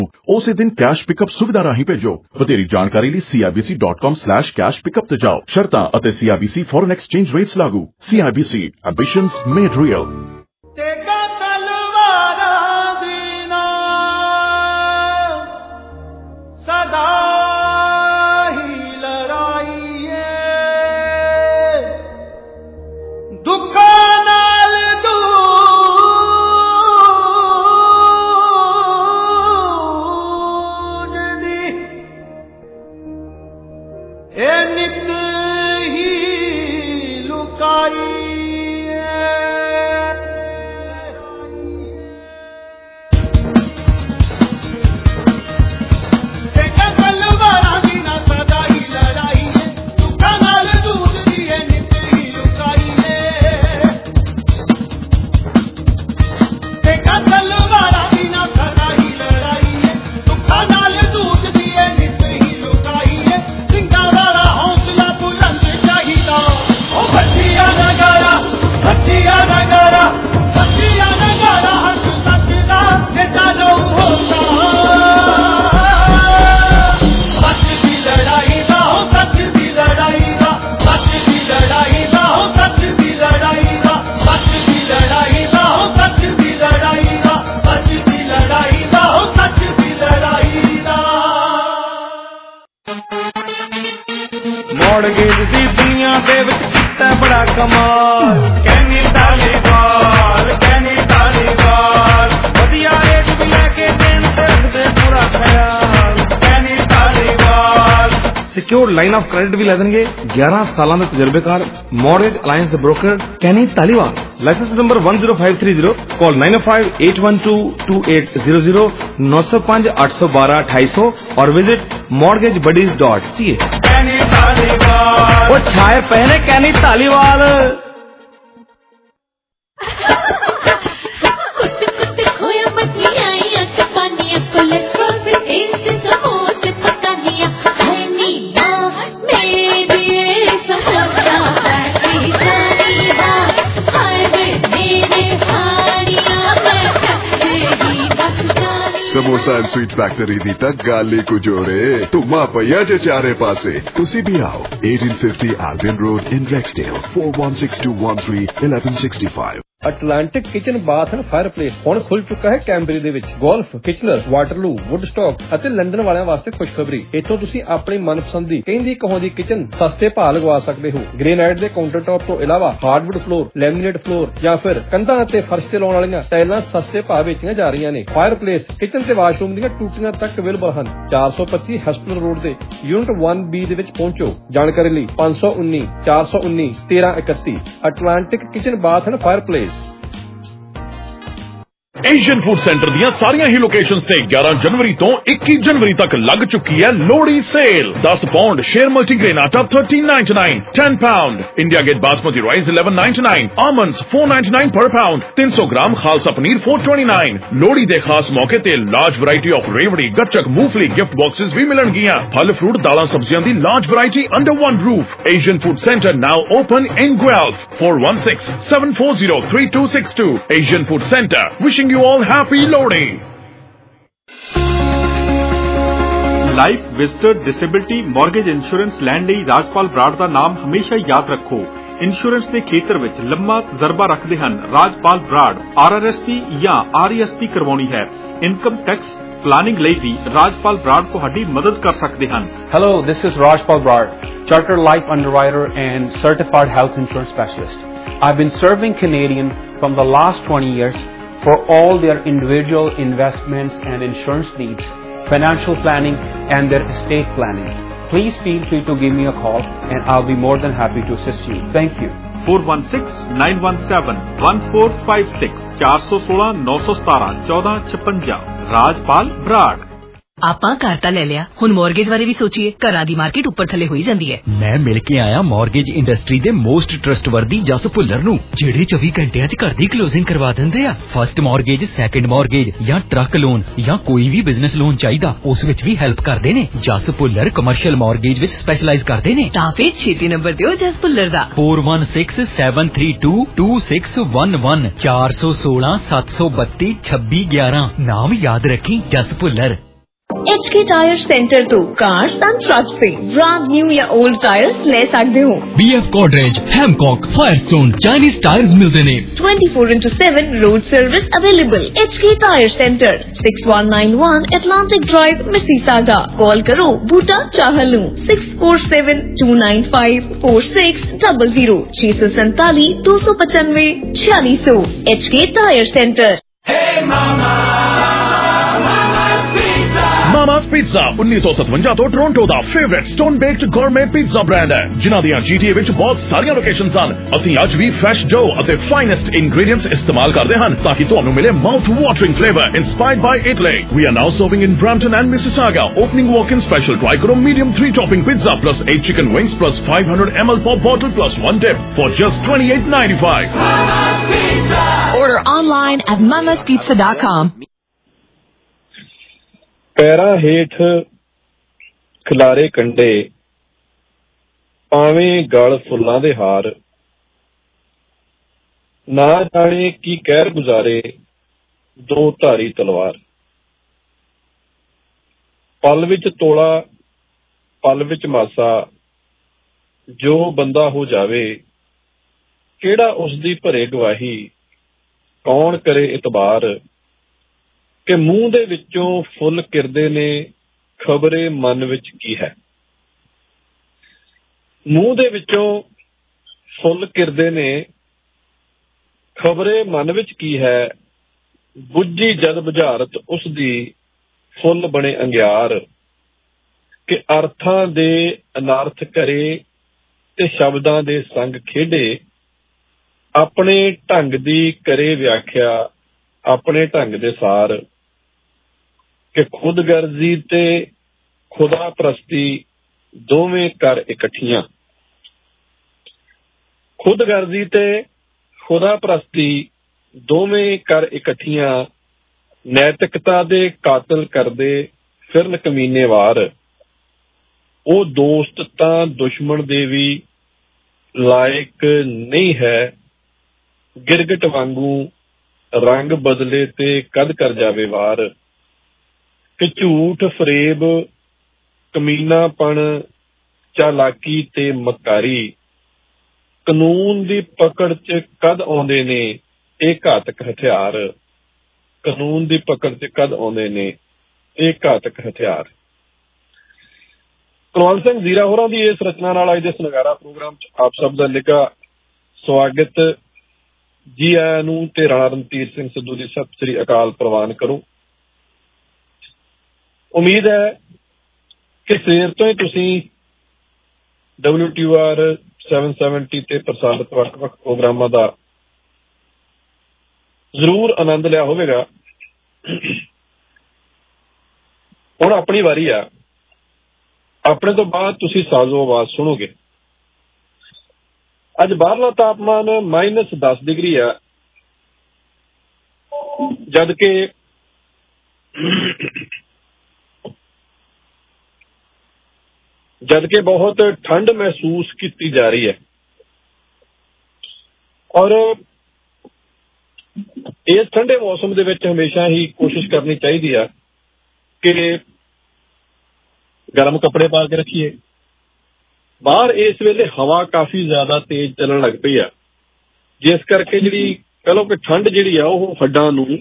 ਉਸੇ ਦਿਨ cash pickup ਸੁਵਿਧਾ ਰਾਹੀਂ ਭੇਜੋ। ਵਧੇਰੀ ਜਾਣਕਾਰੀ ਲਈ cibc.com/cash pickup ਤੇ ਜਾਓ। ਸ਼ਰਤਾਂ ਅਤੇ CIBC ਫੋਰਨ ਐਕਸਚੇਂਜ ਰੇਟਸ ਲਾਗੂ। CIBC ambitions made real। Mortgage ਦੀ ਦੁਨੀਆ ਦੇ ਵਿੱਚ ਕੀਤਾ ਬੜਾ ਕਮਾਲ। ਕਹਿੰਦੀ ਤਾਲੀਵਾਲ ਵਧੀਆ ਰੇਟ ਵੀ ਲੈ ਕੇ ਦੇਣ ਤੇ ਰੱਖਦੇ ਪੂਰਾ ਖਿਆਲ। ਕਹਿੰਦੀ Taliwal secure line of credit ਵੀ ਲੈ ਦੇਣਗੇ। 11 ਸਾਲਾਂ ਦੇ ਤਜਰਬੇਕਾਰ ਮੌਰਗੇਜ ਅਲਾਇੰਸ ਦੇ broker Kenny Taliwal. Licence number 10530। Call 9058122800 905 812 2800 और विजिट mortgagebuddies.ca। वो छाए पहने Kenny Taliwal. Samosa and sweet factory ਦੀ ਤਾਂ ਗੱਲ ਹੀ ਕੁਝ ਹੋਰ ਏ। ਧੁੰਮਾ ਪਈਆ ਜੇ ਚਾਰੇ ਪਾਸੇ। ਤੁਸੀਂ ਵੀ ਆਓ। 1850 Albion Road in Rexdale 416213 1165। Atlantic kitchen bath and fireplace ਹੁਣ ਖੁੱਲ ਚੁੱਕਾ ਹੈ ਕੈਂਬਰੀ ਦੇ ਵਿੱਚ। ਗੋਲਫ, ਕਿਚਨਰ, ਵਾਟਰਲੂ, ਵੁੱਡਸਟਾਕ ਅਤੇ ਲੰਡਨ ਵਾਲਿਆਂ ਵਾਸਤੇ ਖੁਸ਼ਖਬਰੀ। ਇੱਥੋਂ ਤੁਸੀਂ ਆਪਣੀ ਮਨਪਸੰਦ ਦੀ ਕਹਿੰਦੀ ਕਹੋਂਦੀ ਕਿਚਨ ਸਸਤੇ ਭਾਅ ਲਗਵਾ ਸਕਦੇ ਹੋ। ਗ੍ਰੇਨਾਈਟ ਦੇ ਕਾਊਂਟਰ ਟੌਪ ਤੋਂ ਇਲਾਵਾ ਹਾਰਡਵੁੱਡ ਫਲੋਰ, ਲੈਮੀਨੇਟ ਫਲੋਰ ਜਾਂ ਫਿਰ ਕੰਧਾਂ ਅਤੇ ਫਰਸ਼ ਤੇ ਲਾਉਣ ਵਾਲੀਆਂ ਟਾਈਲਾਂ ਸਸਤੇ ਭਾਅ ਵੇਚੀਆਂ ਜਾ ਰਹੀਆਂ ਨੇ। ਫਾਇਰਪਲੇਸ, ਕਿਚਨ ਤੇ ਵਾਸ਼ਰੂਮ ਦੀਆਂ ਟੂਟੀਆਂ ਤੱਕ ਅਵੇਲੇਬਲ ਹਨ। 425 ਹਸਪੀਟਲ ਰੋਡ ਦੇ ਯੂਨਿਟ 1B ਦੇ ਵਿੱਚ ਪਹੁੰਚੋ। ਜਾਣਕਾਰੀ ਲਈ 519 419 1331। Atlantic kitchen bath and fireplace. Asian food centre ਦੀਆਂ ਸਾਰੀਆਂ ਹੀ ਲੋਕੇਸ਼ਨਸ ਤੇ 11 ਜਨਵਰੀ ਤੋਂ 21 ਜਨਵਰੀ ਤੱਕ ਲੱਗ ਚੁੱਕੀ ਹੈ Lohri sale. 10 pound Sher multigrain ਆਟਾ 1399, 10 pound India gate basmati rice 1199, almonds 499 per pound, 300 gram Khalsa paneer 429। Lohri ਦੇ ਖਾਸ ਮੌਕੇ ਤੇ ਲਾਰਜ ਵੈਰਾਈਟੀ ਆਫ ਰੇਵੜੀ, ਗੱਚਕ, ਮੂੰਗਫਲੀ ਗਿਫਟ ਬਾਕਸਸ ਵੀ ਮਿਲਣਗੀਆਂ। ਫਲ ਫਰੂਟ, ਦਾਲਾਂ ਸਬਜ਼ੀਆਂ ਦੀ large variety under one roof। Asian food centre now open in Guelph 4167403262। Asian food centre wishing you all happy Lodi। Life, visitor, disability, mortgage insurance ਲੈਣ ਲਈ ਰਾਜਪਾਲ ਬਰਾੜ ਦਾ ਨਾਮ ਹਮੇਸ਼ਾ ਯਾਦ ਰੱਖੋ। ਇੰਸ਼ੋਰੈਂਸ ਦੇ ਖੇਤਰ ਵਿੱਚ ਲੰਮਾ ਤਜਰਬਾ ਰੱਖਦੇ ਹਨ ਰਾਜਪਾਲ ਬਰਾੜ। RRSP ਜਾਂ RESP ਕਰਵਾਉਣੀ ਹੈ, ਇਨਕਮ ਟੈਕਸ ਪਲਾਨਿੰਗ ਲਈ ਵੀ ਰਾਜਪਾਲ ਬਰਾੜ ਤੁਹਾਡੀ ਮਦਦ ਕਰ ਸਕਦੇ ਹਨ। Hello, this is Rajpal Brad, Chartered Life Underwriter and Certified Health Insurance Specialist. I've been serving Canadian from the last 20 years for all their individual investments and insurance needs, financial planning and their estate planning. Please feel free to give me a call and I'll be more than happy to assist you. Thank you. 4169171456 416 917 1456 ਰਾਜਪਾਲ ਬਰਾੜ। ਆਪਾਂ ਘਰ ਤਾਂ ਲੈ ਲਿਆ, ਹੁਣ mortgage ਬਾਰੇ ਵੀ ਸੋਚੀਏ। ਘਰਾਂ ਦੀ market ਉੱਪਰ ਥੱਲੇ ਹੋਈ ਜਾਂਦੀ ਹੈ। ਮੈਂ ਮਿਲ ਕੇ ਆਇਆ ਮੌਰਗੇਜ ਇੰਡਸਟਰੀ ਦੇ ਮੋਸਟ ਟਰਸਟਵਰਦੀ ਜਸ ਭੁੱਲਰ ਨੂੰ, ਜਿਹੜੇ 24 ਘੰਟਿਆਂ 'ਚ ਘਰ ਦੀ ਕਲੋਜ਼ਿੰਗ ਕਰਵਾ ਦਿੰਦੇ ਆ। ਫਸਟ ਮੌਰਗੇਜ, ਸੈਕੰਡ ਮੌਰਗੇਜ ਜਾਂ ਟਰੱਕ ਲੋਨ ਜਾਂ ਕੋਈ ਵੀ ਬਿਜ਼ਨਸ ਲੋਨ ਚਾਹੀਦਾ, ਉਸ ਵਿੱਚ ਵੀ ਹੈਲਪ ਕਰਦੇ ਨੇ। ਜਸ ਭੁੱਲਰ ਕਮਰਸ਼ੀਅਲ ਮੌਰਗੇਜ ਵਿੱਚ ਸਪੈਸ਼ਲਾਈਜ਼ ਕਰਦੇ ਨੇ। ਤਾਂ ਫਿਰ ਛੇਤੀ ਨੰਬਰ ਦਿਓ ਜਸ ਭੁੱਲਰ ਦਾ। 4167322611 416 732 2611। ਨਾਮ ਯਾਦ ਰੱਖੀ, Jas Bhullar. HK tyre centre तो कार्स एंड ट्रक्स से ब्रांड न्यू या ओल्ड टायर्स ले सकते हो। BF Godrej, Hancock, Firestone, Chinese tyres मिलते ने। 24/7 road service available. HK tyre सेंटर 6191 Atlantic Drive, Mississauga। कॉल करो Boota Chahlu 6472954600 647 295 4600। HK tyre centre. Mama's Pizza 1957 ਤੋਂ ਟੋਰਾਂਟੋ ਦਾ favourite stone baked gourmet pizza brand ਹੈ, ਜਿਨ੍ਹਾਂ ਦੀਆਂ GTA ਵਿੱਚ ਬਹੁਤ ਸਾਰੀਆਂ ਲੋਕੇਸ਼ਨਸ ਹਨ। ਅਸੀਂ ਅੱਜ ਵੀ ਫਰੈਸ਼ ਡੋ ਅਤੇ ਫਾਈਨੈਸਟ ਇੰਗਰੀਡੀਐਂਟਸ ਇਸਤੇਮਾਲ ਕਰਦੇ ਹਨ ਤਾਂ ਕਿ ਤੁਹਾਨੂੰ ਮਿਲੇ mouth watering flavour inspired by Italy. We are now serving in Brampton and Mississauga. Opening walk-in special. Try karo medium 3-topping pizza plus 8 chicken wings plus 500 ml pop bottle plus 1 dip for just $28.95. Mama's Pizza. Order online at mamaspizza.com. ਪੈਰਾਂ ਹੇਠ ਖਿਲਾਰੇ ਕੰਡੇ ਪਾਵੇਂ ਗਲ ਫੁੱਲਾਂ ਦੇ ਹਾਰ, ਨਾ ਜਾਣੇ ਕੀ ਕਹਿਰ ਗੁਜ਼ਾਰੇ ਦੋ ਧਾਰੀ ਤਲਵਾਰ। ਪਲ ਵਿੱਚ ਤੋਲਾ ਪਲ ਵਿੱਚ ਮਾਸਾ, ਜੋ ਬੰਦਾ ਹੋ ਜਾਵੇ ਕਿਹੜਾ ਉਸਦੀ ਭਰੇ ਗਵਾਹੀ, ਕੌਣ ਕਰੇ ਇਤਬਾਰ ਕਿ ਮੂੰਹ ਦੇ ਵਿੱਚੋਂ ਫੁੱਲ ਕਿਰਦੇ ਨੇ ਖਬਰੇ ਮਨ ਵਿੱਚ ਕੀ ਹੈ। ਮੂੰਹ ਦੇ ਵਿੱਚੋਂ ਫੁੱਲ ਕਿਰਦੇ ਨੇ ਖਬਰੇ ਮਨ ਵਿੱਚ ਕੀ ਹੈ, ਬੁੱਝੀ ਜਦ ਬੁਝਾਰਤ ਉਸ ਦੀ ਫੁੱਲ ਬਣੇ ਅੰਗਿਆਰ ਕਿ ਅਰਥਾਂ ਦੇ ਅਨਰਥ ਕਰੇ ਤੇ ਸ਼ਬਦਾਂ ਦੇ ਸੰਗ ਖੇਡੇ, ਆਪਣੇ ਢੰਗ ਦੀ ਕਰੇ ਵਿਆਖਿਆ ਆਪਣੇ ਢੰਗ ਦੇ ਸਾਰ ਕਿ ਖੁਦਗਰਜ਼ੀ ਤੇ ਖੁਦਾ ਪ੍ਰਸਤੀ ਦੋਵੇਂ ਕਰ ਇਕੱਠੀਆਂ। ਖੁਦਗਰਜ਼ੀ ਤੇ ਖੁਦਾ ਪ੍ਰਸਤੀ ਦੋਵੇਂ ਕਰ ਇਕੱਠੀਆਂ, ਨੈਤਿਕਤਾ ਦੇ ਕਾਤਲ ਕਰਦੇ ਫਿਰਨ ਕਮੀਨੇ ਵਾਰ। ਉਹ ਦੋਸਤ ਤਾਂ ਦੁਸ਼ਮਣ ਦੇ ਵੀ ਲਾਇਕ ਨਹੀਂ ਹੈ, ਗਿਰਗਟ ਵਾਂਗੂ ਰੰਗ ਬਦਲੇ ਤੇ ਕਦ ਕਰ ਜਾਵੇ ਵਾਰ ਕਿ ਝੂਠ ਫਰੇਬ ਕਮੀਨਾਪਣ ਚਾਲਾਕੀ ਤੇ ਮਕਾਰੀ, ਕਾਨੂੰਨ ਦੀ ਪਕੜ ਚ ਕਦ ਆਉਂਦੇ ਨੇ ਇਹ ਘਾਤਕ ਹਥਿਆਰ। ਕਾਨੂੰਨ ਦੀ ਪਕੜ ਚ ਕਦ ਆਉਂਦੇ ਨੇ ਇਹ ਘਾਤਕ ਹਥਿਆਰ। ਕੁਲਵੰਤ ਸਿੰਘ ਜ਼ੀਰਾ ਹੋਰਾਂ ਦੀ ਇਸ ਰਚਨਾ ਨਾਲ ਅੱਜ ਦੇ ਸਨਗਾਰਾ ਪ੍ਰੋਗਰਾਮ ਚ ਆਪ ਸਭ ਦਾ ਨਿੱਘਾ ਸਵਾਗਤ ਜੀ ਆਇਆਂ ਨੂੰ ਤੇ ਰਾਣਾ ਰਣਧੀਰ ਸਿੰਘ ਸਿੱਧੂ ਦੀ ਸਤਿ ਸ੍ਰੀ ਅਕਾਲ ਪ੍ਰਵਾਨ ਕਰੋ। ਉਮੀਦ ਹੈ ਕਿ ਸਵੇਰ ਤੋਂ ਹੀ ਤੁਸੀਂ WTOR 770 ਤੇ ਪ੍ਰਸਾਰਿਤ ਵੱਖ-ਵੱਖ ਪ੍ਰੋਗਰਾਮਾਂ ਦਾ ਜ਼ਰੂਰ ਆਨੰਦ ਲਿਆ ਹੋਵੇਗਾ। ਹੁਣ ਆਪਣੀ ਵਾਰੀ ਆ, ਆਪਣੇ ਤੋਂ ਬਾਅਦ ਤੁਸੀਂ ਸਾਜ਼ੋ ਆਵਾਜ਼ ਸੁਣੋਗੇ। ਅੱਜ ਬਾਹਰਲਾ ਤਾਪਮਾਨ -10 ਡਿਗਰੀ ਆ, ਜਦਕਿ ਬਹੁਤ ਠੰਡ ਮਹਿਸੂਸ ਕੀਤੀ ਜਾ ਰਹੀ ਹੈ। ਔਰ ਇਸ ਠੰਡੇ ਮੌਸਮ ਦੇ ਵਿੱਚ ਹਮੇਸ਼ਾ ਹੀ ਕੋਸ਼ਿਸ਼ ਕਰਨੀ ਚਾਹੀਦੀ ਆ ਕਿ ਗਰਮ ਕੱਪੜੇ ਪਾ ਕੇ ਰੱਖੀਏ। ਬਾਹਰ ਇਸ ਵੇਲੇ ਹਵਾ ਕਾਫੀ ਜ਼ਿਆਦਾ ਤੇਜ਼ ਚੱਲਣ ਲੱਗ ਪਈ ਆ, ਜਿਸ ਕਰਕੇ ਜਿਹੜੀ ਕਹ ਲਓ ਕਿ ਠੰਡ ਜਿਹੜੀ ਆ ਉਹ ਹੱਡਾਂ ਨੂੰ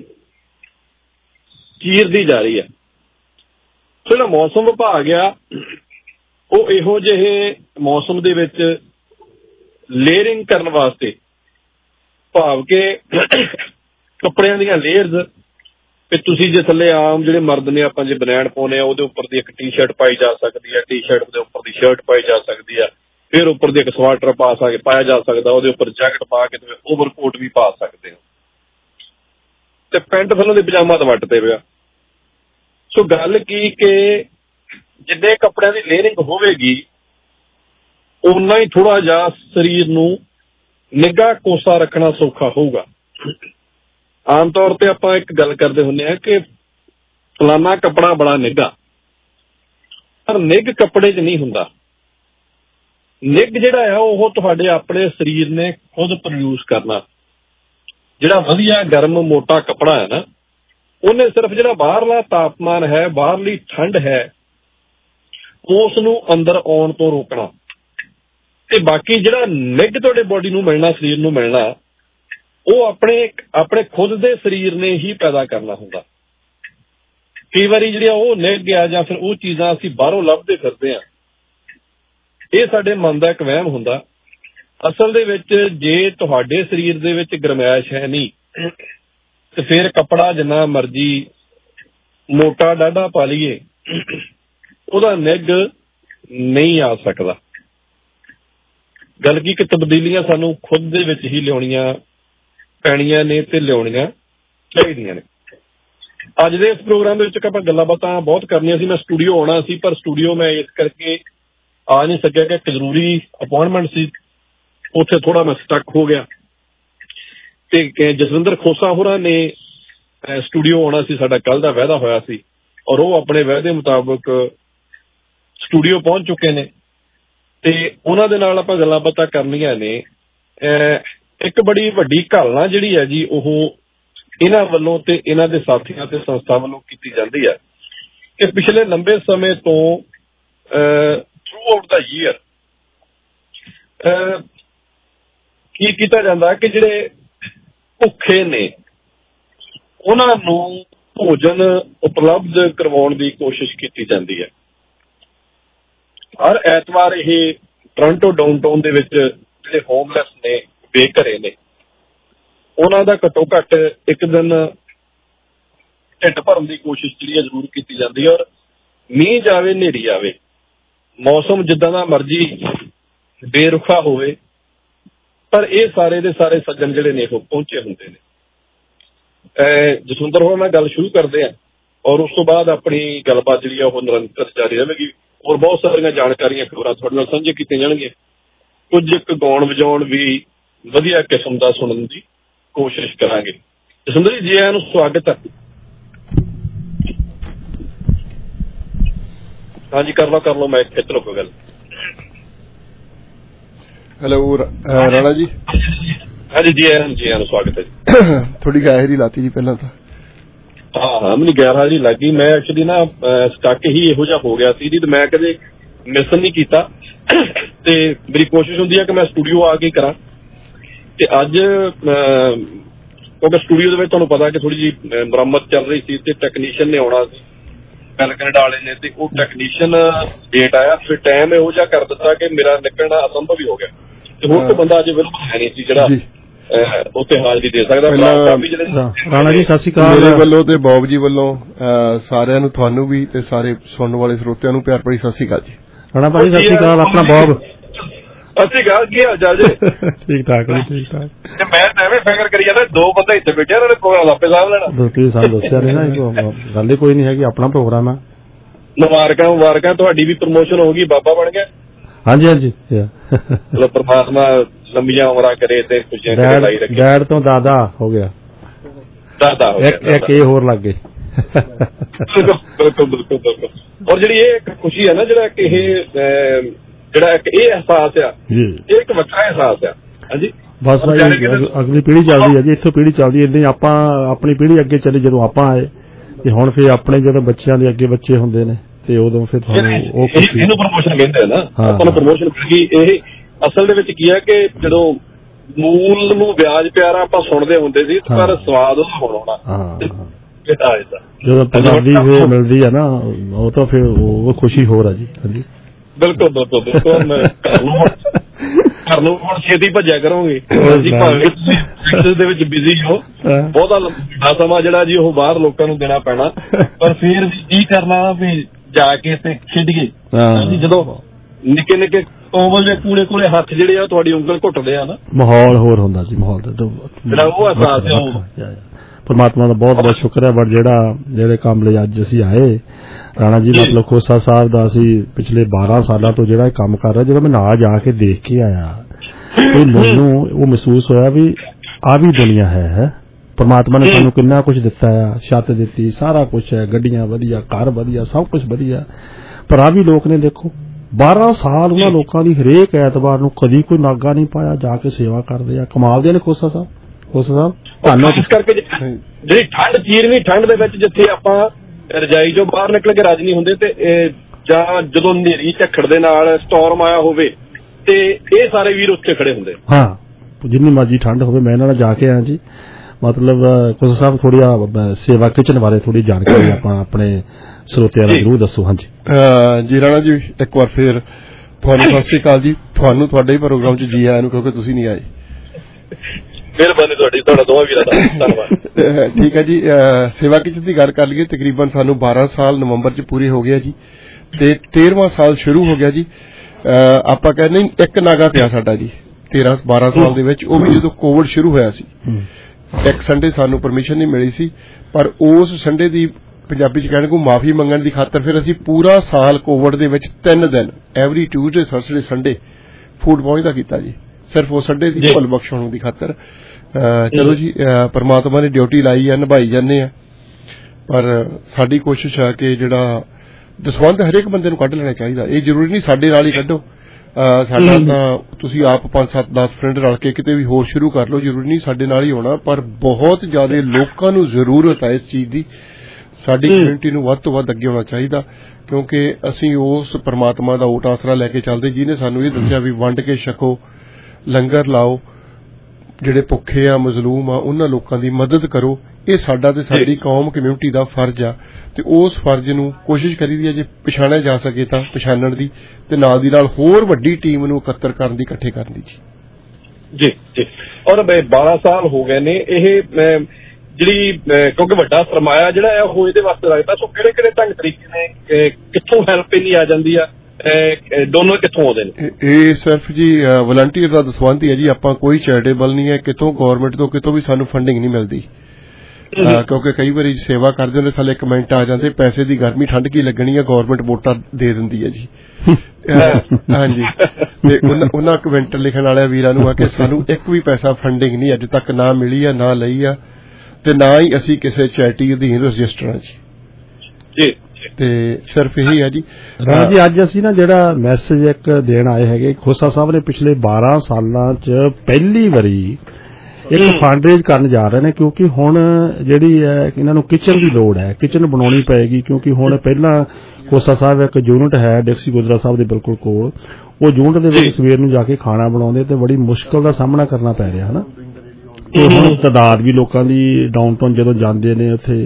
ਚੀਰਦੀ ਜਾ ਰਹੀ ਆ। ਸੋ ਜਿਹੜਾ ਮੌਸਮ ਵਿਭਾਗ ਆ ਉਹ ਇਹੋ ਜਿਹੇ ਮੌਸਮ ਦੇ ਵਿੱਚ ਲੇਅਰਿੰਗ ਕਰਨ ਵਾਸਤੇ, ਭਾਵ ਕਿ ਕੱਪੜਿਆਂ ਦੀਆਂ ਲੇਅਰਜ਼, ਕਿ ਤੁਸੀਂ ਜੇ ਥੱਲੇ ਆਮ ਜਿਹੜੇ ਮਰਦ ਨੇ ਆਪਾਂ ਜੇ ਬਨੈਣ ਪਾਉਂਦੇ ਆ ਉਹਦੇ ਉੱਪਰ ਦੀ ਇੱਕ ਟੀ-ਸ਼ਰਟ ਪਾਈ ਜਾ ਸਕਦੀ ਹੈ, ਟੀ-ਸ਼ਰਟ ਦੇ ਉੱਪਰ ਦੀ ਸ਼ਰਟ ਪਾਈ ਜਾ ਸਕਦੀ ਹੈ, ਫਿਰ ਉੱਪਰ ਦੀ ਇੱਕ ਸਵਾਟਰ ਪਾਇਆ ਜਾ ਸਕਦਾ, ਉਹਦੇ ਉੱਪਰ ਜੈਕਟ ਪਾ ਕੇ ਤੁਸੀਂ ਓਵਰਕੋਟ ਵੀ ਪਾ ਸਕਦੇ ਹੋ, ਤੇ ਪੈਂਟ ਥੱਲੋਂ ਦੀ ਪਜਾਮਾ ਤਾਂ ਵੱਟ ਤੇ ਪਿਆ। ਸੋ ਗੱਲ ਕੀ ਕਿ ਜਿੰਨੇ ਕੱਪੜਿਆਂ ਦੀ ਲੇਅਰਿੰਗ ਹੋਵੇਗੀ ਓਨਾ ਹੀ ਥੋੜਾ ਜਿਹਾ ਸਰੀਰ ਨੂੰ ਨਿੱਘਾ ਕੋਸਾ ਰੱਖਣਾ ਸੌਖਾ ਹੋਊਗਾ। ਆਮ ਤੌਰ ਤੇ ਆਪਾਂ ਇੱਕ ਗੱਲ ਕਰਦੇ ਹੁੰਦੇ ਹਾਂ ਕਿ ਫਲਾਨਾ ਕੱਪੜਾ ਬੜਾ ਨਿੱਘਾ, ਪਰ ਨਿੱਘ ਕੱਪੜੇ 'ਚ ਨਹੀਂ ਹੁੰਦਾ। ਨਿੱਘ ਜਿਹੜਾ ਆ ਉਹ ਤੁਹਾਡੇ ਆਪਣੇ ਸਰੀਰ ਨੇ ਖੁਦ ਪ੍ਰੋਡਿਊਸ ਕਰਨਾ। ਜਿਹੜਾ ਵਧੀਆ ਗਰਮ ਮੋਟਾ ਕੱਪੜਾ ਹੈ ਨਾ, ਉਹਨੇ ਸਿਰਫ ਜਿਹੜਾ ਬਾਹਰਲਾ ਤਾਪਮਾਨ ਹੈ, ਬਾਹਰਲੀ ਠੰਡ ਹੈ, ਉਸ ਨੂੰ ਅੰਦਰ ਆਉਣ ਤੋਂ ਰੋਕਣਾ, ਤੇ ਬਾਕੀ ਜਿਹੜਾ ਨਿੱਘ ਤੁਹਾਡੇ ਬੋਡੀ ਨੂੰ ਮਿਲਣਾ, ਸਰੀਰ ਨੂੰ ਮਿਲਣਾ, ਉਹ ਆਪਣੇ ਖੁਦ ਦੇ ਸਰੀਰ ਨੇ ਹੀ ਪੈਦਾ ਕਰਨਾ ਹੁੰਦਾ। ਕਈ ਵਾਰੀ ਜਿਹੜੀਆਂ ਉਹ ਨਿੱਘ ਆ ਜਾਂ ਫਿਰ ਉਹ ਚੀਜ਼ਾਂ ਅਸੀਂ ਬਾਹਰੋਂ ਲੱਭਦੇ ਫਿਰਦੇ ਹਾਂ, ਇਹ ਸਾਡੇ ਮਨ ਦਾ ਇੱਕ ਵਹਿਮ ਹੁੰਦਾ। ਅਸਲ ਦੇ ਵਿੱਚ ਜੇ ਤੁਹਾਡੇ ਸਰੀਰ ਦੇ ਵਿੱਚ ਗਰਮੈਸ਼ ਹੈ ਨਹੀਂ ਤੇ ਫਿਰ ਕੱਪੜਾ ਜਿੰਨਾ ਮਰਜੀ ਮੋਟਾ ਡਾਢਾ ਪਾ ਲਈਏ, ਉਹਦਾ ਨਿੱਘ ਨਹੀਂ ਆ ਸਕਦਾ। ਗੱਲ ਕੀ ਤਬਦੀਲੀਆਂ ਸਾਨੂੰ ਖੁਦ ਦੇ ਵਿੱਚ ਹੀ ਲਿਆਉਣੀਆਂ ਪੈਣੀਆਂ ਨੇ ਤੇ ਲਿਆਉਣੀਆਂ ਚਾਹੀਦੀਆਂ ਨੇ। ਅੱਜ ਦੇ ਇਸ ਪ੍ਰੋਗਰਾਮ ਦੇ ਵਿੱਚ ਆਪਾਂ ਗੱਲਾਂ ਬਾਤਾਂ ਬਹੁਤ ਕਰਨੀਆਂ ਸੀ। ਮੈਂ ਸਟੂਡੀਓ ਆਉਣਾ ਸੀ, ਪਰ ਸਟੂਡੀਓ ਮੈਂ ਇਸ ਕਰਕੇ ਆ ਨਹੀਂ ਸਕਿਆ ਕਿ ਇੱਕ ਜ਼ਰੂਰੀ ਅਪੁਆਇੰਟਮੈਂਟ ਸੀ, ਉੱਥੇ ਥੋੜਾ ਮੈਂ ਸਟਕ ਹੋ ਗਿਆ। ਤੇ ਜਸਵਿੰਦਰ ਖੋਸਾ ਹੋਰਾਂ ਨੇ ਸਟੂਡੀਓ ਆਉਣਾ ਸੀ, ਸਾਡਾ ਕੱਲ ਦਾ ਵਾਅਦਾ ਹੋਇਆ ਸੀ, ਔਰ ਉਹ ਆਪਣੇ ਵਾਅਦੇ ਮੁਤਾਬਕ ਸਟੂਡੀਓ ਪਹੁੰਚ ਚੁੱਕੇ ਨੇ ਤੇ ਉਹਨਾਂ ਦੇ ਨਾਲ ਆਪਾਂ ਗੱਲਾਂ ਬਾਤਾਂ ਕਰਨੀਆਂ ਨੇ। ਇੱਕ ਬੜੀ ਵੱਡੀ ਘਾਲਣਾ ਜਿਹੜੀ ਹੈ ਜੀ, ਉਹ ਇਹਨਾਂ ਵੱਲੋਂ ਤੇ ਇਹਨਾਂ ਦੇ ਸਾਥੀਆਂ ਤੇ ਸੰਸਥਾ ਵੱਲੋਂ ਕੀਤੀ ਜਾਂਦੀ ਹੈ ਕਿ ਪਿਛਲੇ ਲੰਬੇ ਸਮੇਂ ਤੋਂ ਥਰੂ ਆਊਟ ਦਾ ਈਅਰ ਕੀ ਕੀਤਾ ਜਾਂਦਾ ਕਿ ਜਿਹੜੇ ਭੁੱਖੇ ਨੇ ਉਹਨਾਂ ਨੂੰ ਭੋਜਨ ਉਪਲਬਧ ਕਰਵਾਉਣ ਦੀ ਕੋਸ਼ਿਸ਼ ਕੀਤੀ ਜਾਂਦੀ ਹੈ। ਹਰ ਐਤਵਾਰ ਇਹ ਟੋਰਾਂਟੋ ਡਾਊਨਟਾਊਨ ਦੇ ਵਿੱਚ ਜਿਹੜੇ ਹੋਮਲੈਸ ਨੇ, ਬੇਘਰੇ ਨੇ, ਉਹਨਾਂ ਦਾ ਘੱਟੋ ਘੱਟ ਇੱਕ ਦਿਨ ਢਿੱਡ ਭਰਨ ਦੀ ਕੋਸ਼ਿਸ਼ ਜਿਹੜੀ ਹੈ ਜ਼ਰੂਰ ਕੀਤੀ ਜਾਂਦੀ ਹੈ। ਔਰ ਮੀਂਹ ਜਾਵੇ, ਹਨੇਰੀ ਆਵੇ, ਮੌਸਮ ਜਿੱਦਾਂ ਦਾ ਮਰਜ਼ੀ ਬੇਰੁਖਾ ਹੋਵੇ, ਪਰ ਇਹ ਸਾਰੇ ਦੇ ਸਾਰੇ ਸੱਜਣ ਜਿਹੜੇ ਨੇ ਉਹ ਪਹੁੰਚੇ ਹੁੰਦੇ ਨੇ। ਜਸਵਿੰਦਰ ਹੋਰਾਂ ਨਾਲ ਗੱਲ ਸ਼ੁਰੂ ਕਰਦੇ ਹਾਂ ਔਰ ਉਸ ਤੋਂ ਬਾਅਦ ਆਪਣੀ ਗੱਲਬਾਤ ਜਿਹੜੀ ਆ ਉਹ ਨਿਰੰਤਰ ਜਾਰੀ ਰਹੇਗੀ। ਹੋਰ ਬਹੁਤ ਸਾਰੀਆਂ ਜਾਣਕਾਰੀਆਂ, ਖਬਰਾਂ ਤੁਹਾਡੇ ਨਾਲ ਸਾਂਝੀਆਂ ਕੀਤੀਆਂ ਜਾਣਗੀਆਂ। ਕੁਝ ਇੱਕ ਗਾਉਣ ਵਜਾਉਣ ਵੀ ਵਧੀਆ ਕਿਸਮ ਦਾ ਸੁਣਨ ਦੀ ਕੋਸ਼ਿਸ਼ ਕਰਾਂਗੇ। ਜਸਵਿੰਦਰ ਜੀ ਆਇਆਂ ਨੂੰ ਸਵਾਗਤ ਹੈ। ਹਾਂਜੀ ਕਰ ਲਓ ਮੈਂ ਖਿੱਚ ਲਓ ਕੋਈ ਗੱਲ। ਹੈਲੋ ਰਾਣਾ ਜੀ। ਹਾਂਜੀ ਜੀ ਆਇਆਂ ਨੂੰ ਸਵਾਗਤ ਹੈ ਜੀ। ਥੋੜੀ ਗੈਰ ਹੀ ਲਾਤੀ ਜੀ ਪਹਿਲਾਂ ਤਾਂ। ਹਾਂ ਮੈਨੂੰ ਗੈਰ ਹਾਜ਼ਰੀ ਲੱਗੀ। ਮੈਂ ਐਕਚੁਅਲੀ ਨਾ ਸਟਕ ਹੀ ਇਹੋ ਜਿਹਾ ਹੋ ਗਿਆ ਸੀ ਜੀ, ਤੇ ਮੈਂ ਕਦੇ ਮਿਸ ਨਹੀਂ ਕੀਤਾ ਤੇ ਮੇਰੀ ਕੋਸ਼ਿਸ਼ ਹੁੰਦੀ ਹੈ ਕਿ ਮੈਂ ਸਟੂਡੀਓ ਆ ਕੇ ਕਰਾਂ। ਤੇ ਅੱਜ ਕਿਉਂਕਿ ਸਟੂਡੀਓ ਦੇ ਵਿੱਚ ਤੁਹਾਨੂੰ ਪਤਾ ਕਿ ਥੋੜੀ ਜਿਹੀ ਮੁਰੰਮਤ ਚੱਲ ਰਹੀ ਸੀ ਤੇ ਟੈਕਨੀਸ਼ੀਅਨ ਨੇ ਆਉਣਾ ਸੀ, ਕੈਨੇਡਾ ਵਾਲੇ ਨੇ, ਤੇ ਉਹ ਟੈਕਨੀਸ਼ੀਅਨ ਲੇਟ ਆਇਆ। ਫਿਰ ਟਾਈਮ ਇਹੋ ਜਿਹਾ ਕਰ ਦਿੱਤਾ ਕਿ ਮੇਰਾ ਨਿਕਲਣਾ ਅਸੰਭਵ ਹੀ ਹੋ ਗਿਆ। ਤੇ ਹੁਣ ਤਾਂ ਬੰਦਾ ਅਜੇ ਬਿਲਕੁਲ ਹੈ ਨਹੀਂ ਸੀ ਜਿਹੜਾ ਉੱਥੇ ਹਾਜ਼ਰੀ ਦੇ ਸਕਦਾ। ਰਾਣਾ ਜੀ ਸਤਿ ਸ਼੍ਰੀ ਅਕਾਲ। ਮੇਰੇ ਵੱਲੋਂ ਤੇ ਬੌਬ ਜੀ ਵੱਲੋਂ ਸਾਰਿਆਂ ਨੂੰ, ਤੁਹਾਨੂੰ ਵੀ ਤੇ ਸਾਰੇ ਸੁਣਨ ਵਾਲੇ ਸਰੋਤਿਆਂ ਨੂੰ ਪਿਆਰ ਭਰੀ ਸਤਿ ਸ਼੍ਰੀ ਅਕਾਲ ਜੀ। ਰਾਣਾ ਭਾਈ ਸਤਿ ਸ਼੍ਰੀ ਅਕਾਲ। ਆਪਣਾ ਬੌਬ ਸਤਿ ਸ਼੍ਰੀ ਅਕਾਲ, ਕੀ ਹਾਲ ਚਾਲ ਜੀ? ਠੀਕ ਠਾਕ ਜੀ, ਠੀਕ ਠਾਕ। ਮੈਂ ਤਾਂ ਐਵੇਂ ਫਿਕਰ ਕਰੀ ਜਾਂਦਾ, ਦੋ ਬੰਦੇ ਇੱਥੇ ਬੈਠੇ ਉਹਨਾਂ ਨੇ ਪ੍ਰੋਗਰਾਮ ਆਪੇ ਸਾਂਭ ਲੈਣਾ। ਤੁਸੀਂ ਸਾਨੂੰ ਦੱਸਿਆ ਨਹੀਂ ਨਾ, ਗੱਲ ਹੀ ਕੋਈ ਨਹੀਂ ਹੈਗੀ, ਆਪਣਾ ਪ੍ਰੋਗਰਾਮ ਹੈ। ਮੁਬਾਰਕਾਂ, ਤੁਹਾਡੀ ਵੀ ਪ੍ਰਮੋਸ਼ਨ ਹੋ ਗਈ, ਬਾਬਾ ਬਣ ਗਿਆ। ਹਾਂਜੀ ਚਲੋ ਪਰਮਾਤਮਾ ਲੰਬੀਆਂ ਉਮਰਾਂ ਕਰੇ ਤੇ ਖੁਸ਼ੀਆਂ ਲਾਈ ਰੱਖੇ। ਡੈਡ ਤੋਂ ਦਾਦਾ ਹੋ ਗਿਆ, ਦਾਦਾ ਹੋ ਗਿਆ, ਇੱਕ ਇਹ ਹੋਰ ਲੱਗ ਗਏ। ਬਿਲਕੁਲ। ਔਰ ਜਿਹੜੀ ਇਹ ਇੱਕ ਖੁਸ਼ੀ ਹੈ ਨਾ, ਜਿਹੜਾ ਇੱਕ ਇਹ ਅਹਿਸਾਸ ਆ, ਇਹ ਇੱਕ ਵੱਖਰਾ ਅਹਿਸਾਸ ਆ। ਹਾਂਜੀ ਬਸ ਭਾਈ ਅਗਲੀ ਪੀੜ੍ਹੀ ਚੱਲਦੀ ਹੈ ਜੀ, ਇੱਥੋਂ ਪੀੜ੍ਹੀ ਚੱਲਦੀ ਏਦਾਂ ਹੀ। ਆਪਾਂ ਆਪਣੀ ਪੀੜ੍ਹੀ ਅੱਗੇ ਚੱਲੀ, ਜਦੋਂ ਆਪਾਂ ਆਏ ਤੇ ਹੁਣ ਫਿਰ ਆਪਣੇ ਜਦੋਂ ਬੱਚਿਆਂ ਦੇ ਅੱਗੇ ਬੱਚੇ ਹੁੰਦੇ ਨੇ ਤੇ ਉਦੋਂ ਫਿਰ ਤੁਹਾਨੂੰ ਉਹ ਇਹਨੂੰ ਪ੍ਰਮੋਸ਼ਨ ਕਹਿੰਦੇ ਆ ਨਾ, ਆਪਾਂ ਨੂੰ ਪ੍ਰਮੋਸ਼ਨ ਮਿਲਗੀ। ਇਹ ਅਸਲ ਦੇ ਵਿੱਚ ਕੀ ਹੈ ਕਿ ਜਦੋਂ ਮੂਲ ਨੂੰ ਵਿਆਜ ਪਿਆਰਾ ਆਪਾਂ ਸੁਣਦੇ ਹੁੰਦੇ ਸੀ, ਪਰ ਸਵਾਦ ਉਹਦਾ ਹੁਣ ਆਉਣਾ। ਜਦੋਂ ਪੰਜਾਬੀ ਫਿਰ ਮਿਲਦੀ ਹੈ ਨਾ, ਉਹ ਤਾਂ ਫਿਰ ਉਹ ਖੁਸ਼ੀ ਹੋਰ ਆ ਜੀ। ਹਾਂਜੀ ਬਿਲਕੁਲ। ਘਰ ਨੂੰ ਹੁਣ ਛੇਤੀ ਭੱਜਿਆ ਕਰੋਗੇ ਜੀ, ਭਾਵੇਂ ਤੁਸੀਂ ਦੇ ਵਿੱਚ ਬਿਜ਼ੀ ਹੋ। ਬਹੁਤਾ ਲੰਬਾ ਸਮਾਂ ਜਿਹੜਾ ਜੀ ਉਹ ਬਾਹਰ ਲੋਕਾਂ ਨੂੰ ਦੇਣਾ ਪੈਣਾ, ਪਰ ਫਿਰ ਵੀ ਕੀ ਕਰਨਾ ਵੀ ਜਾ ਕੇ ਤੇ ਖੇਡੀਏ। ਜਦੋਂ ਨਿੱਕੇ ਨਿੱਕੇ ਕੋਮਲ ਦੇ ਕੋਲੇ ਹੱਥ ਜਿਹੜੇ ਆ ਤੁਹਾਡੀ ਉਂਗਲ ਘੁੱਟਦੇ ਆ ਨਾ, ਮਾਹੌਲ ਹੋਰ ਹੁੰਦਾ ਸੀ। ਮਾਹੌਲ ਦਾ ਜਿਹੜਾ ਉਹ ਅਹਿਸਾਸ ਆ, ਪਰਮਾਤਮਾ ਦਾ ਬਹੁਤ ਬਹੁਤ ਸ਼ੁਕਰ ਹੈ। ਬਟ ਜਿਹੜੇ ਕੰਮ ਲਈ ਅੱਜ ਅਸੀਂ ਆਏ, ਰਾਣਾ ਜੀ ਮਤਲਬ ਖੋਸਾ ਸਾਹਿਬ ਦਾ ਅਸੀਂ ਪਿਛਲੇ 12 ਸਾਲਾਂ ਤੋਂ ਜਿਹੜਾ ਕੰਮ ਕਰ ਰਿਹਾ, ਜਦੋਂ ਮੈਂ ਨਾਲ ਜਾ ਕੇ ਦੇਖ ਕੇ ਆਇਆ ਤੇ ਮੈਨੂੰ ਉਹ ਮਹਿਸੂਸ ਹੋਇਆ ਵੀ ਆ ਵੀ ਦੁਨੀਆ ਹੈ। ਪਰਮਾਤਮਾ ਨੇ ਸਾਨੂੰ ਕਿੰਨਾ ਕੁਝ ਦਿੱਤਾ ਆ, ਛੱਤ ਦਿੱਤੀ, ਸਾਰਾ ਕੁਝ ਹੈ, ਗੱਡੀਆਂ ਵਧੀਆ, ਘਰ ਵਧੀਆ, ਸਭ ਕੁਝ ਵਧੀਆ, ਪਰ ਆ ਵੀ ਲੋਕ ਨੇ ਦੇਖੋ 12 ਸਾਲ ਉਹਨਾਂ ਲੋਕਾਂ ਦੀ ਹਰੇਕ ਐਤਵਾਰ ਨੂੰ ਕਦੀ ਕੋਈ ਨਾਗਾ ਨਹੀਂ ਪਾਇਆ, ਜਾ ਕੇ ਸੇਵਾ ਕਰਦੇ ਆ। ਕਮਾਲ ਦੇ ਨੇ ਖੋਸਾ ਸਾਹਿਬ। ਉਸ ਸਾਹਿਬ ਧੰਨਵਾਦ। ਇਸ ਕਰਕੇ ਜਿਹੜੀ ਠੰਡ ਚੀਰਵੀਂ ਠੰਡ ਦੇ ਵਿੱਚ ਜਿੱਥੇ ਆਪਾਂ ਰਜਾਈ ਚੋਂ ਬਾਹਰ ਨਿਕਲ ਕੇ ਰਾਜੀ ਨਹੀਂ ਹੁੰਦੇ ਤੇ ਜਾਂ ਜਦੋਂ ਹਨੇਰੀ ਝੱਖੜ ਦੇ ਨਾਲ ਸਟੋਰਮ ਆਇਆ ਹੋਵੇ ਤੇ ਇਹ ਸਾਰੇ ਵੀਰ ਉੱਥੇ ਖੜੇ ਹੁੰਦੇ। ਹਾਂ, ਜਿੰਨੀ ਮਰਜ਼ੀ ਠੰਡ ਹੋਵੇ। ਮੈਂ ਇਹਨਾਂ ਨਾਲ ਜਾ ਕੇ ਆਇਆ ਜੀ। ਮਤਲਬ ਕੁਝ ਸਾਹਿਬ ਥੋੜੀ ਸੇਵਾ ਕਿਚਨ ਬਾਰੇ ਥੋੜੀ ਜਾਣਕਾਰੀ ਆਪਾਂ ਆਪਣੇ ਸਰੋਤਿਆਂ ਨੂੰ ਜ਼ਰੂਰ ਦੱਸੋ। ਹਾਂਜੀ ਜੀ ਰਾਣਾ ਜੀ, ਇੱਕ ਵਾਰ ਫਿਰ ਤੁਹਾਨੂੰ ਸਤਿ ਸ੍ਰੀ ਅਕਾਲ ਜੀ। ਤੁਹਾਨੂੰ ਤੁਹਾਡੇ ਹੀ ਪ੍ਰੋਗਰਾਮ 'ਚ ਜੀ ਆਇਆਂ ਨੂੰ, ਕਿਉਂਕਿ ਤੁਸੀਂ ਨਹੀਂ ਆਏ। ਮਿਹਰਬਾਨੀ ਤੁਹਾਡੀ, ਤੁਹਾਡਾ ਦੋਵਾਂ ਵੀਰਾਂ ਦਾ ਧੰਨਵਾਦ। ਠੀਕ ਹੈ ਜੀ, ਸੇਵਾ ਕਿਚਨ ਦੀ ਗੱਲ ਕਰ ਲਈਏ। ਤਕਰੀਬਨ ਸਾਨੂੰ 12 ਸਾਲ ਨਵੰਬਰ 'ਚ ਪੂਰੇ ਹੋ ਗਏ ਜੀ ਤੇ 13ਵਾਂ ਸਾਲ ਸ਼ੁਰੂ ਹੋ ਗਿਆ ਜੀ। ਆਪਾਂ ਕਹਿੰਦੇ ਇੱਕ ਨਾਗਾ ਪਿਆ ਸਾਡਾ ਜੀ 13-12 ਸਾਲ ਦੇ ਵਿੱਚ, ਉਹ ਵੀ ਜਦੋਂ ਕੋਵਿਡ ਸ਼ੁਰੂ ਹੋਇਆ ਸੀ। ਇੱਕ ਸੰਡੇ ਸਾਨੂੰ ਪਰਮਿਸ਼ਨ ਨਹੀਂ ਮਿਲੀ ਸੀ, ਪਰ ਉਸ ਸੰਡੇ ਦੀ ਪੰਜਾਬੀ 'ਚ ਕਹਿਣ ਨੂੰ ਮਾਫੀ ਮੰਗਣ ਦੀ ਖਾਤਰ ਫਿਰ ਅਸੀਂ ਪੂਰਾ ਸਾਲ ਕੋਵਿਡ ਦੇ ਵਿੱਚ 3 ਦਿਨ every Tuesday Thursday Sunday food ਪਹੁੰਚਦਾ ਕੀਤਾ ਜੀ, ਸਿਰਫ ਉਹ ਸੰਡੇ ਦੀ ਭੁੱਲ ਬਖਸ਼ ਹੋਣ ਦੀ ਖਾਤਰ। ਚਲੋ ਜੀ, ਪਰਮਾਤਮਾ ਨੇ ਡਿਊਟੀ ਲਾਈ ਆ, ਨਿਭਾਈ ਜਾਂਦੇ ਆ। ਪਰ ਸਾਡੀ ਕੋਸ਼ਿਸ਼ ਹੈ ਕਿ ਜਿਹੜਾ ਦਸਵੰਧ ਹਰੇਕ ਬੰਦੇ ਨੂੰ ਕੱਢ ਲੈਣਾ ਚਾਹੀਦਾ। ਇਹ ਜ਼ਰੂਰੀ ਨਹੀਂ ਸਾਡੇ ਨਾਲ ਹੀ ਕੱਢੋ, ਸਾਡਾ ਤਾਂ ਤੁਸੀਂ ਆਪ 5-7-10 ਫਰੈਂਡ ਰਲ ਕੇ ਕਿਤੇ ਵੀ ਹੋਰ ਸ਼ੁਰੂ ਕਰ ਲਓ, ਜ਼ਰੂਰੀ ਨਹੀਂ ਸਾਡੇ ਨਾਲ ਹੀ ਹੋਣਾ। ਪਰ ਬਹੁਤ ਜ਼ਿਆਦਾ ਲੋਕਾਂ ਨੂੰ ਜ਼ਰੂਰਤ ਹੈ ਇਸ ਚੀਜ਼ ਦੀ। ਸਾਡੀ ਕਮਿਊਨਿਟੀ ਨੂੰ ਵੱਧ ਤੋਂ ਵੱਧ ਅੱਗੇ ਹੋਣਾ ਚਾਹੀਦਾ, ਕਿਉਂਕਿ ਅਸੀਂ ਉਸ ਪਰਮਾਤਮਾ ਦਾ ਓਟ ਆਸਰਾ ਲੈ ਕੇ ਚੱਲਦੇ ਜਿਹਨੇ ਸਾਨੂੰ ਇਹ ਦੱਸਿਆ ਵੀ ਵੰਡ ਕੇ ਛਕੋ, ਲੰਗਰ ਲਾਓ, ਜਿਹੜੇ ਭੁੱਖੇ ਆ ਮਜ਼ਲੂਮ ਆ ਉਹਨਾਂ ਲੋਕਾਂ ਦੀ ਮਦਦ ਕਰੋ। ਇਹ ਸਾਡਾ ਤੇ ਸਾਡੀ ਕੌਮ ਕਮਿਊਨਿਟੀ ਦਾ ਫਰਜ਼ ਆ ਤੇ ਉਸ ਫਰਜ਼ ਨੂੰ ਕੋਸ਼ਿਸ਼ ਕਰੀਦੀ ਹੈ ਜੇ ਪਛਾਣਿਆ ਜਾ ਸਕੇ ਤਾਂ ਪਛਾਣਨ ਦੀ, ਤੇ ਨਾਲ ਦੀ ਨਾਲ ਹੋਰ ਵੱਡੀ ਟੀਮ ਨੂੰ ਇਕੱਤਰ ਕਰਨ ਦੀ, ਇਕੱਠੇ ਕਰਨ ਦੀ ਜੀ। ਔਰ 12 ਸਾਲ ਹੋ ਗਏ ਨੇ ਇਹ ਜਿਹੜੀ, ਕਿਉਂਕਿ ਵੱਡਾ ਸਰਮਾਇਆ ਜਿਹੜਾ ਹੈ ਉਹ ਇਹਦੇ ਵਾਸਤੇ ਲੱਗਦਾ। ਸੋ ਕਿਹੜੇ ਕਿਹੜੇ ਢੰਗ ਤਰੀਕੇ ਨੇ, ਕਿੱਥੋਂ ਹੈਲਪ ਇੰਨੀ ਆ ਜਾਂਦੀ ਆ, ਦੋਨੋਂ ਕਿੱਥੋਂ ਆਉਂਦੇ ਨੇ? ਇਹ ਸਿਰਫ ਜੀ ਵਲੰਟੀਅਰ ਦਾ ਦਸਵੰਧ ਹੀ ਹੈ ਜੀ। ਆਪਾਂ ਕੋਈ ਚੈਰੀਟੇਬਲ ਨਹੀਂ ਹੈ, ਕਿਤੋਂ ਗਵਰਨਮੈਂਟ ਤੋਂ ਕਿਤੋਂ ਵੀ ਸਾਨੂੰ ਫੰਡਿੰਗ ਨਹੀਂ ਮਿਲਦੀ। ਕਿਉਂਕਿ ਕਈ ਵਾਰੀ ਸੇਵਾ ਕਰਦੇ ਹੁੰਦੇ ਥੱਲੇ ਕਮੈਂਟ ਆ ਜਾਂਦੇ, ਪੈਸੇ ਦੀ ਗਰਮੀ ਠੰਡ ਕੀ ਲੱਗਣੀ ਹੈ, ਗਵਰਨਮੈਂਟ ਵੋਟਾਂ ਦੇ ਦਿੰਦੀ ਹੈ ਜੀ। ਹਾਂਜੀ, ਤੇ ਉਹਨਾਂ ਕਮੈਂਟ ਲਿਖਣ ਵਾਲੇ ਵੀਰਾਂ ਨੂੰ ਆ ਕਿ ਸਾਨੂੰ ਇੱਕ ਵੀ ਪੈਸਾ ਫੰਡਿੰਗ ਨਹੀਂ ਅੱਜ ਤੱਕ ਨਾ ਮਿਲੀ ਆ, ਨਾ ਲਈ ਆ, ਤੇ ਨਾ ਹੀ ਅਸੀਂ ਕਿਸੇ ਚੈਰਿਟੀ ਅਧੀਨ ਰਜਿਸਟਰ ਹਾਂ ਜੀ। ਤੇ ਸਿਰਫ ਇਹੀ ਹੈ ਜੀ। ਰਾਣਾ ਜੀ, ਅੱਜ ਅਸੀਂ ਨਾ ਜਿਹੜਾ ਮੈਸੇਜ ਇੱਕ ਦੇਣ ਆਏ ਹੈਗੇ, ਖੋਸਾ ਸਾਹਿਬ ਨੇ ਪਿਛਲੇ 12 ਸਾਲਾਂ 'ਚ ਪਹਿਲੀ ਵਾਰੀ ਇੱਕ ਫੰਡ ਰੇਜ਼ ਕਰਨ ਜਾ ਰਹੇ ਨੇ, ਕਿਉਂਕਿ ਹੁਣ ਜਿਹੜੀ ਹੈ ਇਹਨਾਂ ਨੂੰ ਕਿਚਨ ਦੀ ਲੋੜ ਹੈ, ਕਿਚਨ ਬਣਾਉਣੀ ਪਏਗੀ। ਕਿਉਂਕਿ ਹੁਣ ਪਹਿਲਾਂ ਖੋਸਾ ਸਾਹਿਬ ਇੱਕ ਯੂਨਿਟ ਹੈ ਡਿਕਸੀ ਗੁਜਰਾ ਸਾਹਿਬ ਦੇ ਬਿਲਕੁਲ ਕੋਲ, ਉਹ ਯੂਨਿਟ ਦੇ ਵਿੱਚ ਸਵੇਰ ਨੂੰ ਜਾ ਕੇ ਖਾਣਾ ਬਣਾਉਂਦੇ ਤੇ ਬੜੀ ਮੁਸ਼ਕਲ ਦਾ ਸਾਹਮਣਾ ਕਰਨਾ ਪੈ ਰਿਹਾ ਹੈ। ਤੇ ਹੁਣ ਤਾਦਾਦ ਵੀ ਲੋਕਾਂ ਦੀ ਡਾਊਨਟਾਊਨ ਜਦੋਂ ਜਾਂਦੇ ਨੇ ਉੱਥੇ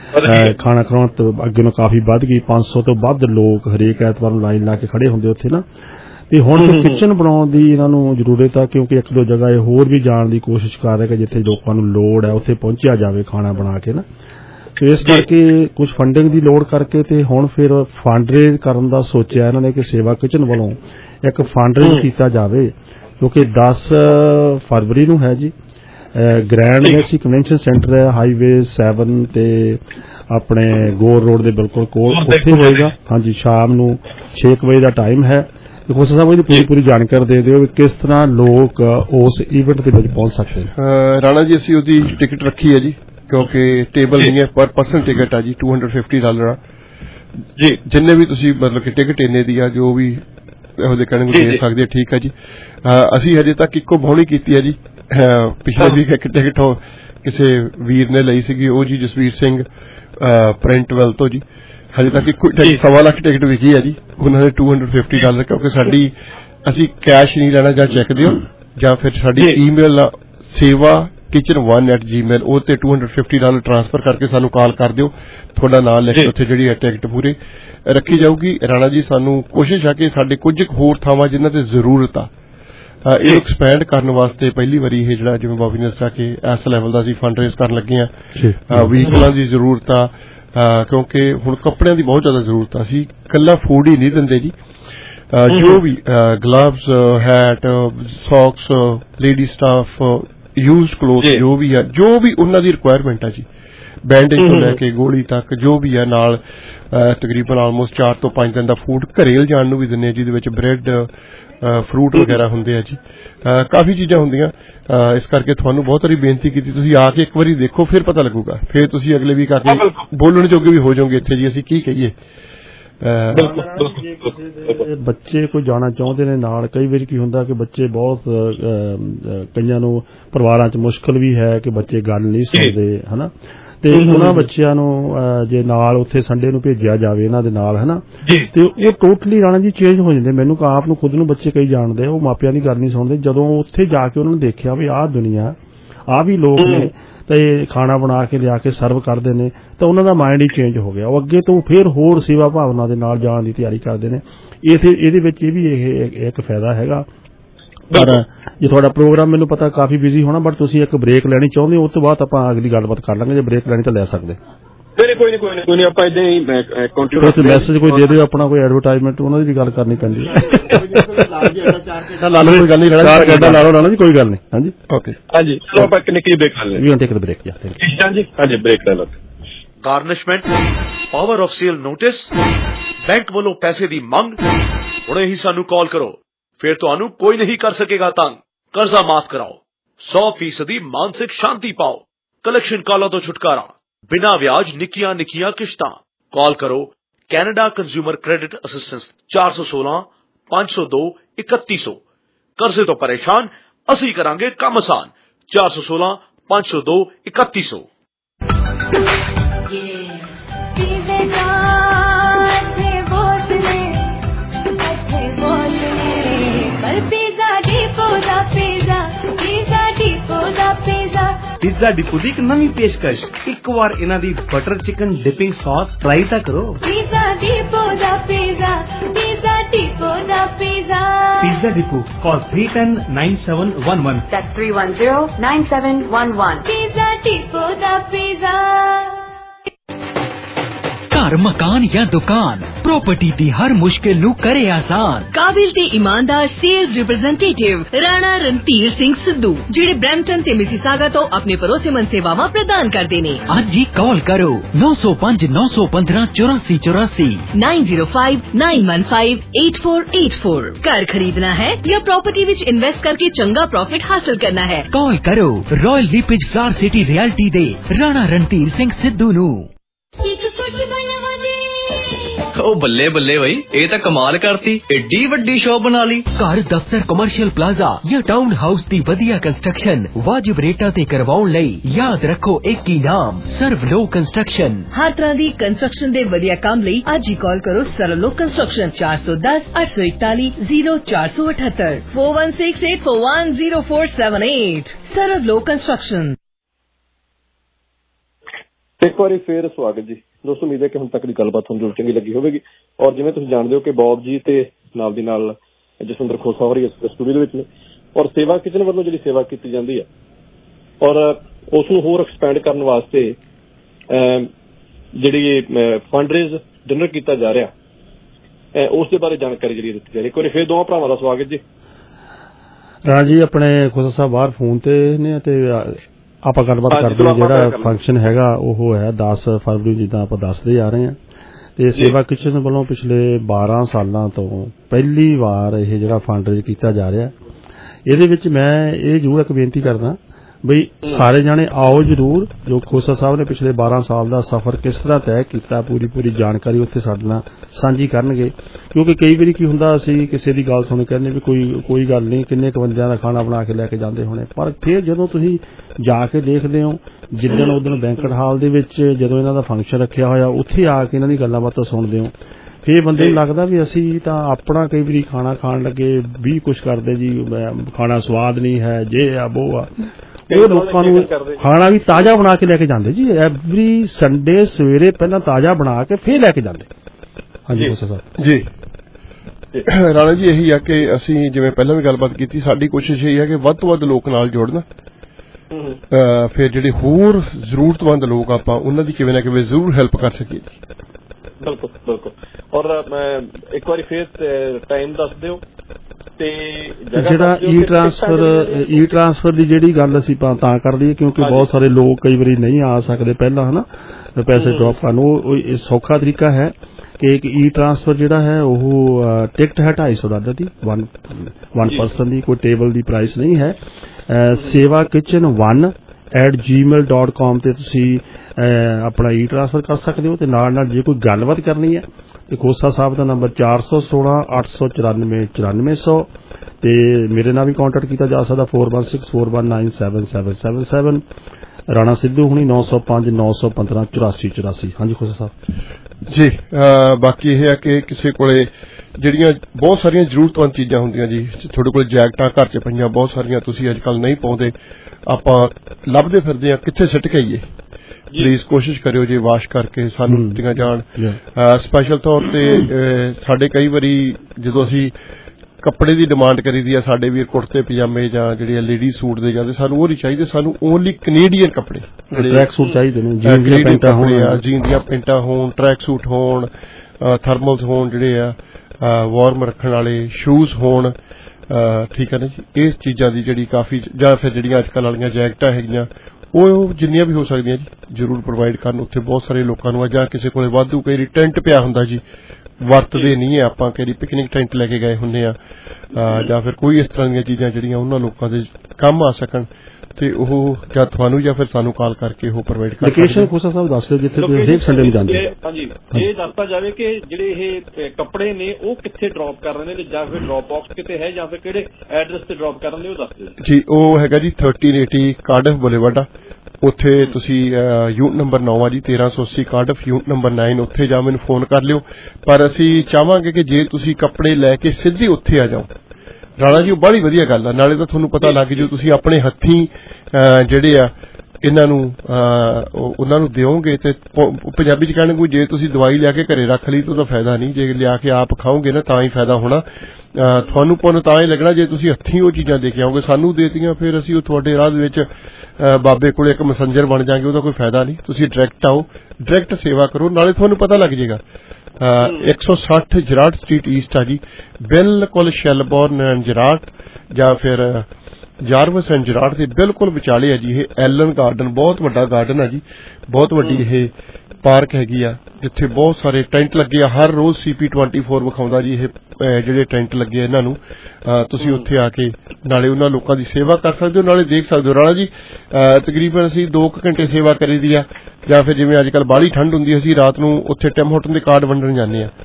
ਖਾਣਾ ਖਾਣ ਤੋਂ ਅੱਗੇ ਨੂੰ ਕਾਫੀ ਵੱਧ ਗਈ। 500 ਤੋਂ ਵੱਧ ਲੋਕ ਹਰੇਕ ਐਤਵਾਰ ਨੂੰ ਲਾਈਨ ਲਾ ਕੇ ਖੜੇ ਹੁੰਦੇ ਉੱਥੇ ਨਾ। ਤੇ ਹੁਣ ਕਿਚਨ ਬਣਾਉਣ ਦੀ ਇਹਨਾਂ ਨੂੰ ਜ਼ਰੂਰਤ ਆ, ਕਿਉਂਕਿ ਇੱਕ ਦੋ ਜਗ੍ਹਾ ਇਹ ਹੋਰ ਵੀ ਜਾਣ ਦੀ ਕੋਸ਼ਿਸ਼ ਕਰ ਰਹੇ ਕਿ ਜਿੱਥੇ ਲੋਕਾਂ ਨੂੰ ਲੋੜ ਹੈ ਉੱਥੇ ਪਹੁੰਚਿਆ ਜਾਵੇ ਖਾਣਾ ਬਣਾ ਕੇ ਨਾ। ਤੇ ਇਸ ਕਰਕੇ ਕੁਝ ਫੰਡਿੰਗ ਦੀ ਲੋੜ ਕਰਕੇ ਤੇ ਹੁਣ ਫਿਰ ਫੰਡ ਰੇਜ਼ ਕਰਨ ਦਾ ਸੋਚਿਆ ਇਹਨਾਂ ਨੇ ਕਿ ਸੇਵਾ ਕਿਚਨ ਵੱਲੋਂ ਇੱਕ ਫੰਡ ਰੇਜ਼ ਕੀਤਾ ਜਾਵੇ, ਕਿਉਂਕਿ 10 ਫਰਵਰੀ ਨੂੰ ਹੈ ਜੀ ਗ੍ਰੈਂਡ ਮੈਸੀ ਕਨਵੈਨਸ਼ਨ ਸੈਂਟਰ ਹੈ, ਹਾਈਵੇ 7 ਤੇ ਆਪਣੇ ਗੋਰ ਰੋਡ ਦੇ ਬਿਲਕੁਲ ਕੋਲ, ਉੱਥੇ ਹੋਏਗਾ। ਹਾਂਜੀ, ਸ਼ਾਮ ਨੂੰ 6 ਵਜੇ ਦਾ ਟਾਈਮ ਹੈ। ਖੋਸਾ ਸਾਹਿਬ ਇਹਦੀ ਪੂਰੀ ਜਾਣਕਾਰੀ ਦੇ ਦਿਓ ਵੀ ਕਿਸ ਤਰ੍ਹਾਂ ਲੋਕ ਉਸ ਇਵੈਂਟ ਦੇ ਵਿੱਚ ਪਹੁੰਚ ਸਕਦੇ ਨੇ। ਰਾਣਾ ਜੀ, ਅਸੀਂ ਉਹਦੀ ਟਿਕਟ ਰੱਖੀ ਹੈ ਜੀ, ਕਿਉਂਕਿ ਟੇਬਲ ਨਹੀਂ ਹੈ, ਪਰ ਪਰਸਨ ਟਿਕਟ ਆ ਜੀ, $250 ਆ ਜੀ। ਜਿੰਨੇ ਵੀ ਤੁਸੀਂ ਮਤਲਬ ਕਿ ਟਿਕਟ ਇੰਨੇ ਦੀ ਆ, ਜੋ ਵੀ ਇਹੋ ਜਿਹੇ ਕਹਿਣ ਨੂੰ ਦੇ ਸਕਦੇ, ਠੀਕ ਹੈ ਜੀ। ਅਸੀਂ ਹਜੇ ਤੱਕ ਇੱਕੋ ਬੌਣੀ ਕੀਤੀ ਹੈ ਜੀ। ਪਿਛਲੇ ਵੀ ਇੱਕ ਟਿਕਟ ਕਿਸੇ ਵੀਰ ਨੇ ਲਈ ਸੀਗੀ, ਉਹ ਜੀ ਜਸਵੀਰ ਸਿੰਘ ਪ੍ਰਿੰਟਵੈਲ ਤੋਂ ਜੀ। ਹਜੇ ਤੱਕ ਇੱਕੋ 1.25 ਲੱਖ ਟਿਕਟ ਵਿਕੀ ਹੈ ਜੀ। ਉਹਨਾਂ ਨੇ $250, ਕਿਉਂਕਿ ਸਾਡੀ ਅਸੀਂ ਕੈਸ਼ ਨਹੀਂ ਲੈਣਾ, ਜਾਂ ਚੈੱਕ ਦਿਓ ਜਾਂ ਫਿਰ ਸਾਡੀ ਈਮੇਲ ਸੇਵਾ kitchen1@gmail, ਉਹ ਤੇ $250 ਟ੍ਰਾਂਸਫਰ ਕਰਕੇ ਸਾਨੂੰ ਕਾਲ ਕਰ ਦਿਓ। ਤੁਹਾਡਾ ਨਾਮ ਲਿਖ ਕੇ ਉੱਥੇ ਜਿਹੜੀ ਟਿਕਟ ਪੂਰੀ ਰੱਖੀ ਜਾਊਗੀ। ਰਾਣਾ ਜੀ, ਸਾਨੂੰ ਕੋਸ਼ਿਸ਼ ਹੈ ਕਿ ਸਾਡੇ ਕੁਝ ਹੋਰ ਥਾਵਾਂ ਜਿਨ੍ਹਾਂ ਤੇ ਜ਼ਰੂਰਤ ਆ ਇਹ ਐਕਸਪੈਂਡ ਕਰਨ ਵਾਸਤੇ ਪਹਿਲੀ ਵਾਰੀ ਇਹ ਜਿਹੜਾ ਜਿਵੇਂ ਬਾਬੀ ਨੇ ਦੱਸਿਆ ਕਿ ਇਸ ਲੈਵਲ ਦਾ ਅਸੀਂ ਫੰਡ ਰੇਜ਼ ਕਰਨ ਲੱਗੇ ਆ। ਵਹੀਕਲਾਂ ਦੀ ਜ਼ਰੂਰਤ ਆ, ਕਿਉਂਕਿ ਹੁਣ ਕੱਪੜਿਆਂ ਦੀ ਬਹੁਤ ਜ਼ਿਆਦਾ ਜ਼ਰੂਰਤ ਆ। ਅਸੀਂ ਇਕੱਲਾ ਫੂਡ ਹੀ ਨਹੀਂ ਦਿੰਦੇ ਜੀ, ਜੋ ਵੀ gloves, hat, socks, lady staff, used cloth, ਜੋ ਵੀ ਉਹਨਾਂ ਦੀ ਰਿਕੁਆਇਰਮੈਂਟ ਆ ਜੀ, ਬੈਂਡੇਜ ਤੋਂ ਲੈ ਕੇ ਗੋਲੀ ਤੱਕ ਜੋ ਵੀ ਹੈ, ਨਾਲ ਤਕਰੀਬਨ ਆਲਮੋਸਟ 4 ਤੋਂ 5 ਦਿਨ ਦਾ ਫੂਡ ਘਰੇ ਲਿਜਾਣ ਨੂੰ ਵੀ ਦਿੰਦੇ ਆ, ਜਿਹਦੇ ਵਿੱਚ ਬ੍ਰੈਡ, ਫਰੂਟ ਵਗੈਰਾ ਹੁੰਦੇ ਆ ਜੀ। ਕਾਫੀ ਚੀਜ਼ਾਂ ਹੁੰਦੀਆਂ। ਇਸ ਕਰਕੇ ਤੁਹਾਨੂੰ ਬਹੁਤ ਸਾਰੀ ਬੇਨਤੀ ਕੀਤੀ, ਤੁਸੀਂ ਆ ਕੇ ਇੱਕ ਵਾਰੀ ਦੇਖੋ, ਫਿਰ ਪਤਾ ਲੱਗੂਗਾ, ਫਿਰ ਤੁਸੀਂ ਅਗਲੇ ਵੀਕ ਆ ਕੇ ਬੋਲਣ ਜੋਗੇ ਵੀ ਹੋ ਜਾਓਗੇ ਇੱਥੇ ਜੀ ਅਸੀਂ ਕੀ ਕਹੀਏ। ਬੱਚੇ ਕੋਈ ਜਾਣਾ ਚਾਹੁੰਦੇ ਨੇ ਨਾਲ, ਕਈ ਵਾਰੀ ਕੀ ਹੁੰਦਾ ਕਿ ਬੱਚੇ ਬਹੁਤ ਕਈਆਂ ਨੂੰ ਪਰਿਵਾਰਾਂ 'ਚ ਮੁਸ਼ਕਲ ਵੀ ਹੈ ਕਿ ਬੱਚੇ ਗੱਲ ਨਹੀਂ ਸੁਣਦੇ ਹਨਾ, ਤੇ ਉਹਨਾਂ ਬੱਚਿਆਂ ਨੂੰ ਜੇ ਨਾਲ ਉੱਥੇ ਸੰਡੇ ਨੂੰ ਭੇਜਿਆ ਜਾਵੇ ਇਹਨਾਂ ਦੇ ਨਾਲ ਹਨਾ, ਤੇ ਉਹ ਟੋਟਲੀ ਰਾਣਾ ਜੀ ਚੇਂਜ ਹੋ ਜਾਂਦੇ। ਮੈਨੂੰ ਆਪ ਨੂੰ ਖੁਦ ਨੂੰ ਬੱਚੇ ਕਈ ਜਾਣਦੇ, ਉਹ ਮਾਪਿਆਂ ਦੀ ਗੱਲ ਨਹੀਂ ਸੁਣਦੇ। ਜਦੋਂ ਉੱਥੇ ਜਾ ਕੇ ਉਹਨਾਂ ਨੇ ਦੇਖਿਆ ਵੀ ਆਹ ਦੁਨੀਆ, ਆਹ ਵੀ ਲੋਕ ਨੇ ਤੇ ਖਾਣਾ ਬਣਾ ਕੇ ਲਿਆ ਕੇ ਸਰਵ ਕਰਦੇ ਨੇ, ਤਾਂ ਉਹਨਾਂ ਦਾ ਮਾਈਂਡ ਹੀ ਚੇਂਜ ਹੋ ਗਿਆ। ਉਹ ਅੱਗੇ ਤੋਂ ਫਿਰ ਹੋਰ ਸੇਵਾ ਭਾਵਨਾ ਦੇ ਨਾਲ ਜਾਣ ਦੀ ਤਿਆਰੀ ਕਰਦੇ ਨੇ। ਇਹਦੇ ਵਿੱਚ ਇਹ ਵੀ ਇੱਕ ਫਾਇਦਾ ਹੈਗਾ। ਪਰ ਜੇ ਤੁਹਾਡਾ ਪ੍ਰੋਗਰਾਮ ਮੈਨੂੰ ਪਤਾ ਕਾਫੀ ਬਿਜ਼ੀ ਹੋਣਾ, ਬਟ ਤੁਸੀਂ ਇੱਕ ਬ੍ਰੇਕ ਲੈਣੀ ਚਾਹੁੰਦੇ ਹੋ, ਉਸ ਤੋਂ ਬਾਅਦ ਆਪਾਂ ਅਗਲੀ ਗੱਲਬਾਤ ਕਰ ਲਾਂਗੇ। ਜੇ ਬ੍ਰੇਕ ਲੈਣੀ ਤਾਂ ਲੈ ਸਕਦੇ। ਕੋਈ ਨਹੀਂ ਆਪਾਂ ਇਦਾਂ ਹੀ ਕੰਟੀਨਿਊ ਮੈਸੇਜ ਕੋਈ ਦੇ ਦਿਓ ਆਪਣਾ, ਕੋਈ ਐਡਵਰਟਾਈਜ਼ਮੈਂਟ, ਉਹਨਾਂ ਦੀ ਵੀ ਗੱਲ ਕਰਨੀ ਪੈਂਦੀ ਹੈ। ਲਾ ਲਓ, ਕੋਈ ਗੱਲ ਨਹੀਂ, 4 ਘੰਟਾ ਲਾ ਲਓ ਰਾਣਾ ਜੀ, ਕੋਈ ਗੱਲ ਨਹੀਂ। ਹਾਂਜੀ ਓਕੇ, ਹਾਂਜੀ ਚਲੋ ਆਪਾਂ ਨਿੱਕੀ ਬ੍ਰੇਕ ਲੈ ਲੈਂਦੇ। ਟੇਕ ਬ੍ਰੇਕ ਜੀ, ਹਾਂਜੀ ਬ੍ਰੇਕ ਲੈ ਲਓ। Garnishment, power of sale notice, bank ਵੱਲੋਂ ਪੈਸੇ ਦੀ ਮੰਗ। ਹੁਣੇ ਹੀ ਸਾਨੂੰ ਕਾਲ ਕਰੋ, ਫਿਰ ਤੁਹਾਨੂੰ ਕੋਈ ਨਹੀਂ ਕਰ ਸਕੇਗਾ ਤੰਗ। ਕਰਜ਼ਾ ਮਾਫ ਕਰਾਓ, 100% ਮਾਨਸਿਕ ਸ਼ਾਂਤੀ ਪਾਓ, ਕਲੈਕਸ਼ਨ ਕਾਲਾਂ ਤੋਂ ਛੁਟਕਾਰਾ, ਬਿਨਾਂ ਵਿਆਜ ਨਿੱਕੀਆਂ ਨਿੱਕੀਆਂ ਕਿਸ਼ਤਾਂ। ਕਾਲ ਕਰੋ ਕੈਨੇਡਾ ਕੰਜ਼ਿਊਮਰ ਕ੍ਰੈਡਿਟ ਅਸਿਸਟੈਂਸ 416 502 3100। ਕਰਜ਼ੇ ਤੋਂ ਪਰੇਸ਼ਾਨ, ਅਸੀਂ ਕਰਾਂਗੇ ਕੰਮ ਆਸਾਨ। 416 502 3100। पिज़्ज़ा डिपो की एक नवी पेशकश, एक बार इन्हां दी butter chicken dipping sauce try तां करो। पिज़्ज़ा डिपो दा पिज़्ज़ा, पिज़्ज़ा डिपो दा पिज़्ज़ा। Pizza depot call 310-9711। That's 310-9711। Pizza depot दा पिज़्ज़ा। घर मकान या दुकान, प्रॉपर्टी दी हर मुश्किल नू करे आसान। काबिल ते ईमानदार सेल्स रिप्रेजेंटेटिव राणा रणधीर सिंह सिद्धू, जेड़े ब्रैम्पटन ते मिसिसागा तो अपने भरोसेमंद सेवावां प्रदान करदे ने। अज ही कॉल करो 905 915 8484 905 915 8484। घर खरीदना है या प्रॉपर्टी विच इन्वेस्ट करके चंगा प्रॉफिट हासिल करना है, कॉल करो Royal LePage Flower City Realty दे राणा रणधीर सिंह सिद्धू नू। ओ बल्ले बल्ले भाई, ये तो कमाल करती, एडी वड्डी शॉप बना ली। घर दफ्तर कमर्शियल प्लाजा या टाउन हाउस दी वधिया कंस्ट्रक्शन वाजिब रेटां ते करवाउण लई याद रखो एक ही नाम, सर्वलो कंस्ट्रक्शन। हर तरह दी कंस्ट्रक्शन दे वधिया काम लई अज ही कॉल करो सर्वलो कंस्ट्रक्शन 410 841 0478 4168410478। सर्वलो कंस्ट्रक्शन। ਇੱਕ ਵਾਰੀ ਫੇਰ ਸਵਾਗਤ ਜੀ ਦੋਸਤੋ। ਉਮੀਦ ਹੈ ਕਿ ਹੁਣ ਤੱਕ ਦੀ ਗੱਲਬਾਤ ਤੁਹਾਨੂੰ ਜ਼ਰੂਰ ਚੰਗੀ ਲੱਗੀ ਹੋਵੇਗੀ। ਔਰ ਜਿਵੇਂ ਤੁਸੀਂ ਜਾਣਦੇ ਹੋ ਕਿ ਬੌਬ ਜੀ ਤੇ ਨਾਲ ਦੀ ਨਾਲ ਜਸਵਿੰਦਰ ਖੋਸਾ ਹੋਰੀ ਇਸ ਸਟੂਡੀਓ ਦੇ ਵਿੱਚ ਨੇ, ਔਰ ਸੇਵਾ ਕਿਚਨ ਵੱਲੋਂ ਜਿਹੜੀ ਸੇਵਾ ਕੀਤੀ ਜਾਂਦੀ ਹੈ ਔਰ ਉਸ ਨੂੰ ਹੋਰ ਐਕਸਪੈਂਡ ਕਰਨ ਵਾਸਤੇ ਜਿਹੜੀ ਫੰਡ ਰੇਜ਼ ਡਿਨਰ ਕੀਤਾ ਜਾ ਰਿਹਾ, ਉਸ ਦੇ ਬਾਰੇ ਜਾਣਕਾਰੀ ਜਿਹੜੀ ਦਿੱਤੀ ਜਾ ਰਹੀ। ਇੱਕ ਵਾਰੀ ਫੇਰ ਦੋਵਾਂ ਭਰਾਵਾਂ ਦਾ ਸਵਾਗਤ ਜੀ। ਰਾਜੀ ਆਪਣੇ ਖੋਸਾ ਸਾਹਿਬ ਬਾਹਰ ਫੋਨ ਤੇ ਨੇ ਤੇ ਆਪਾਂ ਗੱਲਬਾਤ ਕਰਦੇ ਹਾਂ। ਜਿਹੜਾ ਫੰਕਸ਼ਨ ਹੈਗਾ ਉਹ ਹੈ 10 ਫਰਵਰੀ, ਜਿੱਦਾਂ ਆਪਾਂ ਦੱਸਦੇ ਆ ਰਹੇ ਹਾਂ। ਤੇ ਸੇਵਾ ਕਿਚਨ ਵੱਲੋਂ ਪਿਛਲੇ 12 ਸਾਲਾਂ ਤੋਂ ਪਹਿਲੀ ਵਾਰ ਇਹ ਜਿਹੜਾ ਫੰਡ ਰੇਜ਼ ਕੀਤਾ ਜਾ ਰਿਹਾ। ਇਹਦੇ ਵਿੱਚ ਮੈਂ ਇਹ ਜ਼ਰੂਰ ਇੱਕ ਬੇਨਤੀ ਕਰਦਾ ਬਈ ਸਾਰੇ ਜਾਣੇ ਆਓ ਜ਼ਰੂਰ। ਜੋ ਖੋਸਾ ਸਾਹਿਬ ਨੇ ਪਿਛਲੇ 12 ਸਾਲ ਦਾ ਸਫ਼ਰ ਕਿਸ ਤਰ੍ਹਾਂ ਤੈਅ ਕੀਤਾ, ਪੂਰੀ ਜਾਣਕਾਰੀ ਉੱਥੇ ਸਾਡੇ ਨਾਲ ਸਾਂਝੀ ਕਰਨਗੇ। ਕਿਉਂਕਿ ਕਈ ਵਾਰੀ ਕੀ ਹੁੰਦਾ, ਅਸੀਂ ਕਿਸੇ ਦੀ ਗੱਲ ਸੁਣ ਕਹਿੰਦੇ ਵੀ ਕੋਈ ਗੱਲ ਨਹੀਂ, ਕਿੰਨੇ ਕੁ ਬੰਦਿਆਂ ਦਾ ਖਾਣਾ ਬਣਾ ਕੇ ਲੈ ਕੇ ਜਾਂਦੇ ਹੋਣੇ, ਪਰ ਫਿਰ ਜਦੋਂ ਤੁਸੀਂ ਜਾ ਕੇ ਦੇਖਦੇ ਹੋ, ਜਿੱਦਣ ਉਦੋਂ ਬੈਂਕਟ ਹਾਲ ਦੇ ਵਿੱਚ ਜਦੋਂ ਇਹਨਾਂ ਦਾ ਫੰਕਸ਼ਨ ਰੱਖਿਆ ਹੋਇਆ, ਉੱਥੇ ਆ ਕੇ ਇਹਨਾਂ ਦੀ ਗੱਲਾਂ ਬਾਤਾਂ ਸੁਣਦੇ ਹੋ, ਫਿਰ ਬੰਦੇ ਨੂੰ ਲੱਗਦਾ ਵੀ ਅਸੀਂ ਤਾਂ ਆਪਣਾ ਕਈ ਵਾਰੀ ਖਾਣਾ ਖਾਣ ਲੱਗੇ ਵੀ ਕੁਛ ਕਰਦੇ ਜੀ, ਖਾਣਾ ਸਵਾਦ ਨਹੀਂ ਹੈ, ਜੇ ਆ ਬੋ ਆ। ਉਹ ਲੋਕਾਂ ਨੂੰ ਖਾਣਾ ਵੀ ਤਾਜ਼ਾ ਬਣਾ ਕੇ ਲੈ ਕੇ ਜਾਂਦੇ ਜੀ। ਐਵਰੀ ਸੰਡੇ ਸਵੇਰੇ ਪਹਿਲਾਂ ਤਾਜ਼ਾ ਬਣਾ ਕੇ ਫਿਰ ਲੈ ਕੇ ਜਾਂਦੇ। ਹਾਂਜੀ ਖੋਸਾ ਸਾਹਿਬ ਜੀ। ਰਾਣਾ ਜੀ ਇਹੀ ਆ ਕਿ ਅਸੀਂ ਜਿਵੇਂ ਪਹਿਲਾਂ ਵੀ ਗੱਲਬਾਤ ਕੀਤੀ, ਸਾਡੀ ਕੋਸ਼ਿਸ਼ ਇਹ ਹੈ ਕਿ ਵੱਧ ਤੋਂ ਵੱਧ ਲੋਕ ਨਾਲ ਜੋੜਨਾ, ਫਿਰ ਜਿਹੜੇ ਹੋਰ ਜ਼ਰੂਰਤਮੰਦ ਲੋਕ ਆਪਾਂ ਉਹਨਾਂ ਦੀ ਕਿਵੇਂ ਨਾ ਕਿਵੇਂ ਜ਼ਰੂਰ ਹੈਲਪ ਕਰ ਸਕੀਏ। ਬਿਲਕੁਲ ਬਿਲਕੁਲ। ਔਰ ਇੱਕ ਵਾਰੀ ਫੇਰ ਟਾਈਮ ਦੱਸ ਦਿਓ ਤੇ ਜਿਹੜਾ ਈ ਟ੍ਰਾਂਸਫਰ ਦੀ ਜਿਹੜੀ ਗੱਲ ਅਸੀਂ ਤਾਂ ਕਰ ਲਈਏ ਕਿਉਂਕਿ ਬਹੁਤ ਸਾਰੇ ਲੋਕ ਕਈ ਵਾਰੀ ਨਹੀਂ ਆ ਸਕਦੇ ਪਹਿਲਾਂ ਹਨਾ ਪੈਸੇ ਡ੍ਰੌਪ ਕਰਨ। ਉਹ ਸੌਖਾ ਤਰੀਕਾ ਹੈ ਕਿ ਇੱਕ ਈ ਟ੍ਰਾਂਸਫਰ ਜਿਹੜਾ ਹੈ ਉਹ ਟਿਕਟ ਹੈ $250 ਦੀ, ਵਨ ਪਰਸਨ ਦੀ, ਕੋਈ ਟੇਬਲ ਦੀ ਪ੍ਰਾਈਸ ਨਹੀਂ ਹੈ। ਸੇਵਾ ਕਿਚਨ 1 @gmail.com ਤੇ ਤੁਸੀਂ ਆਪਣਾ ਈ ਟ੍ਰਾਂਸਫਰ ਕਰ ਸਕਦੇ ਹੋ। ਤੇ ਨਾਲ ਜੇ ਕੋਈ ਗੱਲਬਾਤ ਕਰਨੀ ਹੈ ਤੇ ਖੋਸਾ ਸਾਹਿਬ ਦਾ ਨੰਬਰ 416 894 9400 ਤੇ ਮੇਰੇ ਨਾਲ ਵੀ ਕੰਟੈਕਟ ਕੀਤਾ ਜਾ ਸਕਦਾ 4164197777। ਰਾਣਾ ਸਿੱਧੂ ਹੁਣੀ 905 915 8484। ਹਾਂਜੀ ਖੋਸਾ ਸਾਹਿਬ ਜੀ। ਬਾਕੀ ਇਹ ਹੈ ਕਿ ਕਿਸੇ ਕੋਲੇ ਜਿਹੜੀਆਂ ਬਹੁਤ ਸਾਰੀਆਂ ਜ਼ਰੂਰਤਮੰਦ ਚੀਜ਼ਾਂ ਹੁੰਦੀਆਂ ਜੀ, ਤੁਹਾਡੇ ਕੋਲ ਜੈਕਟਾਂ ਘਰ 'ਚ ਪਈਆਂ ਬਹੁਤ ਸਾਰੀਆਂ, ਤੁਸੀਂ ਅੱਜ ਕੱਲ੍ਹ ਨਹੀਂ ਪਾਉਂਦੇ, ਆਪਾਂ ਲੱਭਦੇ ਫਿਰਦੇ ਹਾਂ ਕਿੱਥੇ ਸਿੱਟ ਕੇ ਆਈਏ। ਪਲੀਜ਼ ਕੋਸ਼ਿਸ਼ ਕਰਿਓ ਜੀ ਵਾਸ਼ ਕਰਕੇ ਸਾਨੂੰ ਦਿੱਤੀਆਂ ਜਾਣ। ਸਪੈਸ਼ਲ ਤੌਰ ਤੇ ਸਾਡੇ ਕਈ ਵਾਰੀ ਜਦੋਂ ਅਸੀਂ ਕੱਪੜੇ ਦੀ ਡਿਮਾਂਡ ਕਰੀਦੀ ਆ, ਸਾਡੇ ਵੀਰ ਕੁੜਤੇ ਪਜਾਮੇ ਜਾਂ ਜਿਹੜੇ ਲੇਡੀ ਸੂਟ ਦੇ ਜਾਂਦੇ, ਸਾਨੂੰ ਉਹ ਨਹੀਂ ਚਾਹੀਦੇ, ਸਾਨੂੰ ਓਨਲੀ ਕੈਨੇਡੀਅਨ ਕੱਪੜੇ, ਟਰੈਕ ਸੂਟ ਚਾਹੀਦੇ ਨੇ, ਜੀਨ ਦੀਆਂ ਪੈਂਟਾਂ ਹੋਣ, ਟਰੈਕ ਸੂਟ ਹੋਣ, ਥਰਮਲਸ ਹੋਣ, ਜਿਹੜੇ ਆ ਵਾਰਮ ਰੱਖਣ ਵਾਲੇ ਸ਼ੂਜ਼ ਹੋਣ। ਠੀਕ ਹੈ ਨਾ ਜੀ। ਇਹ ਚੀਜ਼ਾਂ ਦੀ ਜਿਹੜੀ ਕਾਫੀ, ਜਾਂ ਫਿਰ ਜਿਹੜੀਆਂ ਅੱਜ ਕੱਲ੍ਹ ਵਾਲੀਆਂ ਜੈਕਟਾਂ ਹੈਗੀਆਂ, ਉਹ ਜਿੰਨੀਆਂ ਵੀ ਹੋ ਸਕਦੀਆਂ ਜੀ ਜ਼ਰੂਰ ਪ੍ਰੋਵਾਈਡ ਕਰਨ। ਉੱਥੇ ਬਹੁਤ ਸਾਰੇ ਲੋਕਾਂ ਨੂੰ ਜਾਂ ਕਿਸੇ ਕੋਲੇ ਵਾਧੂ ਕਈ ਟੈਂਟ ਪਿਆ ਹੁੰਦਾ ਜੀ, ਵਰਤਦੇ ਨਹੀਂ ਹੈ ਆਪਾਂ, ਕਈ ਪਿਕਨਿਕ ਟੈਂਟ ਲੈ ਕੇ ਗਏ ਹੁੰਦੇ ਆ, ਜਾਂ ਫਿਰ ਕੋਈ ਇਸ ਤਰ੍ਹਾਂ ਦੀਆਂ ਚੀਜ਼ਾਂ ਜਿਹੜੀਆਂ ਉਹਨਾਂ ਲੋਕਾਂ ਦੇ ਕੰਮ ਆ ਸਕਣ, ਤੇ ਉਹ ਜਾਂ ਤੁਹਾਨੂੰ ਜਾਂ ਫਿਰ ਸਾਨੂੰ ਕਾਲ ਕਰਕੇ ਉਹ ਪ੍ਰੋਵਾਈਡ ਕਰ ਸਕਦੇ। ਲੋਕੇਸ਼ਨ ਖੋਸਾ ਸਾਹਿਬ ਦੱਸ ਦਿਓ ਜਿੱਥੇ ਹਰੇਕ ਸੰਡੇ ਨੂੰ ਜਾਂਦੇ। ਹਾਂਜੀ, ਇਹ ਦੱਸਤਾ ਜਾਵੇ ਕਿ ਜਿਹੜੇ ਇਹ ਕੱਪੜੇ ਨੇ ਉਹ ਕਿੱਥੇ ਡ੍ਰੌਪ ਕਰ ਰਹੇ ਨੇ, ਜਾਂ ਫਿਰ ਡ੍ਰੌਪ ਬਾਕਸ ਕਿਤੇ ਹੈ, ਜਾਂ ਫਿਰ ਕਿਹੜੇ ਐਡਰੈਸ ਤੇ ਡ੍ਰੌਪ ਕਰਨ ਦੇ, ਉਹ ਦੱਸ ਦਿਓ ਜੀ। ਉਹ ਹੈਗਾ ਜੀ 1380 ਕਾਰਡਿਫ ਬੁਲੇਵਾਰਡ, ਉੱਥੇ ਤੁਸੀਂ ਯੂਨਿਟ ਨੰਬਰ 9 ਆ ਜੀ, 1380 ਕਾਰਡਿਫ, ਯੂਨਿਟ ਨੰਬਰ 9, ਉੱਥੇ ਜਾ ਮੈਨੂੰ ਫੋਨ ਕਰ ਲਿਓ। ਪਰ ਅਸੀਂ ਚਾਹਾਂਗੇ ਕਿ ਜੇ ਤੁਸੀਂ ਕੱਪੜੇ ਲੈ ਕੇ ਸਿੱਧੇ ਉੱਥੇ ਆ ਜਾਓ ਰਾਣਾ ਜੀ, ਉਹ ਬੜੀ ਵਧੀਆ ਗੱਲ ਆ। ਨਾਲੇ ਤਾਂ ਤੁਹਾਨੂੰ ਪਤਾ ਲੱਗ ਜੂ, ਤੁਸੀਂ ਆਪਣੇ ਹੱਥੀਂ ਜਿਹੜੇ ਆ ਇਹਨਾਂ ਨੂੰ ਉਹਨਾਂ ਨੂੰ ਦਿਓਗੇ। ਤੇ ਪੰਜਾਬੀ ਚ ਕਹਿਣਗੇ ਜੇ ਤੁਸੀਂ ਦਵਾਈ ਲਿਆ ਕੇ ਘਰੇ ਰੱਖ ਲਈ ਤਾਂ ਉਹਦਾ ਫਾਇਦਾ ਨਹੀਂ, ਜੇ ਲਿਆ ਕੇ ਆਪ ਖਾਓਗੇ ਨਾ ਤਾਂ ਹੀ ਫਾਇਦਾ ਹੋਣਾ। ਤੁਹਾਨੂੰ ਪੁੰਨ ਤਾਂ ਹੀ ਲੱਗਣਾ ਜੇ ਤੁਸੀਂ ਹੱਥੀਂ ਉਹ ਚੀਜ਼ਾਂ ਦੇ ਕੇ ਆਓਗੇ। ਸਾਨੂੰ ਦੇਤੀਆਂ ਫਿਰ ਅਸੀਂ ਉਹ ਤੁਹਾਡੇ ਰਾਹ ਦੇ ਵਿੱਚ ਬਾਬੇ ਕੋਲ ਇੱਕ ਮੈਸੇਂਜਰ ਬਣ ਜਾਾਂਗੇ, ਉਹਦਾ ਕੋਈ ਫਾਇਦਾ ਨਹੀਂ। ਤੁਸੀਂ ਡਾਇਰੈਕਟ ਆਓ, ਡਾਇਰੈਕਟ ਸੇਵਾ ਕਰੋ, ਨਾਲੇ ਤੁਹਾਨੂੰ ਪਤਾ ਲੱਗ ਜਾਏਗਾ। 160 ਜਰਾਟ ਸਟਰੀਟ ਈਸਟ ਆ ਜੀ, ਬਿਲਕੁਲ ਸ਼ੈਲਬੋਰਨ ਐਂਡ ਜਰਾਟ, ਜਾਂ ਫਿਰ ਜਾਰਵਸ ਐਂਡ ਜਰਾਟ ਦੇ ਬਿਲਕੁਲ ਵਿਚਾਲੇ ਆ ਜੀ। ਇਹ ਐਲਨ ਗਾਰਡਨ, ਬਹੁਤ ਵੱਡਾ ਗਾਰਡਨ ਆ ਜੀ, ਬਹੁਤ ਵੱਡੀ ਇਹ ਪਾਰਕ ਹੈਗੀ ਆ, ਜਿੱਥੇ ਬਹੁਤ ਸਾਰੇ ਟੈਂਟ ਲੱਗੇ ਆ। ਹਰ ਰੋਜ਼ CP24 ਵਿਖਾਉਂਦਾ ਜੀ ਇਹ ਜਿਹੜੇ ਟੈਂਟ ਲੱਗੇ ਇਹਨਾਂ ਨੂੰ। ਤੁਸੀਂ ਉੱਥੇ ਆ ਕੇ ਨਾਲੇ ਉਹਨਾਂ ਲੋਕਾਂ ਦੀ ਸੇਵਾ ਕਰ ਸਕਦੇ ਹੋ, ਨਾਲੇ ਦੇਖ ਸਕਦੇ ਹੋ। ਰਾਣਾ ਜੀ ਤਕਰੀਬਨ ਅਸੀਂ 2 ਘੰਟੇ ਸੇਵਾ ਕਰੀਦੀ ਆ, ਜਾਂ ਫਿਰ ਜਿਵੇਂ ਅੱਜ ਕੱਲ੍ਹ ਬਾਹਲੀ ਠੰਡ ਹੁੰਦੀ, ਅਸੀਂ ਰਾਤ ਨੂੰ ਉੱਥੇ ਟਿਮ ਹੋਟਨ ਦੇ ਕਾਰਡ ਵੰਡਣ ਜਾਂਦੇ ਆ।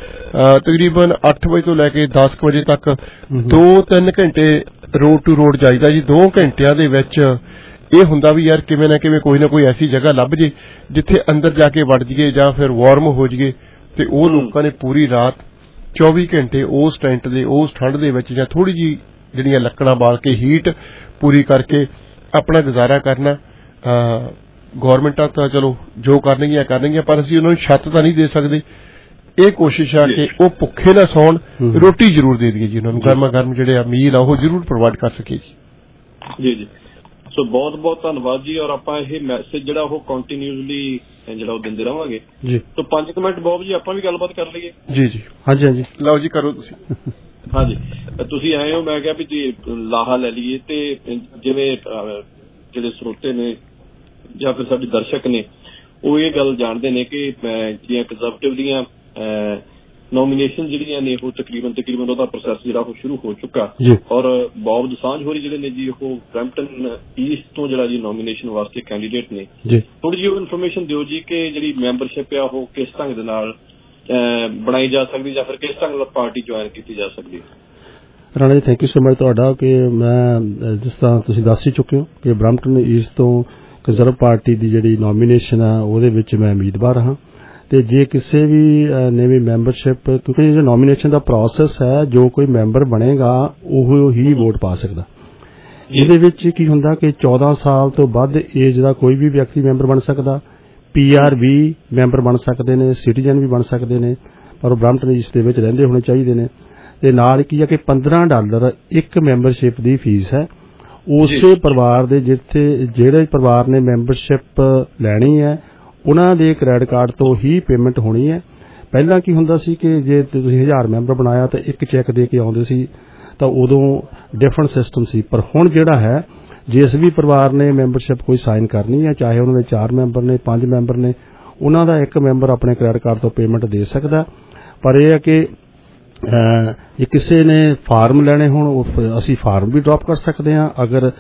ਤਕਰੀਬਨ 8 ਵਜੇ ਤੋਂ ਲੈ ਕੇ 10 ਵਜੇ ਤੱਕ 2-3 ਘੰਟੇ ਰੋਡ ਟੂ ਰੋਡ ਜਾਈਦਾ ਜੀ। 2 ਘੰਟਿਆਂ ਦੇ ਵਿੱਚ ਇਹ ਹੁੰਦਾ ਵੀ ਯਾਰ ਕਿਵੇਂ ਨਾ ਕਿਵੇਂ ਕੋਈ ਨਾ ਕੋਈ ਐਸੀ ਜਗ੍ਹਾ ਲੱਭ ਜੇ ਜਿੱਥੇ ਅੰਦਰ ਜਾ ਕੇ ਵੜ ਜਾਈਏ ਜਾਂ ਫਿਰ ਵਾਰਮ ਹੋ ਜਾਈਏ। ਤੇ ਉਹ ਲੋਕਾਂ ਨੇ ਪੂਰੀ ਰਾਤ 24 ਘੰਟੇ ਉਸ ਟੈਂਟ ਦੇ ਉਸ ਠੰਡ ਦੇ ਵਿੱਚ ਜਾਂ ਥੋੜੀ ਜੀ ਜਿਹੜੀਆਂ ਲੱਕੜਾਂ ਬਾਲ ਕੇ ਹੀਟ ਪੂਰੀ ਕਰਕੇ ਆਪਣਾ ਗੁਜ਼ਾਰਾ ਕਰਨਾ। ਗੌਰਮੈਂਟਾਂ ਤਾਂ ਚਲੋ ਜੋ ਕਰਨਗੀਆਂ, ਪਰ ਅਸੀਂ ਉਹਨਾਂ ਨੂੰ ਛੱਤ ਤਾਂ ਨਹੀਂ ਦੇ ਸਕਦੇ। ਇਹ ਕੋਸ਼ਿਸ਼ ਆ ਕਿ ਉਹ ਭੁੱਖੇ ਨਾ ਸੌਣ, ਰੋਟੀ ਜ਼ਰੂਰ ਦੇ ਦਈਏ ਜੀ ਉਹਨਾਂ ਨੂੰ, ਗਰਮਾ ਗਰਮ ਜਿਹੜੇ ਆ ਮੀਲ ਆ ਉਹ ਜ਼ਰੂਰ ਪ੍ਰੋਵਾਈਡ ਕਰ ਸਕੀਏ ਜੀ। ਜੀ। ਸੋ ਬਹੁਤ ਬਹੁਤ ਧੰਨਵਾਦ ਜੀ। ਔਰ ਆਪਾਂ ਇਹ ਮੈਸੇਜ ਜਿਹੜਾ ਉਹ ਕੰਟੀਨਿਊਸਲੀ ਜਿਹੜਾ ਉਹ ਦਿੰਦੇ ਰਹਾਂਗੇ ਜੀ। ਸੋ 5 ਮਿੰਟ ਬੌਬ ਜੀ ਆਪਾਂ ਵੀ ਗੱਲਬਾਤ ਕਰ ਲਈਏ ਜੀ। ਹਾਂਜੀ ਲਓ ਜੀ, ਕਰੋ ਤੁਸੀਂ। ਹਾਂਜੀ, ਤੁਸੀਂ ਆਏ ਹੋ, ਮੈਂ ਕਿਹਾ ਵੀ ਜੀ ਲਾਹਾ ਲੈ ਲਈਏ। ਤੇ ਜਿਵੇਂ ਜਿਹੜੇ ਸਰੋਤੇ ਨੇ ਜਾਂ ਫਿਰ ਸਾਡੇ ਦਰਸ਼ਕ ਨੇ ਉਹ ਇਹ ਗੱਲ ਜਾਣਦੇ ਨੇ ਕਿ ਜਿਹੜੀਆਂ ਕੰਜ਼ਰਵੇਟਿਵ ਦੀਆਂ ਨੋਮੀਨੇਸ਼ਨ ਜਿਹੜੀਆਂ ਨੇ ਉਹ ਤਕਰੀਬਨ ਉਹਦਾ ਪ੍ਰੋਸੈਸ ਜਿਹੜਾ ਉਹ ਸ਼ੁਰੂ ਹੋ ਚੁੱਕਾ। ਔਰ ਬੌਬ ਦਸਾਂਝ ਹੋਰੀ ਜਿਹੜੇ ਨੇ ਜੀ ਉਹ ਬਰੈਂਪਟਨ ਈਸਟ ਤੋਂ ਜਿਹੜਾ ਜੀ ਨੋਮੀਨੇਸ਼ਨ ਵਾਸਤੇ ਕੈਂਡੀਡੇਟ ਨੇ। ਥੋੜੀ ਜਿਹੀ ਇਨਫੋਰਮੇਸ਼ਨ ਦਿਓ ਜੀ ਕਿ ਜਿਹੜੀ ਮੈਂਬਰਸ਼ਿਪ ਆ ਉਹ ਕਿਸ ਢੰਗ ਦੇ ਨਾਲ ਬਣਾਈ ਜਾ ਸਕਦੀ, ਜਾਂ ਫਿਰ ਕਿਸ ਢੰਗ ਨਾਲ ਪਾਰਟੀ ਜੁਆਇਨ ਕੀਤੀ ਜਾ ਸਕਦੀ। Rana ji thank you so much ਤੁਹਾਡਾ। ਕਿ ਮੈਂ ਜਿਸ ਤਰ੍ਹਾਂ ਤੁਸੀਂ ਦੱਸ ਹੀ ਚੁੱਕੇ ਹੋ ਕਿ ਬਰੈਂਪਟਨ ਈਸਟ ਤੋਂ ਕੰਜ਼ਰਵ ਪਾਰਟੀ ਦੀ ਜਿਹੜੀ ਨੋਮੀਨੇਸ਼ਨ ਆ ਉਹਦੇ ਵਿੱਚ ਮੈਂ ਉਮੀਦਵਾਰ ਹਾਂ। ਤੇ ਜੇ ਕਿਸੇ ਵੀ ਨੇ ਵੀ ਮੈਂਬਰਸ਼ਿਪ, ਕਿਉਂਕਿ ਜਿਹੜਾ ਨੋਮੀਨੇਸ਼ਨ ਦਾ ਪ੍ਰੋਸੈਸ ਹੈ, ਜੋ ਕੋਈ ਮੈਂਬਰ ਬਣੇਗਾ ਉਹ ਹੀ ਵੋਟ ਪਾ ਸਕਦਾ। ਇਹਦੇ ਵਿੱਚ ਕੀ ਹੁੰਦਾ ਕਿ 14 ਸਾਲ ਤੋਂ ਵੱਧ ਏਜ ਦਾ ਕੋਈ ਵੀ ਵਿਅਕਤੀ ਮੈਂਬਰ ਬਣ ਸਕਦਾ, PR ਵੀ ਮੈਂਬਰ ਬਣ ਸਕਦੇ ਨੇ, ਸਿਟੀਜ਼ਨ ਵੀ ਬਣ ਸਕਦੇ ਨੇ, ਪਰ ਉਹ ਬਰੈਂਪਟਨ ਈਸਟ ਦੇ ਵਿੱਚ ਰਹਿੰਦੇ ਹੋਣੇ ਚਾਹੀਦੇ ਨੇ। ਤੇ ਨਾਲ ਕੀ ਹੈ ਕਿ $15 ਇੱਕ ਮੈਂਬਰਸ਼ਿਪ ਦੀ ਫੀਸ ਹੈ। ਉਸੇ ਪਰਿਵਾਰ ਦੇ ਜਿਹੜੇ ਪਰਿਵਾਰ ਨੇ ਮੈਂਬਰਸ਼ਿਪ ਲੈਣੀ ਹੈ ਉਹਨਾਂ ਦੇ ਕ੍ਰੈਡਿਟ ਕਾਰਡ ਤੋਂ ਹੀ ਪੇਮੈਂਟ ਹੋਣੀ ਹੈ। ਪਹਿਲਾਂ ਕੀ ਹੁੰਦਾ ਸੀ ਕਿ ਜੇ ਤੁਸੀਂ 1000 ਮੈਂਬਰ ਬਣਾਇਆ ਤਾਂ ਇੱਕ ਚੈੱਕ ਦੇ ਕੇ ਆਉਂਦੇ ਸੀ, ਤਾਂ ਉਦੋਂ ਡਿਫਰੈਂਟ ਸਿਸਟਮ ਸੀ। ਪਰ ਹੁਣ ਜਿਹੜਾ ਹੈ, ਜਿਸ ਵੀ ਪਰਿਵਾਰ ਨੇ ਮੈਂਬਰਸ਼ਿਪ ਕੋਈ ਸਾਈਨ ਕਰਨੀ ਹੈ, ਚਾਹੇ ਉਹਨਾਂ ਦੇ 4 ਮੈਂਬਰ ਨੇ 5 ਮੈਂਬਰ ਨੇ, ਉਹਨਾਂ ਦਾ ਇੱਕ ਮੈਂਬਰ ਆਪਣੇ ਕ੍ਰੈਡਿਟ ਕਾਰਡ ਤੋਂ ਪੇਮੈਂਟ ਦੇ ਸਕਦਾ। ਪਰ ਇਹ ਹੈ ਕਿ ਜੇ ਕਿਸੇ ਨੇ ਫਾਰਮ ਲੈਣੇ ਹੋਣ ਅਸੀਂ ਫਾਰਮ ਵੀ ਡ੍ਰੌਪ ਕਰ ਸਕਦੇ ਹਾਂ। ਅਗਰ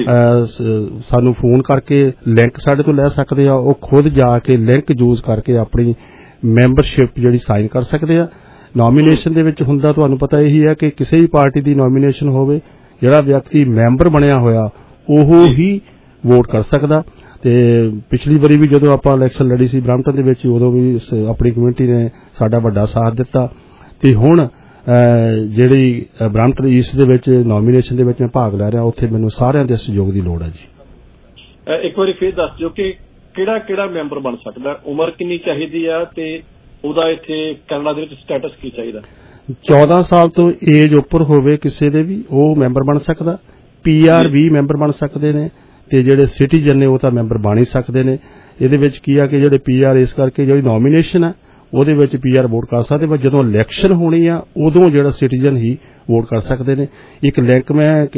ਸਾਨੂੰ ਫੋਨ ਕਰਕੇ ਲਿੰਕ ਸਾਡੇ ਤੋਂ ਲੈ ਸਕਦੇ ਆ, ਉਹ ਖੁਦ ਜਾ ਕੇ ਲਿੰਕ ਯੂਜ਼ ਕਰਕੇ ਆਪਣੀ ਮੈਂਬਰਸ਼ਿਪ ਜਿਹੜੀ ਸਾਈਨ ਕਰ ਸਕਦੇ ਆ। ਨੋਮੀਨੇਸ਼ਨ ਦੇ ਵਿੱਚ ਹੁੰਦਾ ਤੁਹਾਨੂੰ ਪਤਾ ਇਹੀ ਹੈ ਕਿ ਕਿਸੇ ਵੀ ਪਾਰਟੀ ਦੀ ਨੋਮੀਨੇਸ਼ਨ ਹੋਵੇ, ਜਿਹੜਾ ਵਿਅਕਤੀ ਮੈਂਬਰ ਬਣਿਆ ਹੋਇਆ ਉਹ ਹੀ ਵੋਟ ਕਰ ਸਕਦਾ। ਤੇ ਪਿਛਲੀ ਵਾਰੀ ਵੀ ਜਦੋਂ ਆਪਾਂ ਇਲੈਕਸ਼ਨ ਲੜੀ ਸੀ ਬਰੈਂਪਟਨ ਦੇ ਵਿੱਚ, ਉਦੋਂ ਵੀ ਆਪਣੀ ਕਮਿਊਨਿਟੀ ਨੇ ਸਾਡਾ ਵੱਡਾ ਸਾਥ ਦਿੱਤਾ। ਤੇ ਹੁਣ ਜਿਹੜੀ ਬਰੈਂਪਟਨ ਈਸਟ ਦੇ ਵਿੱਚ ਨੋਮੀਨੇਸ਼ਨ ਦੇ ਵਿੱਚ ਮੈਂ ਭਾਗ ਲੈ ਰਿਹਾ, ਉੱਥੇ ਮੈਨੂੰ ਸਾਰਿਆਂ ਦੇ ਸਹਿਯੋਗ ਦੀ ਲੋੜ ਹੈ ਜੀ। ਇੱਕ ਵਾਰੀ ਫੇਰ ਦੱਸ ਦਿਓ ਕਿ ਕਿਹੜਾ ਕਿਹੜਾ ਮੈਂਬਰ ਬਣ ਸਕਦਾ, ਉਮਰ ਕਿੰਨੀ ਚਾਹੀਦੀ ਆ ਤੇ ਉਹਦਾ ਇੱਥੇ ਕੈਨੇਡਾ ਦੇ ਵਿੱਚ ਸਟੇਟਸ ਕੀ ਚਾਹੀਦਾ? 14 ਸਾਲ ਤੋਂ ਏਜ ਉੱਪਰ ਹੋਵੇ ਕਿਸੇ ਦੇ ਵੀ, ਉਹ ਮੈਂਬਰ ਬਣ ਸਕਦਾ। PR ਵੀ ਮੈਂਬਰ ਬਣ ਸਕਦੇ ਨੇ, ਤੇ ਜਿਹੜੇ ਸਿਟੀਜ਼ਨ ਨੇ ਉਹ ਤਾਂ ਮੈਂਬਰ ਬਣ ਹੀ ਸਕਦੇ ਨੇ। ਇਹਦੇ ਵਿੱਚ ਕੀ ਆ ਕਿ ਜਿਹੜੇ PR ਇਸ ਕਰਕੇ ਜਿਹੜੀ ਨੋਮੀਨੇਸ਼ਨ ਹੈ ਉਹਦੇ ਵਿੱਚ PR ਵੋਟ ਕਰ ਸਕਦੇ, ਪਰ ਜਦੋਂ ਇਲੈਕਸ਼ਨ ਹੋਣੀ ਆ ਉਦੋਂ ਜਿਹੜਾ ਸਿਟੀਜ਼ਨ ਹੀ ਵੋਟ ਕਰ ਸਕਦੇ ਨੇ। ਇੱਕ ਲਿੰਕ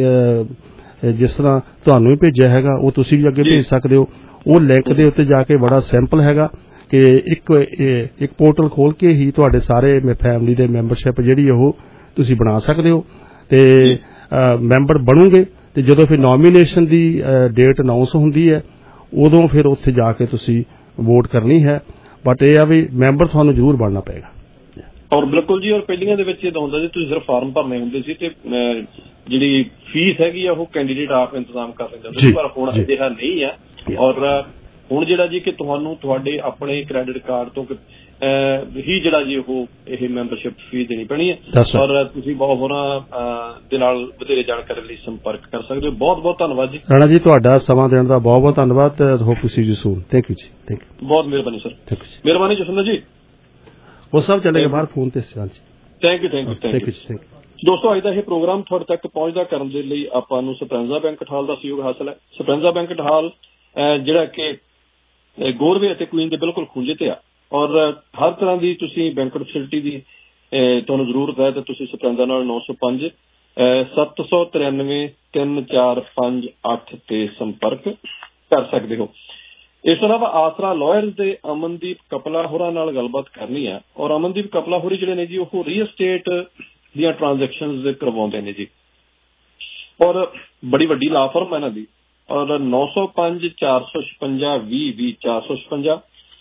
ਮੈਂ ਜਿਸ ਤਰ੍ਹਾਂ ਤੁਹਾਨੂੰ ਵੀ ਭੇਜਿਆ ਹੈਗਾ, ਉਹ ਤੁਸੀਂ ਵੀ ਅੱਗੇ ਭੇਜ ਸਕਦੇ ਹੋ। ਉਹ ਲਿੰਕ ਦੇ ਉੱਤੇ ਜਾ ਕੇ ਬੜਾ ਸਿੰਪਲ ਹੈਗਾ ਕਿ ਇੱਕ ਪੋਰਟਲ ਖੋਲ ਕੇ ਹੀ ਤੁਹਾਡੇ ਸਾਰੇ ਫੈਮਿਲੀ ਦੇ ਮੈਂਬਰਸ਼ਿਪ ਜਿਹੜੀ ਉਹ ਤੁਸੀਂ ਬਣਾ ਸਕਦੇ ਹੋ ਤੇ ਮੈਂਬਰ ਬਣੋਗੇ। ਤੇ ਜਦੋਂ ਫਿਰ ਨੋਮੀਨੇਸ਼ਨ ਦੀ ਡੇਟ ਅਨਾਉਂਸ ਹੁੰਦੀ ਹੈ ਉਦੋਂ ਫਿਰ ਉੱਥੇ ਜਾ ਕੇ ਤੁਸੀਂ ਵੋਟ ਕਰਨੀ ਹੈ। ਬਟ ਇਹ ਆ ਵੀ ਮੈਂਬਰ ਤੁਹਾਨੂੰ ਜ਼ਰੂਰ ਬਣਨਾ ਪਏਗਾ। ਔਰ ਬਿਲਕੁਲ ਜੀ, ਔਰ ਪਹਿਲੀਆਂ ਦੇ ਵਿੱਚ ਇਦਾਂ ਹੁੰਦਾ ਜੀ ਤੁਸੀਂ ਸਿਰਫ ਫਾਰਮ ਭਰਨੇ ਹੁੰਦੇ ਸੀ ਤੇ ਜਿਹੜੀ ਫੀਸ ਹੈਗੀ ਆ ਉਹ ਕੈਂਡੀਡੇਟ ਆਪ ਇੰਤਜ਼ਾਮ ਕਰ ਲੈਂਦਾ ਸੀ, ਪਰ ਹੁਣ ਅਜਿਹਾ ਨਹੀਂ ਆ। ਔਰ ਹੁਣ ਜਿਹੜਾ ਜੀ ਕਿ ਤੁਹਾਨੂੰ ਤੁਹਾਡੇ ਆਪਣੇ ਕ੍ਰੈਡਿਟ ਕਾਰਡ ਤੋਂ ਹੀ ਜਿਹੜਾ ਜੀ ਉਹ ਇਹ ਮੈਂਬਰਸ਼ਿਪ ਫੀਸ ਦੇਣੀ ਪੈਣੀ ਹੈ। ਔਰ ਤੁਸੀਂ ਬਹੁਤ ਹੋਰਾਂ ਦੇ ਨਾਲ ਵਧੇਰੇ ਜਾਣਕਾਰੀ ਲਈ ਸੰਪਰਕ ਕਰ ਸਕਦੇ ਹੋ। ਬਹੁਤ ਬਹੁਤ ਧੰਨਵਾਦ ਜੀ ਰਾਣਾ ਜੀ, ਤੁਹਾਡਾ ਸਮਾਂ ਦੇਣ ਦਾ ਬਹੁਤ ਬਹੁਤ ਧੰਨਵਾਦ। Hope to see you soon. Thank you ਜੀ। ਥੈਂਕ ਯੂ, ਬਹੁਤ ਮਿਹਰਬਾਨੀ ਸਰ। ਮਿਹਰਬਾਨੀ ਜਸਵਿੰਦਰ ਜੀ। ਉਹ ਸਭ ਚਲੇ ਗਏ ਬਾਹਰ ਫੋਨ ਤੇ। Thank you. ਦੋਸਤੋ, ਅੱਜ ਦਾ ਇਹ ਪ੍ਰੋਗਰਾਮ ਤੁਹਾਡੇ ਤੱਕ ਪਹੁੰਚਦਾ ਕਰਨ ਦੇ ਲਈ ਆਪਾਂ ਨੂੰ ਸਪਰੈਂਜ਼ਾ ਬੈਂਕ ਕਠਾਲ ਦਾ ਸਹਿਯੋਗ ਹਾਸਲ ਹੈ। ਸਪਰੈਂਜ਼ਾ ਬੈਂਕ ਕਠਾਲ ਜਿਹੜਾ ਕਿ ਗੋਰਵੇ ਅਤੇ ਕੁਈਨ ਦੇ ਬਿਲਕੁਲ ਖੂੰਜੇ ਤੇ ਆ, ਔਰ ਹਰ ਤਰ੍ਹਾਂ ਦੀ ਤੁਸੀਂ ਬੈਂਕਟ ਫੈਸਿਲਿਟੀ ਦੀ ਤੁਹਾਨੂੰ ਜ਼ਰੂਰਤ ਹੈ ਤਾਂ ਤੁਸੀਂ ਸਪਰੈਂਜ਼ਾ ਨਾਲ 905 793 3458 ਤੇ ਸੰਪਰਕ ਕਰ ਸਕਦੇ ਹੋ। ਇਸ ਤੋਂ ਇਲਾਵਾ ਆਸਰਾ ਲਾਇਰਸ ਦੇ ਅਮਨਦੀਪ ਕਪਲਾ ਹੋਰਾਂ ਨਾਲ ਗੱਲਬਾਤ ਕਰਨੀ ਹੈ। ਔਰ ਅਮਨਦੀਪ ਕਪਲਾ ਹੋਰੀ ਜਿਹੜੇ ਨੇ ਜੀ ਉਹ ਰੀਅਲ ਸਟੇਟ ਦੀਆਂ ਟ੍ਰਾਂਜੈਕਸ਼ਨ ਕਰਵਾਉਂਦੇ ਨੇ ਜੀ, ਔਰ ਬੜੀ ਵੱਡੀ ਲਾ ਫਰਮ ਹੈ ਇਹਨਾਂ ਦੀ। ਔਰ 905 456 20 456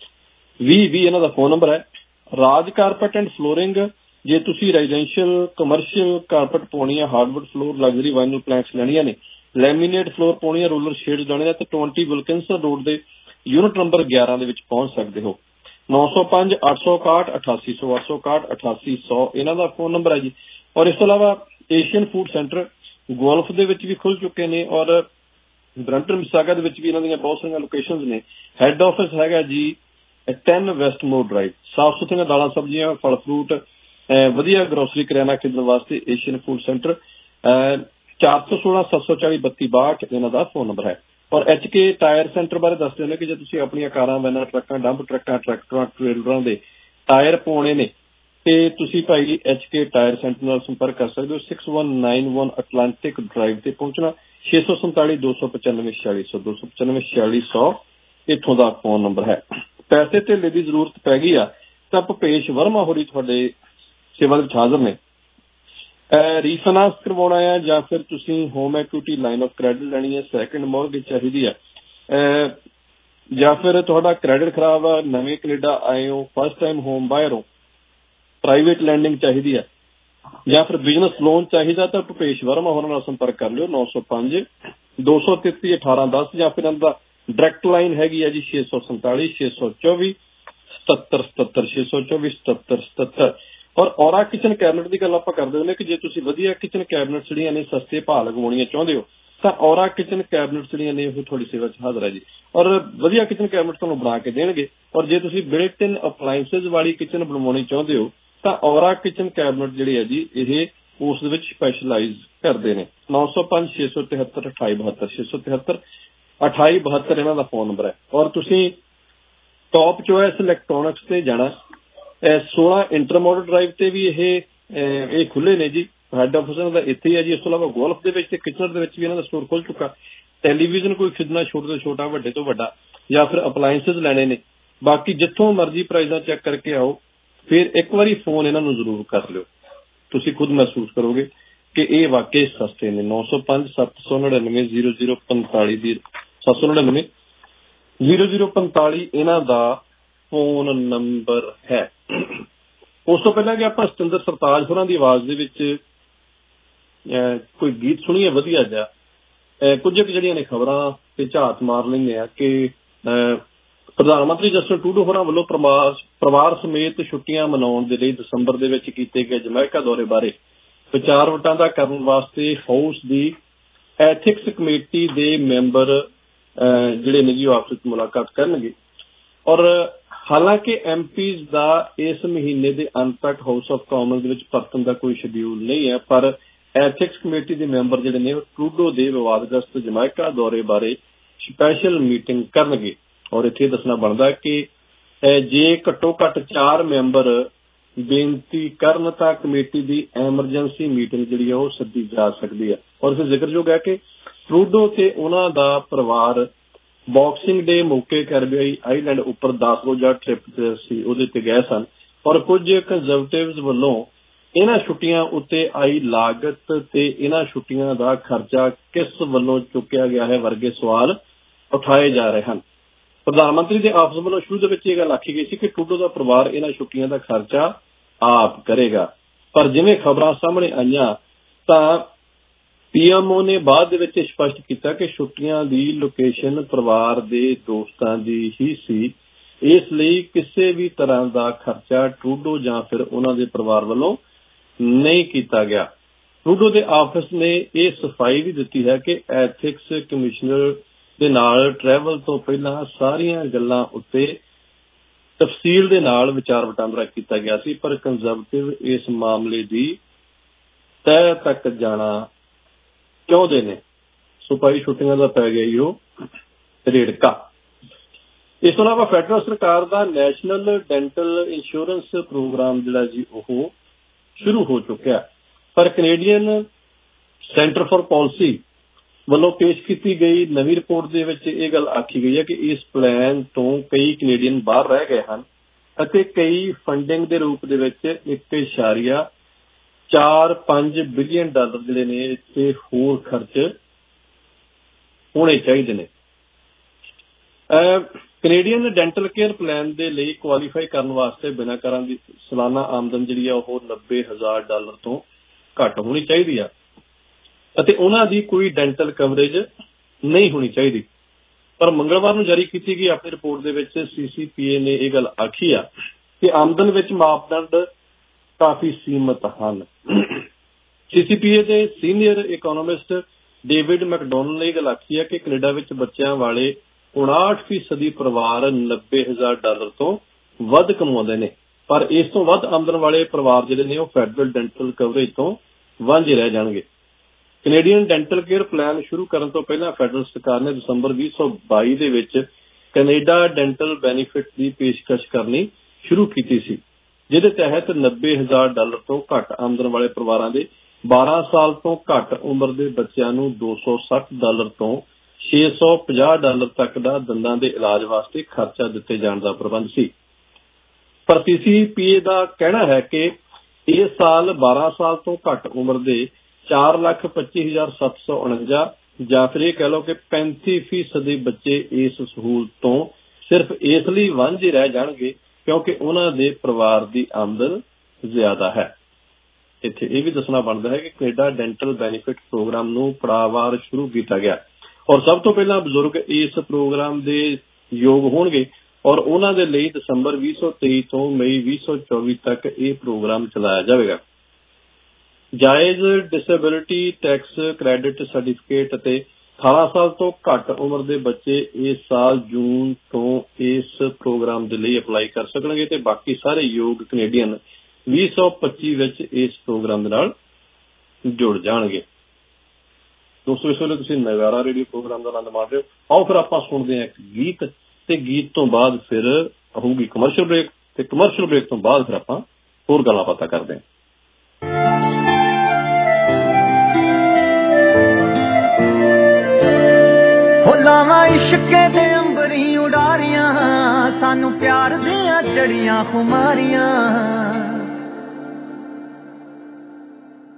20 ਇਹਨਾਂ ਦਾ ਫੋਨ ਨੰਬਰ ਹੈ। ਰਾਜ ਕਾਰਪੈਟ ਐਂਡ ਫਲੋਰਿੰਗ, ਜੇ ਤੁਸੀਂ ਰੈਜ਼ੀਡੈਂਸ਼ੀਅਲ ਕਮਰਸ਼ੀਅਲ ਕਾਰਪੈਟ ਪਾਉਣੀ ਹੈ, hardwood floor, luxury vinyl planks ਲੈਣੀਆਂ ਨੇ, ਲੈਮੀਨੇਟ ਫਲੋਰ ਪਾਉਣੀ ਹੈ, ਰੋਲਰ ਸ਼ੇਡਸ ਲੈਣੇ ਤੇ 20 ਵਿਲਕਿੰਸਨ ਰੋਡ ਦੇ ਯੂਨਿਟ ਨੰਬਰ 11 ਦੇ ਵਿੱਚ ਪਹੁੰਚ ਸਕਦੇ ਹੋ। 905 861 8800 861 8800 ਇਹਨਾਂ ਦਾ ਫੋਨ ਨੰਬਰ ਹੈ ਜੀ। ਔਰ ਇਸ ਤੋਂ ਇਲਾਵਾ ਏਸ਼ੀਅਨ ਫੂਡ ਸੈਂਟਰ ਗੋਲਫ ਦੇ ਵਿੱਚ ਵੀ ਖੁੱਲ ਚੁੱਕੇ ਨੇ, ਔਰ ਬਰੈਂਪਟਨ ਮਿਸਾਗਾ ਦੇ ਵਿੱਚ ਵੀ ਇਹਨਾਂ ਦੀਆਂ ਬਹੁਤ ਸਾਰੀਆਂ ਲੋਕੇਸ਼ਨਸ ਨੇ। ਹੈੱਡ ਆਫਿਸ ਹੈਗਾ ਜੀ 10 ਵੈਸਟਮੋਰ ਡਰਾਈਵ। ਸਾਫ਼ ਸੁਥਰੀਆਂ ਦਾਲਾਂ ਸਬਜ਼ੀਆਂ, ਫਲ ਫਰੂਟ, ਵਧੀਆ ਗਰੋਸਰੀ ਕਰਿਆਨਾ ਖਰੀਦਣ ਵਾਸਤੇ ਏਸ਼ੀਅਨ ਫੂਡ ਸੈਂਟਰ 416 740 3262 ਇਹਨਾਂ ਦਾ ਫੋਨ ਨੰਬਰ ਹੈ। ਔਰ HK ਟਾਇਰ ਸੈਂਟਰ ਬਾਰੇ ਦੱਸਦੇ ਨੇ ਕਿ ਜੇ ਤੁਸੀਂ ਆਪਣੀਆਂ ਕਾਰਾਂ, ਵੈਨਾਂ, ਟਰੱਕਾਂ, ਡੰਪ ਟਰੱਕਾਂ, ਟਰੈਕਟਰਾਂ, ਟ੍ਰੇਲਰਾਂ ਦੇ ਟਾਇਰ ਪਾਉਣੇ ਨੇ ਤੇ ਤੁਸੀਂ ਭਾਈ HK ਟਾਇਰ ਸੈਂਟਰ ਨਾਲ ਸੰਪਰਕ ਕਰ ਸਕਦੇ ਹੋ। 6191 ਅਟਲਾਂਟਿਕ ਡਰਾਈਵ ਤੇ ਪਹੁੰਚਣਾ। 647 295 4600 295 4600 ਇੱਥੋਂ ਦਾ ਫੋਨ ਨੰਬਰ ਹੈ। ਪੈਸੇ ਧੇਲੇ ਦੀ ਜ਼ਰੂਰਤ ਪੈ ਗਈ ਆ ਤਾਂ ਭੁਪੇਸ਼ ਵਰਮਾ ਹੋਰੀ ਤੁਹਾਡੇ ਸੇਵਾ ਵਿੱਚ ਹਾਜ਼ਰ ਨੇ। ਰੀਫਾਈਨਾਂਸ ਕਰਵਾਉਣਾ ਹੈ ਜਾਂ ਫਿਰ ਤੁਸੀਂ home equity line of credit ਲੈਣੀ ਹੈ, ਸੈਕੰਡ ਮੌਰਗੇਜ ਚਾਹੀਦੀ ਹੈ, ਜਾਂ ਫਿਰ ਤੁਹਾਡਾ ਕ੍ਰੈਡਿਟ ਖਰਾਬ ਆ, ਨਵੇਂ ਕੈਨੇਡਾ ਆਏ ਹੋ, ਫਸਟ ਟਾਈਮ ਹੋਮ ਬਾਇਰ ਹੋ, ਪ੍ਰਾਈਵੇਟ ਲੈਂਡਿੰਗ ਚਾਹੀਦੀ ਹੈ, ਜਾਂ ਫਿਰ ਬਿਜ਼ਨਸ ਲੋਨ ਚਾਹੀਦਾ ਤਾਂ ਭੁਪੇਸ਼ ਵਰਮਾ ਹੋਰਾਂ ਨਾਲ ਸੰਪਰਕ ਕਰ ਲਿਓ। 905 233 1810 ਜਾਂ ਫਿਰ ਇਹਨਾਂ ਦਾ ਡਾਇਰੈਕਟ ਲਾਈਨ ਹੈਗੀ ਹੈ ਜੀ 647 624 77 77 624 77 77। ਔਰ ਔਰਾ ਕਿਚਨ ਕੈਬਨਿਟ ਦੀ ਗੱਲ ਆਪਾਂ ਕਰਦੇ ਹੁੰਦੇ ਕਿ ਜੇ ਤੁਸੀਂ ਵਧੀਆ ਕਿਚਨ ਕੈਬਨਿਟ ਜਿਹੜੀਆਂ ਨੇ ਸਸਤੇ ਭਾਅ ਲਗਵਾਉਣੀਆਂ ਚਾਹੁੰਦੇ ਹੋ ਤਾਂ ਔਰਾ ਕਿਚਨ ਕੈਬਨਿਟ ਜਿਹੜੀਆਂ ਨੇ ਉਹ ਤੁਹਾਡੀ ਸੇਵਾ 'ਚ ਹਾਜ਼ਰ ਹੈ ਜੀ। ਔਰ ਵਧੀਆ ਕਿਚਨ ਕੈਬਨਿਟ ਤੁਹਾਨੂੰ ਬਣਾ ਕੇ ਦੇਣਗੇ। ਔਰ ਜੇ ਤੁਸੀਂ ਬਿਲਟ ਇਨ ਅਪਲਾਇੰਸਿਸ ਵਾਲੀ ਕਿਚਨ ਬਣਵਾਉਣੀ ਚਾਹੁੰਦੇ ਹੋ ਤਾਂ ਔਰਾ ਕਿਚਨ ਕੈਬਨਿਟ ਜਿਹੜੇ ਹੈ ਜੀ ਇਹ ਉਸ ਦੇ ਵਿੱਚ ਸਪੈਸ਼ਲਾਈਜ਼ ਕਰਦੇ ਨੇ। 905 673 2872 673 2872 ਇਹਨਾਂ ਦਾ ਫੋਨ ਨੰਬਰ ਹੈ। ਔਰ ਤੁਸੀਂ ਟੌਪ ਚੋਇਸ ਇਲੈਕਟ੍ਰੋਨਿਕਸ ਤੇ ਜਾਣਾ। 16 ਇੰਟਰਮੋਡਲ ਡਰਾਈਵ ਤੇ ਵੀ ਇਹ ਖੁੱਲੇ ਨੇ ਜੀ। ਹੈੱਡ ਆਫਿਸ ਦਾ ਇੱਥੇ ਹੀ ਹੈ ਜੀ। ਇਸ ਤੋਂ ਇਲਾਵਾ ਗੋਲਫ ਦੇ ਵਿੱਚ ਤੇ ਕਿਚਨਰ ਦੇ ਵਿੱਚ ਵੀ ਇਹਨਾਂ ਦਾ ਸਟੋਰ ਖੁੱਲ ਚੁੱਕਾ। ਟੈਲੀਵਿਜ਼ਨ ਕੋਈ ਖਰੀਦਣਾ ਛੋਟੇ ਤੋਂ ਛੋਟਾ, ਵੱਡੇ ਤੋਂ ਵੱਡਾ, ਜਾਂ ਫਿਰ ਅਪਲਾਇੰਸਿਸ ਲੈਣੇ ਨੇ, ਬਾਕੀ ਜਿੱਥੋਂ ਮਰਜ਼ੀ ਪ੍ਰਾਈਜ਼ਾਂ ਚੈੱਕ ਕਰਕੇ ਆਓ। ਫਿਰ ਇੱਕ ਵਾਰੀ ਫੋਨ ਇਹਨਾਂ ਨੂੰ ਜ਼ਰੂਰ ਕਰ ਲਿਓ। ਤੁਸੀਂ ਖੁਦ ਮਹਿਸੂਸ ਕਰੋਗੇ ਕਿ ਇਹ ਵਾਕਈ ਸਸਤੇ ਨੇ। 905 799 0045 ਦੀ 799 0045 ਇਹਨਾਂ ਦਾ ਫੋਨ ਨੰਬਰ ਹੈ। ਉਸ ਤੋਂ ਪਹਿਲਾਂ ਕਿ ਆਪਾਂ ਸਤਿੰਦਰ ਸਰਤਾਜ ਹੋਰਾਂ ਦੀ ਆਵਾਜ਼ ਦੇ ਵਿੱਚ ਕੋਈ ਗੀਤ ਸੁਣੀਏ ਵਧੀਆ ਜਿਹਾ, ਕੁਝ ਕੁ ਜਿਹੜੀਆਂ ਨੇ ਖਬਰਾਂ ਤੇ ਝਾਤ ਮਾਰ ਲੈਂਦੇ ਆ ਕਿ ਪ੍ਰਧਾਨ ਮੰਤਰੀ ਜਸਟਿਨ ਟਰੂਡੋ ਹੋਰਾਂ ਵੱਲੋਂ ਪਰਿਵਾਰ ਸਮੇਤ ਛੁੱਟੀਆਂ ਮਨਾਉਣ ਦੇ ਲਈ ਦਸੰਬਰ ਦੇ ਵਿੱਚ ਕੀਤੇ ਗਏ ਜਮੈਕਾ ਦੌਰੇ ਬਾਰੇ ਵਿਚਾਰ ਵਟਾਂਦਰਾ ਕਰਨ ਵਾਸਤੇ ਹਾਊਸ ਦੀ ਐਥਿਕਸ ਕਮੇਟੀ ਦੇ ਮੈਂਬਰ ਜਿਹੜੇ ਨੇ ਜੀ ਉਹ ਆਪਸ ਵਿੱਚ ਮੁਲਾਕਾਤ ਕਰਨਗੇ। ਔਰ ਹਾਲਾਂਕਿ ਐਮਪੀਜ਼ ਦਾ ਇਸ ਮਹੀਨੇ ਦੇ ਅੰਤ ਤੱਕ ਹਾਊਸ ਆਫ ਕਾਮਨਸ ਦੇ ਵਿੱਚ ਪਰਤਣ ਦਾ ਕੋਈ ਸ਼ਡਿਊਲ ਨਹੀਂ ਹੈ, ਪਰ ਐਥਿਕਸ ਕਮੇਟੀ ਦੇ ਮੈਂਬਰ ਜਿਹੜੇ ਨੇ ਉਹ ਟਰੂਡੋ ਦੇ ਵਿਵਾਦਗ੍ਰਸਤ ਜਮੈਕਾ ਦੌਰੇ ਬਾਰੇ ਸਪੈਸ਼ਲ ਮੀਟਿੰਗ ਕਰਨਗੇ। ਔਰ ਇੱਥੇ ਦੱਸਣਾ ਬਣਦਾ ਕਿ ਜੇ ਘੱਟੋ ਘੱਟ 4 ਮੈਂਬਰ ਬੇਨਤੀ ਕਰਨ ਤਾਂ ਕਮੇਟੀ ਦੀ ਐਮਰਜੈਂਸੀ ਮੀਟਿੰਗ ਜਿਹੜੀ ਆ ਉਹ ਸੱਦੀ ਜਾ ਸਕਦੀ ਹੈ। ਔਰ ਇਸ ਜ਼ਿਕਰਯੋਗ ਹੈ ਕਿ ਟਰੂਡੋ ਤੇ ਉਹਨਾਂ ਦਾ ਪਰਿਵਾਰ ਬਾਕਸਿੰਗ ਡੇ ਮੌਕੇ ਕੈਰੀਬੀਆਈ ਆਈਲੈਂਡ ਉੱਪਰ 10 ਰੋਜ਼ਾ ਟ੍ਰਿਪ ਸੀ ਉਹਦੇ ਤੇ ਗਏ ਸਨ। ਔਰ ਕੁਝ ਕੰਜ਼ਰਵੇਟਿਵਜ਼ ਵੱਲੋਂ ਇਹਨਾਂ ਛੁੱਟੀਆਂ ਉੱਤੇ ਆਈ ਲਾਗਤ ਤੇ ਇਹਨਾਂ ਛੁੱਟੀਆਂ ਦਾ ਖਰਚਾ ਕਿਸ ਵੱਲੋਂ ਚੁੱਕਿਆ ਗਿਆ ਹੈ ਵਰਗੇ ਸਵਾਲ ਉਠਾਏ ਜਾ ਰਹੇ ਹਨ। ਪ੍ਰਧਾਨ ਮੰਤਰੀ ਦੇ ਆਫਿਸ ਵੱਲੋਂ ਸ਼ੁਰੂ ਦੇ ਵਿੱਚ ਇਹ ਗੱਲ ਆਖੀ ਗਈ ਸੀ ਕਿ ਟਰੂਡੋ ਦਾ ਪਰਿਵਾਰ ਇਹਨਾਂ ਛੁੱਟੀਆਂ ਦਾ ਖਰਚਾ ਆਪ ਕਰੇਗਾ, ਪਰ ਜਿਵੇਂ ਖਬਰਾਂ ਸਾਹਮਣੇ ਆਈਆਂ ਤਾਂ ਪੀਐਮਓ ਨੇ ਬਾਅਦ ਦੇ ਵਿੱਚ ਸਪਸ਼ਟ ਕੀਤਾ ਕਿ ਛੁੱਟੀਆਂ ਦੀ ਲੋਕੇਸ਼ਨ ਪਰਿਵਾਰ ਦੇ ਦੋਸਤਾਂ ਦੀ ਹੀ ਸੀ, ਇਸ ਲਈ ਕਿਸੇ ਵੀ ਤਰ੍ਹਾਂ ਦਾ ਖਰਚਾ ਟਰੂਡੋ ਜਾਂ ਫਿਰ ਉਹਨਾਂ ਦੇ ਪਰਿਵਾਰ ਵੱਲੋਂ ਨਹੀਂ ਕੀਤਾ ਗਿਆ। ਟਰੂਡੋ ਦੇ ਆਫਿਸ ਨੇ ਇਹ ਸਫਾਈ ਵੀ ਦਿੱਤੀ ਹੈ ਕਿ ਐਥਿਕਸ ਕਮਿਸ਼ਨਰ ਦੇ ਨਾਲ ਟਰੈਵਲ ਤੋਂ ਪਹਿਲਾਂ ਸਾਰੀਆਂ ਗੱਲਾਂ ਉੱਤੇ ਤਫਸੀਲ ਦੇ ਨਾਲ ਵਿਚਾਰ ਵਟਾਂਦਰਾ ਕੀਤਾ ਗਿਆ ਸੀ, ਪਰ ਕੰਜ਼ਰਵੇਟਿਵ ਇਸ ਮਾਮਲੇ ਦੀ ਤਹਿ ਤੱਕ ਜਾਣਾ ਚਾਹੁੰਦੇ ਨੇ। ਸਫਾਈ ਛੁੱਟੀਆਂ ਦਾ ਪੈ ਗਿਆ ਉਹ ਰੇੜਕਾ। ਇਸ ਤੋਂ ਇਲਾਵਾ ਫੈਡਰਲ ਸਰਕਾਰ ਦਾ ਨੈਸ਼ਨਲ ਡੈਂਟਲ ਇੰਸ਼ੋਰੈਂਸ ਪ੍ਰੋਗਰਾਮ ਜਿਹੜਾ ਜੀ ਉਹ ਸ਼ੁਰੂ ਹੋ ਚੁੱਕਿਆ, ਪਰ ਕੈਨੇਡੀਅਨ ਸੈਂਟਰ ਫਾਰ ਪਾਲਿਸੀ ਵੱਲੋਂ ਪੇਸ਼ ਕੀਤੀ ਗਈ ਨਵੀਂ ਰਿਪੋਰਟ ਦੇ ਵਿੱਚ ਇਹ ਗੱਲ ਆਖੀ ਗਈ ਹੈ ਕਿ ਇਸ ਪਲਾਨ ਤੋਂ ਕਈ ਕੈਨੇਡੀਅਨ ਬਾਹਰ ਰਹਿ ਗਏ ਹਨ ਅਤੇ ਕਈ ਫੰਡਿੰਗ ਦੇ ਰੂਪ ਦੇ ਵਿੱਚ 1.45 ਬਿਲੀਅਨ ਡਾਲਰ ਜਿਹੜੇ ਨੇ ਇੱਥੇ ਹੋਰ ਖਰਚ ਹੋਣੇ ਚਾਹੀਦੇ ਨੇ। ਕੈਨੇਡੀਅਨ ਡੈਂਟਲ ਕੇਅਰ ਪਲਾਨ ਦੇ ਲਈ ਕੁਆਲੀਫਾਈ ਕਰਨ ਵਾਸਤੇ ਬਿਨੈਕਾਰਾਂ ਦੀ ਸਾਲਾਨਾ ਆਮਦਨ ਜਿਹੜੀ ਆ ਉਹ $90,000 ਤੋਂ ਘੱਟ ਹੋਣੀ ਚਾਹੀਦੀ ਆ ਅਤੇ ਉਹਨਾਂ ਦੀ ਕੋਈ ਡੈਂਟਲ ਕਵਰੇਜ ਨਹੀਂ ਹੋਣੀ ਚਾਹੀਦੀ। ਪਰ ਮੰਗਲਵਾਰ ਨੂੰ ਜਾਰੀ ਕੀਤੀ ਗਈ ਆਪਣੀ ਰਿਪੋਰਟ ਦੇ ਵਿੱਚ CCPA ਨੇ ਇਹ ਗੱਲ ਆਖੀ ਆ ਕਿ ਆਮਦਨ ਵਿੱਚ ਮਾਪਦੰਡ ਕਾਫੀ ਸੀਮਤ ਹਨ। CCPA ਦੇ ਸੀਨੀਅਰ ਇਕੋਨੋਮਿਸਟ ਡੇਵਿਡ ਮੈਕਡੋਨਲ ਨੇ ਇਹ ਗੱਲ ਆਖੀ ਹੈ ਕਿ ਕੈਨੇਡਾ ਵਿੱਚ ਬੱਚਿਆਂ ਵਾਲੇ 59% ਪਰਿਵਾਰ $90,000 ਤੋਂ ਵੱਧ ਕਮਾਉਂਦੇ ਨੇ, ਪਰ ਇਸ ਤੋਂ ਵੱਧ ਆਮਦਨ ਵਾਲੇ ਪਰਿਵਾਰ ਜਿਹੜੇ ਨੇ ਉਹ ਫੈਡਰਲ ਡੈਂਟਲ ਕਵਰੇਜ ਤੋਂ ਵਾਂਝੇ ਰਹਿ ਜਾਣਗੇ। ਕੈਨੇਡੀਅਨ ਡੈਂਟਲ ਕੇਅਰ ਪਲਾਨ ਸ਼ੁਰੂ ਕਰਨ ਤੋਂ ਪਹਿਲਾਂ ਫੈਡਰਲ ਸਰਕਾਰ ਨੇ ਦਸੰਬਰ 2022 ਦੇ ਵਿੱਚ ਕੈਨੇਡਾ ਡੈਂਟਲ ਬੈਨੀਫਿਟ ਦੀ ਪੇਸ਼ਕਸ਼ ਕਰਨੀ ਸ਼ੁਰੂ ਕੀਤੀ ਸੀ, ਜਿਹਦੇ ਤਹਿਤ $90,000 ਤੋਂ ਘੱਟ ਆਮਦਨ ਵਾਲੇ ਪਰਿਵਾਰਾਂ ਦੇ 12 ਸਾਲ ਤੋਂ ਘੱਟ ਉਮਰ ਦੇ ਬੱਚਿਆਂ ਨੂੰ $260 ਤੋਂ $650 ਤੱਕ ਦਾ ਦੰਦਾਂ ਦੇ ਇਲਾਜ ਵਾਸਤੇ ਖਰਚਾ ਦਿੱਤੇ ਜਾਣ ਦਾ ਪ੍ਰਬੰਧ ਸੀ। ਪਰ CCPA ਦਾ ਕਹਿਣਾ ਹੈ ਕਿ ਇਸ ਸਾਲ 12 ਸਾਲ ਤੋਂ ਘੱਟ ਉਮਰ ਦੇ 4,25,749 ਜਾਂ ਫਿਰ ਇਹ ਕਹਿ ਲਓ ਕਿ 35% ਬੱਚੇ ਇਸ ਸਹੂਲਤ ਤੋਂ ਸਿਰਫ ਇਸ ਲਈ ਵਾਂਝੇ ਰਹਿ ਜਾਣਗੇ ਕਿਉਂਕਿ ਉਹਨਾਂ ਦੇ ਪਰਿਵਾਰ ਦੀ ਆਮਦਨ ਜ਼ਿਆਦਾ ਹੈ। ਇੱਥੇ ਇਹ ਵੀ ਦੱਸਣਾ ਬਣਦਾ ਹੈ ਕਿ ਕੈਨੇਡਾ ਡੈਂਟਲ ਬੈਨੀਫਿਟ ਪ੍ਰੋਗਰਾਮ ਨੂੰ ਪੜਾਅਵਾਰ ਸ਼ੁਰੂ ਕੀਤਾ ਗਿਆ ਔਰ ਸਭ ਤੋਂ ਪਹਿਲਾਂ ਬਜ਼ੁਰਗ ਇਸ ਪ੍ਰੋਗਰਾਮ ਦੇ ਯੋਗ ਹੋਣਗੇ ਔਰ ਉਹਨਾਂ ਦੇ ਲਈ ਦਸੰਬਰ 2023 ਤੋਂ ਮਈ 2024 ਤੱਕ ਇਹ ਪ੍ਰੋਗਰਾਮ ਚਲਾਇਆ ਜਾਵੇਗਾ। ਜਾਇਜ਼ ਡਿਸੇਬਿਲਿਟੀ ਟੈਕਸ ਕ੍ਰੈਡਿਟ ਸਰਟੀਫਿਕੇਟ ਅਤੇ 18 ਸਾਲ ਤੋਂ ਘੱਟ ਉਮਰ ਦੇ ਬੱਚੇ ਇਸ ਸਾਲ ਜੂਨ ਤੋਂ ਇਸ ਪ੍ਰੋਗਰਾਮ ਦੇ ਲਈ ਅਪਲਾਈ ਕਰ ਸਕਣਗੇ ਤੇ ਬਾਕੀ ਸਾਰੇ ਯੋਗ ਕੈਨੇਡੀਅਨ 2025 ਵਿੱਚ ਇਸ ਪ੍ਰੋਗਰਾਮ ਦੇ ਨਾਲ ਜੁੜ ਜਾਣਗੇ। ਦੋਸਤੋ, ਇਸ ਵੇਲੇ ਤੁਸੀਂ ਨਜ਼ਾਰਾ ਰੇਡੀਓ ਪ੍ਰੋਗਰਾਮ ਦਾ ਆਨੰਦ ਮਾਣ ਰਹੇ ਹੋ। ਆਓ ਫਿਰ ਆਪਾਂ ਸੁਣਦੇ ਹਾਂ ਇੱਕ ਗੀਤ ਤੇ ਗੀਤ ਤੋਂ ਬਾਅਦ ਫਿਰ ਹੋਊਗੀ ਕਮਰਸ਼ੀਅਲ ਬ੍ਰੇਕ ਤੇ ਕਮਰਸ਼ੀਅਲ ਬ੍ਰੇਕ ਤੋਂ ਬਾਅਦ ਫਿਰ ਆਪਾਂ ਹੋਰ ਗੱਲਾਂ ਬਾਤਾਂ ਕਰਦੇ ਹਾਂ। ਲਾਵਾਂ ਇਸ਼ਕੇ ਦੇ ਅੰਬਰੀ ਉਡਾਰੀਆਂ ਸਾਨੂੰ ਪਿਆਰ ਦੀਆਂ ਚੜੀਆਂ ਖੁਮਾਰੀਆਂ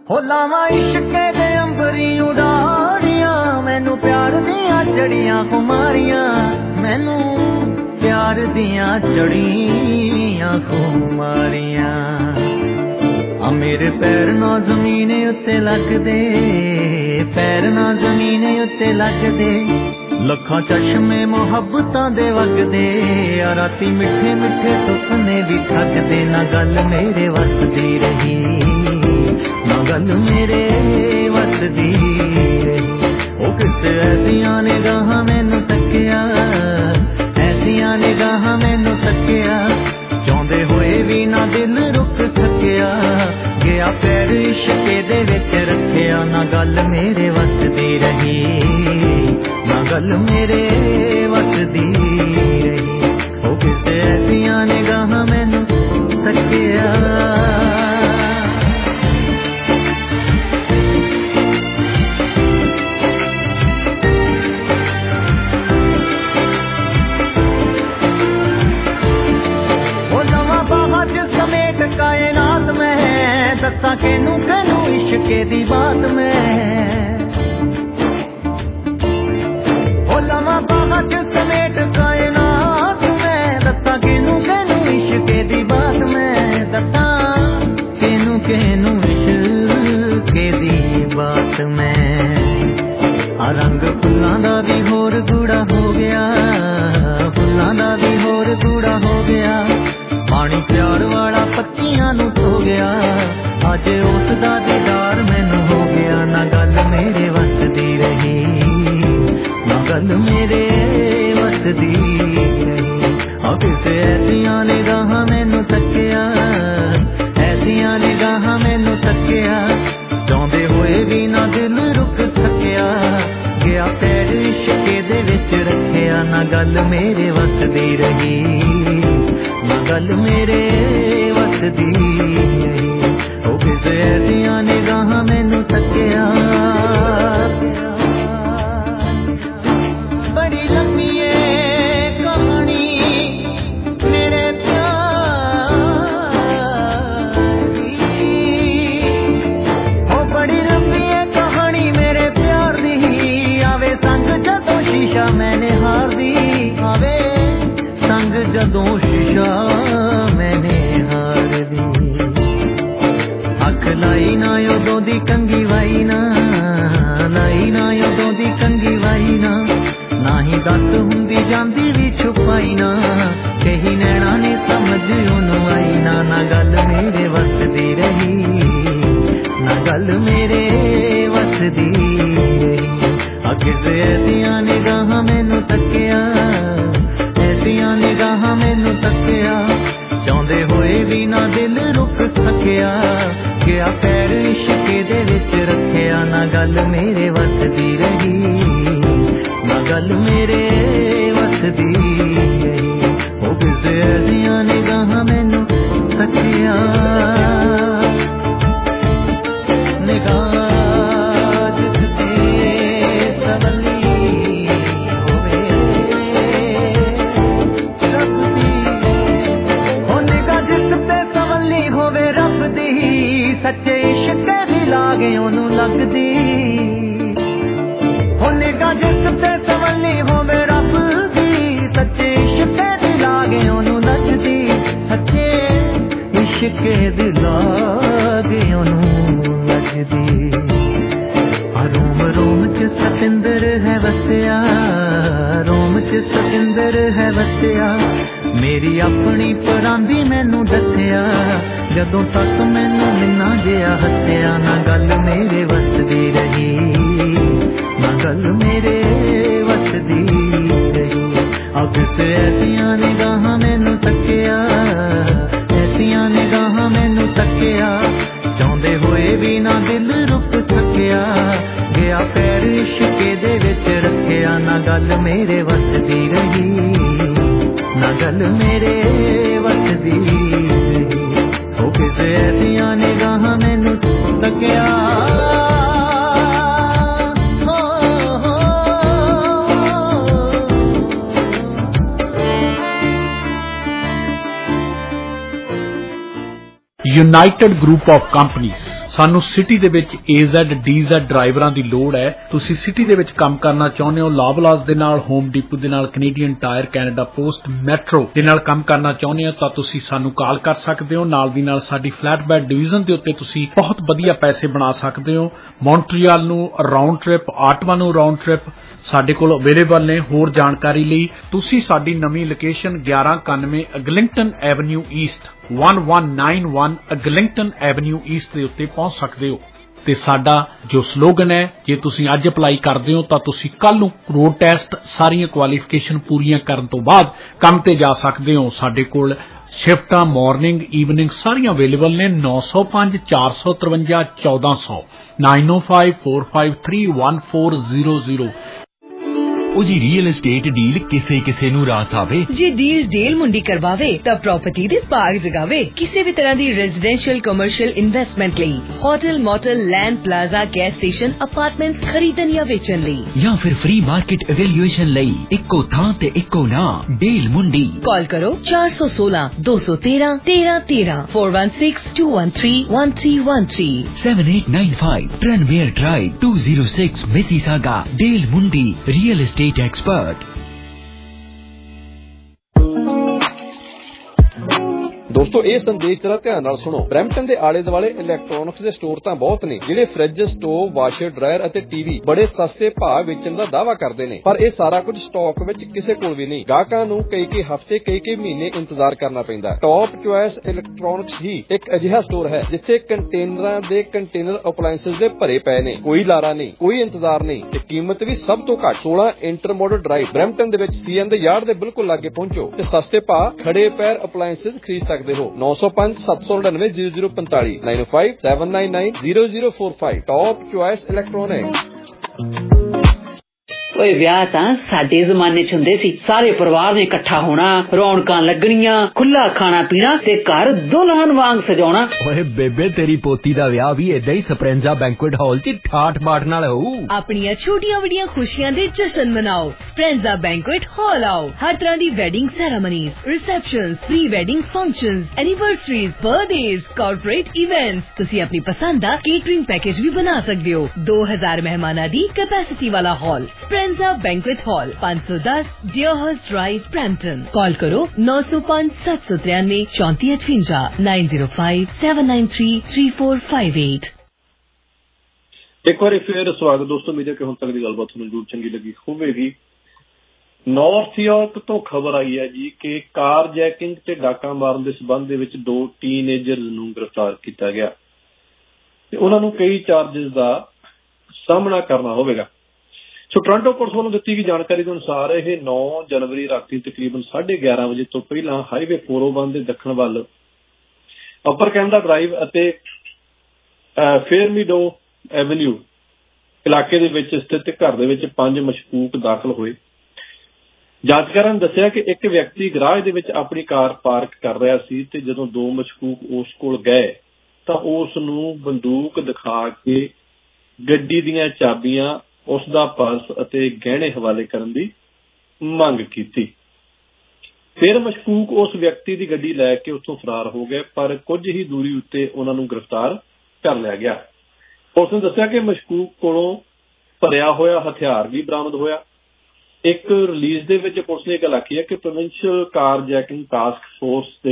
ਹੋ ਲਾਵਾਂ ਇਸ਼ਕੇ ਦੇ ਅੰਬਰੀ ਉਡਾਰੀਆਂ ਮੈਨੂੰ ਪਿਆਰ ਦੀਆਂ ਚੜੀਆਂ ਖੁਮਾਰੀਆਂ ਮੈਨੂੰ ਪਿਆਰ ਦੀਆਂ ਚੜੀਆਂ ਖੁਮਾਰੀਆਂ ਆ ਮੇਰੇ ਪੈਰ ਨਾ ਜ਼ਮੀਨ ਉੱਤੇ ਲੱਗਦੇ ਪੈਰ ਨਾ ਜ਼ਮੀਨ ਉੱਤੇ ਲੱਗਦੇ ਲੱਖਾਂ ਚਸ਼ਮੇ ਮੁਹੱਬਤਾਂ ਦੇ ਵਗਦੇ ਆ ਰਾਤੀ ਮਿੱਠੇ ਮਿੱਠੇ ਸੁਪਨੇ ਵੀ ਠੱਗਦੇ ਨਾ ਗੱਲ ਮੇਰੇ ਵੱਸਦੀ ਰਹੀ ਨਾ ਗੱਲ ਮੇਰੇ ਵੱਸਦੀ ਰਹੀ ਉਹ ਕਿਸੇ ਐਸੀਆਂ ਨਿਗਾਹਾਂ ਮੈਨੂੰ ਤੱਕਿਆ ਐਸੀਆਂ ਨਿਗਾਹਾਂ ਮੈਨੂੰ ਤੱਕਿਆ ਚਾਹੁੰਦੇ ਹੋਏ ਵੀ ਨਾ ਦਿਲ ਰੁਕ ਸਕਿਆ ਗਿਆ ਪੈਰ ਇਸ਼ਕੇ ਦੇ ਵਿੱਚ ਰੱਖਿਆ ਨਾ ਗੱਲ ਮੇਰੇ ਵੱਸਦੀ ਰਹੀ ਨਾ ਗੱਲ ਮੇਰੇ ਵੱਸਦੀ ਰਹੀ ਉਹ ਕਿਸੇ ਐਸੀਆਂ ਨਿਗਾਹਾਂ ਮੈਨੂੰ ਤੱਕਿਆ कायनात में दस्ता केनू केनू इश्के दी बात में ओ लवा बाबा के समेत कायनात में दस्ता केनू केनू इश्के दी बात में दस्ता केनू केनू इश्के दी बात में आ रंग फुल्लां दा भी होर गूड़ा हो गया फुल्लां दा भी होर गूड़ा हो गया पानी प्यार वाला पत्तियां नू धो गया अज उसदा दीदार मैनू हो गया ना गल मेरे वसदी रही ना गल मेरे वसदी रही किसे ऐसियां निगाहां मैनू तक्किया ऐसियां निगाहां मैनू तक्किया चाहुंदे होए भी ना दिल रुक सकिया गया पैर इश्के दे विच रखिया ना गल मेरे वसदी रही ना गल मेरे वसदी ओ किसे ऐसियां निगाहां मैनू तक्किया बड़ी लंबी कहानी मेरे प्यार दी ओ बड़ी लंबी कहानी मेरे प्यार दी आवे संग जदों शीशा मैंने हार दी आवे संग जदों शीशा मैंने हार दी अख लाई ना उदों दी कंगी वाई ना लाई ना उदों दी कंगी वाई ना ही दस हुंदी जांदी भी छुपाई ना कही नैना ने समझ ओनू आई ना गल मेरे वसदी रही ना गल मेरे वसदी रही किसे ऐसियां निगाहां मैनू तक्किया ऐसियां निगाहां मैनू तक्किया चाहुंदे होए भी ना दिल रुक सकिया गया पैर इश्के दे विच रखिया ना गल मेरे वसदी रही ना गल मेरे वसदी रही ओ किसे ऐसियां निगाहां मैनू तक्किया निगाह सच्चे इश्क दी लागे ओनू लगदी हो निगाह जिस ते सवली होवे रब दी सच्चे इश्क दी लागे ओनू लगदी सच्चे इश्क दी लागे ओनू लगदी रोम रोम च सतिंदर है वसिया रोम च सतिंदर है वसिया मेरी अपनी परांदी मैनू दसिया जदों तक मैनू मिन्ना जिया हसिया ना गल मेरे वसदी रही ना गल मेरे वसदी रही अब किसे ऐसियां निगाहां मैनू तक्किया ऐसियां निगाहां मैनू तक्किया चाहुंदे होए भी ना दिल रुक सकिया गया पैर इश्के दे विच रखिया ना गल मेरे वसदी रही ना गल मेरे वसदी रही ओ किसे ऐसियां निगाहां मैनू तक्किया United Group of Companies ਸਾਨੂੰ ਸਿਟੀ ਦੇ ਵਿੱਚ AZ DZ ਡਰਾਈਵਰਾਂ ਦੀ ਲੋੜ ਹੈ। ਤੁਸੀਂ ਸਿਟੀ ਦੇ ਵਿੱਚ ਕੰਮ ਕਰਨਾ ਚਾਹੁੰਦੇ ਹੋ, ਲਾਵਲਾਸ ਦੇ ਨਾਲ, ਹੋਮ ਡਿਪੂ ਦੇ ਨਾਲ, Canadian Tire, Canada Post, Metro ਦੇ ਨਾਲ ਕੰਮ ਕਰਨਾ ਚਾਹੁੰਦੇ ਹੋ ਤਾਂ ਤੁਸੀਂ ਸਾਨੂੰ ਕਾਲ ਕਰ ਸਕਦੇ ਹੋ। ਨਾਲ ਦੀ ਨਾਲ ਸਾਡੀ ਫਲੈਟ ਬੈਡ ਡਿਵੀਜ਼ਨ ਦੇ ਉੱਤੇ ਤੁਸੀਂ ਬਹੁਤ ਵਧੀਆ ਪੈਸੇ ਬਣਾ ਸਕਦੇ ਹੋ। ਮੌਂਟਰੀਅਲ ਨੂੰ ਰਾਉਂਡ ਟ੍ਰਿਪ, ਆਟਵਾ ਨੂੰ ਰਾਉਂਡ ਟ੍ਰਿਪ ਸਾਡੇ ਕੋਲ ਅਵੇਲੇਬਲ ਨੇ। ਹੋਰ ਜਾਣਕਾਰੀ ਲਈ ਤੁਸੀਂ ਸਾਡੀ ਨਵੀਂ location 1191 Eglinton avenue east 1191 Eglinton avenue east ਦੇ ਉੱਤੇ ਪਹੁੰਚ ਸਕਦੇ ਹੋ। ਤੇ ਸਾਡਾ ਜੋ ਸਲੋਗਨ ਹੈ, ਜੇ ਤੁਸੀਂ ਅੱਜ ਅਪਲਾਈ ਕਰਦੇ ਹੋ ਤਾਂ ਤੁਸੀਂ ਕੱਲ ਨੂੰ ਰੋਡ ਟੈਸਟ ਸਾਰੀਆਂ ਕੁਆਲੀਫਿਕੇਸ਼ਨ ਪੂਰੀਆਂ ਕਰਨ ਤੋਂ ਬਾਅਦ ਕੰਮ ਤੇ ਜਾ ਸਕਦੇ ਹੋ। ਸਾਡੇ ਕੋਲ ਸ਼ਿਫਟਾਂ ਮਾਰਨਿੰਗ ਈਵਨਿੰਗ ਸਾਰੀਆਂ ਅਵੇਲੇਬਲ ਨੇ। 905 453 1400 905 453 1400। ਉਹ ਜੀ ਰੀਅਲ ਏਸਟੇਟ ਡੀਲ ਕਿਸੇ ਨੂੰ ਰਾਸ ਆਵੇ। ਜੇ ਡੀਲ ਡੇਲ ਮੁੰਡੀ ਕਰਵਾਵੇ ਤਾਂ ਪ੍ਰਾਪਰਟੀ ਦੇ ਬਾਗ ਜਗਾਵੇ। ਕਿਸੇ ਵੀ ਤਰ੍ਹਾਂ ਦੀ ਰੈਜ਼ੀਡੈਂਸ਼ੀਅਲ ਕਮਰਸ਼ੀਅਲ ਇਨਵੈਸਟਮੈਂਟ ਲਈ, hotel motel land plaza gas station apartments ਖਰੀਦਣ ਜਾਂ ਵੇਚਣ ਲਈ, ਜਾਂ ਫਿਰ ਫ੍ਰੀ ਮਾਰਕੀਟ ਇਵੈਲੂਏਸ਼ਨ ਲਈ ਇੱਕੋ ਥਾਂ ਤੇ ਇੱਕੋ ਨਾਮ ਡੇਲ ਮੁੰਡੀ। ਕਾਲ ਕਰੋ 416 213 1313 416 213 1313 7895 Tranmere Drive 206 Mississauga। Dale Mundy real estate expert। ਦੋਸਤੋ ਇਹ ਸੰਦੇਸ਼ ਜਰਾ ਧਿਆਨ ਨਾਲ ਸੁਣੋ। ਬਰੈਂਪਟਨ ਦੇ ਆਲੇ ਦੁਆਲੇ ਇਲੈਕਟ੍ਰੋਨਿਕਸ ਦੇ ਸਟੋਰ ਤਾਂ ਬਹੁਤ ਨੇ ਜਿਹੜੇ ਫ੍ਰਿਜ, ਸਟੋਵ, ਵਾਸ਼ਰ, ਡਰਾਇਰ ਅਤੇ ਟੀਵੀ ਬੜੇ ਸਸਤੇ ਭਾਅ ਵੇਚਣ ਦਾ ਦਾਅਵਾ ਕਰਦੇ ਨੇ, ਪਰ ਇਹ ਸਾਰਾ ਕੁਝ ਸਟਾਕ ਵਿੱਚ ਕਿਸੇ ਕੋਲ ਵੀ ਨਹੀਂ। ਗਾਹਕਾਂ ਨੂੰ ਕਈ ਹਫ਼ਤੇ ਕਈ ਮਹੀਨੇ ਇੰਤਜ਼ਾਰ ਕਰਨਾ ਪੈਂਦਾ। ਟੌਪ ਚੁਆਇਸ ਇਲੈਕਟ੍ਰੋਨਿਕਸ ਹੀ ਇੱਕ ਅਜਿਹਾ ਸਟੋਰ ਹੈ ਜਿੱਥੇ ਕੰਟੇਨਰਾਂ ਦੇ ਕੰਟੇਨਰ ਅਪਲਾਇੰਸਸ ਦੇ ਭਰੇ ਪਏ ਨੇ। ਕੋਈ ਲਾਰਾ ਨਹੀਂ, ਕੋਈ ਇੰਤਜ਼ਾਰ ਨਹੀਂ ਤੇ ਕੀਮਤ ਵੀ ਸਭ ਤੋਂ ਘੱਟ। 16 ਇੰਟਰਮੋਡਲ ਡਰਾਈਵ ਬਰੈਂਪਟਨ ਦੇ ਵਿੱਚ CN ਦੇ ਯਾਰਡ ਦੇ ਬਿਲਕੁਲ ਲਾਗੇ ਪਹੁੰਚੋ ਤੇ ਸਸਤੇ ਭਾਅ ਖੜੇ ਪੈਰ ਅਪਲਾਇੰਸਸ ਖਰੀਦ ਸਕਦੇ ਹੋ। 905 799 0045 905 799 0045 ਟੌਪ ਚੁਆਇਸ ਇਲੈਕਟ੍ਰੋਨਿਕ। ਓਏ ਵਿਆਹ ਤਾਂ ਸਾਡੇ ਜ਼ਮਾਨੇ ਚ ਹੁੰਦੇ ਸੀ। ਸਾਰੇ ਪਰਿਵਾਰ ਨੇ ਇਕੱਠਾ ਹੋਣਾ, ਰੌਣਕਾਂ ਲੱਗਣੀਆਂ, ਖੁੱਲਾ ਖਾਣਾ ਪੀਣਾ ਤੇ ਘਰ ਦੁਲਹਨ ਵਾਂਗ ਸਜਾਉਣਾ। ਓਏ ਬੇਬੇ ਤੇਰੀ ਪੋਤੀ ਦਾ ਵਿਆਹ ਵੀ ਏਦਾਂ ਹੀ ਸਪਰੈਂਜ਼ਾ ਬੈਂਕੁਏਟ ਹਾਲ 'ਚ ਠਾਠ ਬਾਠ ਨਾਲ ਹੋਊ। ਆਪਣੀਆਂ ਛੋਟੀਆਂ ਵੱਡੀਆਂ ਖੁਸ਼ੀਆਂ ਦੇ ਜਸ਼ਨ ਮਨਾਓ। ਸਪਰੈਂਜ਼ਾ ਬੈਂਕੁਏਟ ਹਾਲ ਆਓ। ਹਰ ਤਰ੍ਹਾਂ ਦੀ wedding ceremonies, receptions, pre wedding functions, anniversaries, birthdays, corporate events. ਤੁਸੀਂ ਆਪਣੀ ਪਸੰਦ ਦਾ ਕੇਟਰਿੰਗ ਪੈਕੇਜ ਵੀ ਬਣਾ ਸਕਦੇ ਹੋ। 2000 ਮਹਿਮਾਨਾਂ ਦੀ ਕੈਪੈਸਿਟੀ ਵਾਲਾ hall Speranza banquet hall 510 Deerhurst drive Brampton. Call ਕਰੋ 905 793 3458 905 793 3458। ਇੱਕ ਵਾਰੀ ਫੇਰ ਸਵਾਗਤ ਦੋਸਤੋ। ਉਮੀਦ ਹੈ ਕਿ ਹੁਣ ਤੱਕ ਦੀ ਗੱਲਬਾਤ ਤੁਹਾਨੂੰ ਜ਼ਰੂਰ ਚੰਗੀ ਲੱਗੀ ਹੋਵੇਗੀ। ਨਾਰਥ ਯਾਰਕ ਤੋਂ ਖਬਰ ਆਈ ਹੈ ਜੀ ਕਿ ਕਾਰ ਜੈਕਿੰਗ ਤੇ ਡਾਕਾ ਮਾਰਨ ਦੇ ਸਬੰਧ ਦੇ ਵਿੱਚ 2 ਟੀਨੇਜਰਜ਼ ਨੂੰ ਗ੍ਰਿਫਤਾਰ ਕੀਤਾ ਗਿਆ ਤੇ ਉਹਨਾਂ ਨੂੰ ਕਈ ਚਾਰਜਸ ਦਾ ਸਾਹਮਣਾ ਕਰਨਾ ਹੋਵੇਗਾ। ਸੋ ਟੋਰਾਂਟੋ ਪੁਲਿਸ ਵੱਲੋਂ ਦਿੱਤੀ ਗਈ ਜਾਣਕਾਰੀ ਦੇ ਅਨੁਸਾਰ ਇਹ 9 ਜਨਵਰੀ ਰਾਤੀ ਤਕਰੀਬਨ 11:30 ਵਜੇ ਤੋਂ ਪਹਿਲਾਂ ਹਾਈਵੇ 401 ਦੇ ਦੱਖਣ ਵੱਲ ਅਪਰ ਕੈਨੇਡਾ ਡਰਾਈਵ ਅਤੇ ਫੇਅਰਮੀਡੋ ਐਵਨਿਊ ਇਲਾਕੇ ਦੇ ਵਿੱਚ ਸਥਿਤ ਘਰ ਦੇ ਵਿੱਚ 5 ਮਸ਼ਕੂਕ ਦਾਖਲ ਹੋਏ। ਜਾਂਚਕਾਰਾਂ ਨੇ ਦੱਸਿਆ ਕਿ ਇੱਕ ਵਿਅਕਤੀ ਗਰਾਜ ਦੇ ਵਿੱਚ ਆਪਣੀ ਕਾਰ ਪਾਰਕ ਕਰ ਰਿਹਾ ਸੀ ਤੇ ਜਦੋਂ 2 ਮਸ਼ਕੂਕ ਉਸ ਕੋਲ ਗਏ ਤਾਂ ਉਸ ਨੂੰ ਬੰਦੂਕ ਦਿਖਾ ਕੇ ਗੱਡੀ ਦੀਆਂ ਚਾਬੀਆਂ, ਉਸ ਦਾ ਪਰਸ ਅਤੇ ਗਹਿਣੇ ਹਵਾਲੇ ਕਰਨ ਦੀ ਮੰਗ ਕੀਤੀ। ਫਿਰ ਮਸ਼ਕੂਕ ਉਸ ਵਿਅਕਤੀ ਦੀ ਗੱਡੀ ਲੈ ਕੇ ਉੱਥੋਂ ਫਰਾਰ ਹੋ ਗਏ, ਪਰ ਕੁਝ ਹੀ ਦੂਰੀ ਉੱਤੇ ਉਹਨਾਂ ਨੂੰ ਗ੍ਰਿਫਤਾਰ ਕਰ ਲਿਆ ਗਿਆ। ਪੁਲਿਸ ਨੇ ਦੱਸਿਆ ਕਿ ਮਸ਼ਕੂਕ ਕੋਲੋਂ ਭਰਿਆ ਹੋਇਆ ਹਥਿਆਰ ਵੀ ਬਰਾਮਦ ਹੋਇਆ। ਇੱਕ ਰਿਲੀਜ਼ ਦੇ ਵਿੱਚ ਪੁਲਿਸ ਨੇ ਇਹ ਗੱਲ ਆਖੀ ਹੈ ਕਿ provincial carjacking task force ਦੇ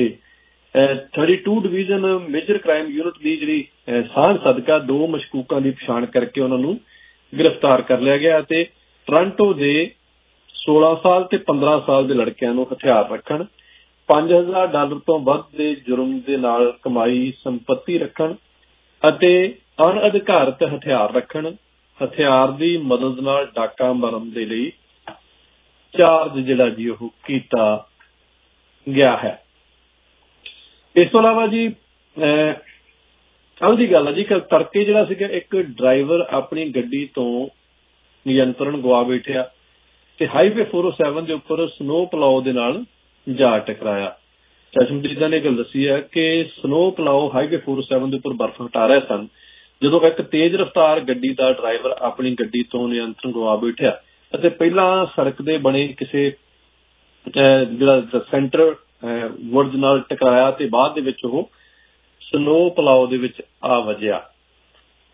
32 ਡਿਵੀਜ਼ਨ ਮੇਜਰ ਕ੍ਰਾਈਮ ਯੂਨਿਟ ਦੀ ਜਿਹੜੀ ਸਾਂਝ ਸਦਕਾ 2 ਮਸ਼ਕੂਕਾਂ ਦੀ ਪਛਾਣ ਕਰਕੇ ਉਹਨਾਂ ਨੂੰ ਗ੍ਰਿਫਤਾਰ ਕਰ ਲਿਆ ਗਿਆ ਅਤੇ ਟੋਰਾਂਟੋ ਦੇ 16 ਸਾਲ ਤੇ 15 ਸਾਲ ਦੇ ਲੜਕਿਆਂ ਨੂੰ ਹਥਿਆਰ ਰੱਖਣ, $5000 ਤੋਂ ਵੱਧ ਦੇ ਜੁਰਮ ਦੇ ਨਾਲ ਕਮਾਈ ਸੰਪत्ति ਰੱਖਣ ਅਤੇ ਅਣਅਧਿਕਾਰਤ ਹਥਿਆਰ ਰੱਖਣ, ਹਥਿਆਰ ਦੀ ਮਦਦ ਨਾਲ ਡਾਕਾ ਮਾਰਨ ਦੇ ਲਈ ਚਾਰਜ ਜਿਹੜਾ ਜੀ ਉਹ ਕੀਤਾ ਗਿਆ ਹੈ। ਇਸ ਤੋਂ ਇਲਾਵਾ ਜੀ ਕੱਲ ਦੀ ਗੱਲ ਹੈ ਜੀ, ਤੜਕੇ ਜਿਹੜਾ ਸੀਗਾ ਇੱਕ ਡਰਾਈਵਰ ਆਪਣੀ ਗੱਡੀ ਤੋਂ ਨਿਯੰਤਰਣ ਗਵਾ ਬੈਠਿਆ ਤੇ ਹਾਈਵੇ 407 ਦੇ ਉੱਪਰ ਸਨੋ ਪਲਾਓ ਦੇ ਨਾਲ ਜਾ ਟਕਰਾਇਆ। ਚਸ਼ਮਦੀਦਾਂ ਨੇ ਗੱਲ ਦੱਸੀ ਹੈ ਕਿ ਸਨੋ ਪਲਾਓ ਹਾਈਵੇ 407 ਦੇ ਉੱਪਰ ਬਰਫ਼ ਹਟਾ ਰਹੇ ਸਨ ਜਦੋਂ ਇੱਕ ਤੇਜ਼ ਰਫ਼ਤਾਰ ਗੱਡੀ ਦਾ ਡਰਾਈਵਰ ਆਪਣੀ ਗੱਡੀ ਤੋਂ ਨਿਯੰਤਰਣ ਗਵਾ ਬੈਠਿਆ ਅਤੇ ਪਹਿਲਾਂ ਸੜਕ ਦੇ ਬਣੇ ਕਿਸੇ ਜਿਹੜਾ ਸੈਂਟਰ ਵੁੱਡਜ਼ ਨਾਲ ਟਕਰਾਇਆ ਤੇ ਬਾਅਦ ਦੇ ਵਿੱਚ ਉਹ ਸਨੋ ਪਲਾਓ ਦੇ ਵਿੱਚ ਆ ਵੱਜਿਆ।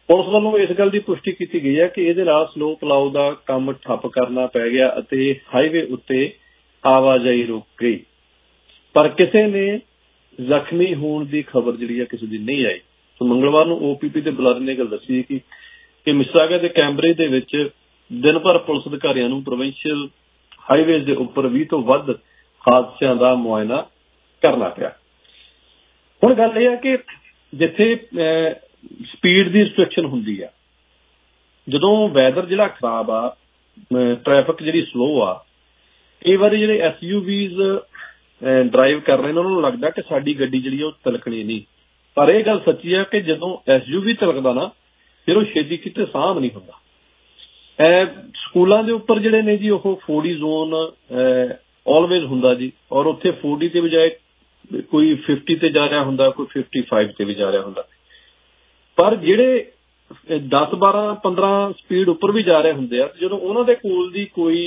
ਪੁਲਿਸ ਵੱਲੋਂ ਇਸ ਗੱਲ ਦੀ ਪੁਸ਼ਟੀ ਕੀਤੀ ਗਈ ਹੈ ਕਿ ਇਹਦੇ ਨਾਲ ਸਲੋ ਪਲਾਉ ਦਾ ਕੰਮ ਠੱਪ ਕਰਨਾ ਪੈ ਗਿਆ ਅਤੇ ਹਾਈਵੇ ਉੱਤੇ ਆਵਾਜਾਈ ਰੁਕ ਗਈ, ਪਰ ਕਿਸੇ ਨੇ ਜ਼ਖਮੀ ਹੋਣ ਦੀ ਖਬਰ ਜਿਹੜੀ ਹੈ ਕਿਸੇ ਦੀ ਨਹੀਂ ਆਈ। ਸੋ ਮੰਗਲਵਾਰ ਨੂੰ OPP ਦੇ ਬੁਲਾਰੇ ਨੇ ਗੱਲ ਦੱਸੀ ਕਿ ਮਿਸੀਸਾਗਾ ਦੇ ਕੈਂਬਰੇ ਦੇ ਵਿੱਚ ਦਿਨ ਭਰ ਪੁਲਿਸ ਅਧਿਕਾਰੀਆਂ ਨੂੰ ਪ੍ਰੋਵਿੰਸ਼ੀਅਲ ਹਾਈਵੇਜ਼ ਦੇ ਉੱਪਰ 20 ਤੋਂ ਵੱਧ ਹਾਦਸਿਆਂ ਦਾ ਮੁਆਇਨਾ ਕਰਨਾ ਪਿਆ। ਹੁਣ ਗੱਲ ਇਹ ਹੈ ਕਿ ਜਿੱਥੇ ਸਪੀਡ ਦੀ ਰਿਸਟ੍ਰਿਕਸ਼ਨ ਹੁੰਦੀ ਆ, ਜਦੋਂ ਵੈਦਰ ਜਿਹੜਾ ਖਰਾਬ ਆ, ਟ੍ਰੈਫਿਕ ਜਿਹੜੀ ਸਲੋ ਆ, ਕਈ ਵਾਰੀ ਜਿਹੜੇ SUVs ਡਰਾਈਵ ਕਰ ਰਹੇ ਨੇ ਉਹਨਾਂ ਨੂੰ ਲੱਗਦਾ ਕਿ ਸਾਡੀ ਗੱਡੀ ਜਿਹੜੀ ਉਹ ਤਿਲਕਣੀ ਨਹੀਂ, ਪਰ ਇਹ ਗੱਲ ਸੱਚੀ ਹੈ ਕਿ ਜਦੋਂ SUV ਤਿਲਕਦਾ ਨਾ ਫਿਰ ਉਹ ਛੇਤੀ ਕਿਤੇ ਸਾਂਭ ਨਹੀਂ ਹੁੰਦਾ। ਸਕੂਲਾਂ ਦੇ ਉੱਪਰ ਜਿਹੜੇ ਨੇ ਜੀ ਉਹ 40 ਜ਼ੋਨ ਆਲਵੇਜ਼ ਹੁੰਦਾ ਜੀ, ਔਰ ਉੱਥੇ 40 ਦੇ ਬਜਾਏ ਕੋਈ 50 ਤੇ ਜਾ ਰਿਹਾ ਹੁੰਦਾ, ਕੋਈ 55 ਤੇ ਵੀ ਜਾ ਰਿਹਾ ਹੁੰਦਾ, ਪਰ ਜਿਹੜੇ 10, 12, 15 ਸਪੀਡ ਉੱਪਰ ਵੀ ਜਾ ਰਹੇ ਹੁੰਦੇ ਆ, ਜਦੋਂ ਉਹਨਾਂ ਦੇ ਕੋਲ ਦੀ ਕੋਈ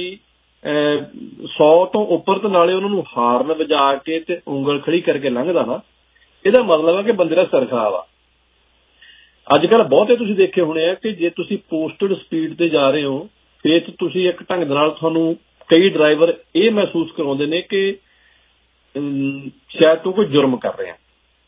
100 ਤੋਂ ਉੱਪਰ ਤੇ ਨਾਲੇ ਉਹਨਾਂ ਨੂੰ ਹਾਰਨ ਵਜਾ ਕੇ ਤੇ ਉਂਗਲ ਖੜੀ ਕਰਕੇ ਲੰਘਦਾ ਨਾ, ਇਹਦਾ ਮਤਲਬ ਹੈ ਕਿ ਬੰਦੇ ਦਾ ਸਿਰ ਖਰਾਬ ਆ। ਅੱਜ ਕੱਲ੍ਹ ਬਹੁਤੇ ਤੁਸੀਂ ਦੇਖੇ ਹੋਣੇ ਆ ਕਿ ਜੇ ਤੁਸੀਂ ਪੋਸਟਡ ਸਪੀਡ ਤੇ ਜਾ ਰਹੇ ਹੋ ਫਿਰ ਤੁਸੀਂ ਇੱਕ ਢੰਗ ਦੇ ਨਾਲ ਤੁਹਾਨੂੰ ਕਈ ਡਰਾਈਵਰ ਇਹ ਮਹਿਸੂਸ ਕਰਾਉਂਦੇ ਨੇ ਕਿ ਸ਼ਾਇਦ ਤੂੰ ਕੋਈ ਜੁਰਮ ਕਰ ਰਿਹਾ,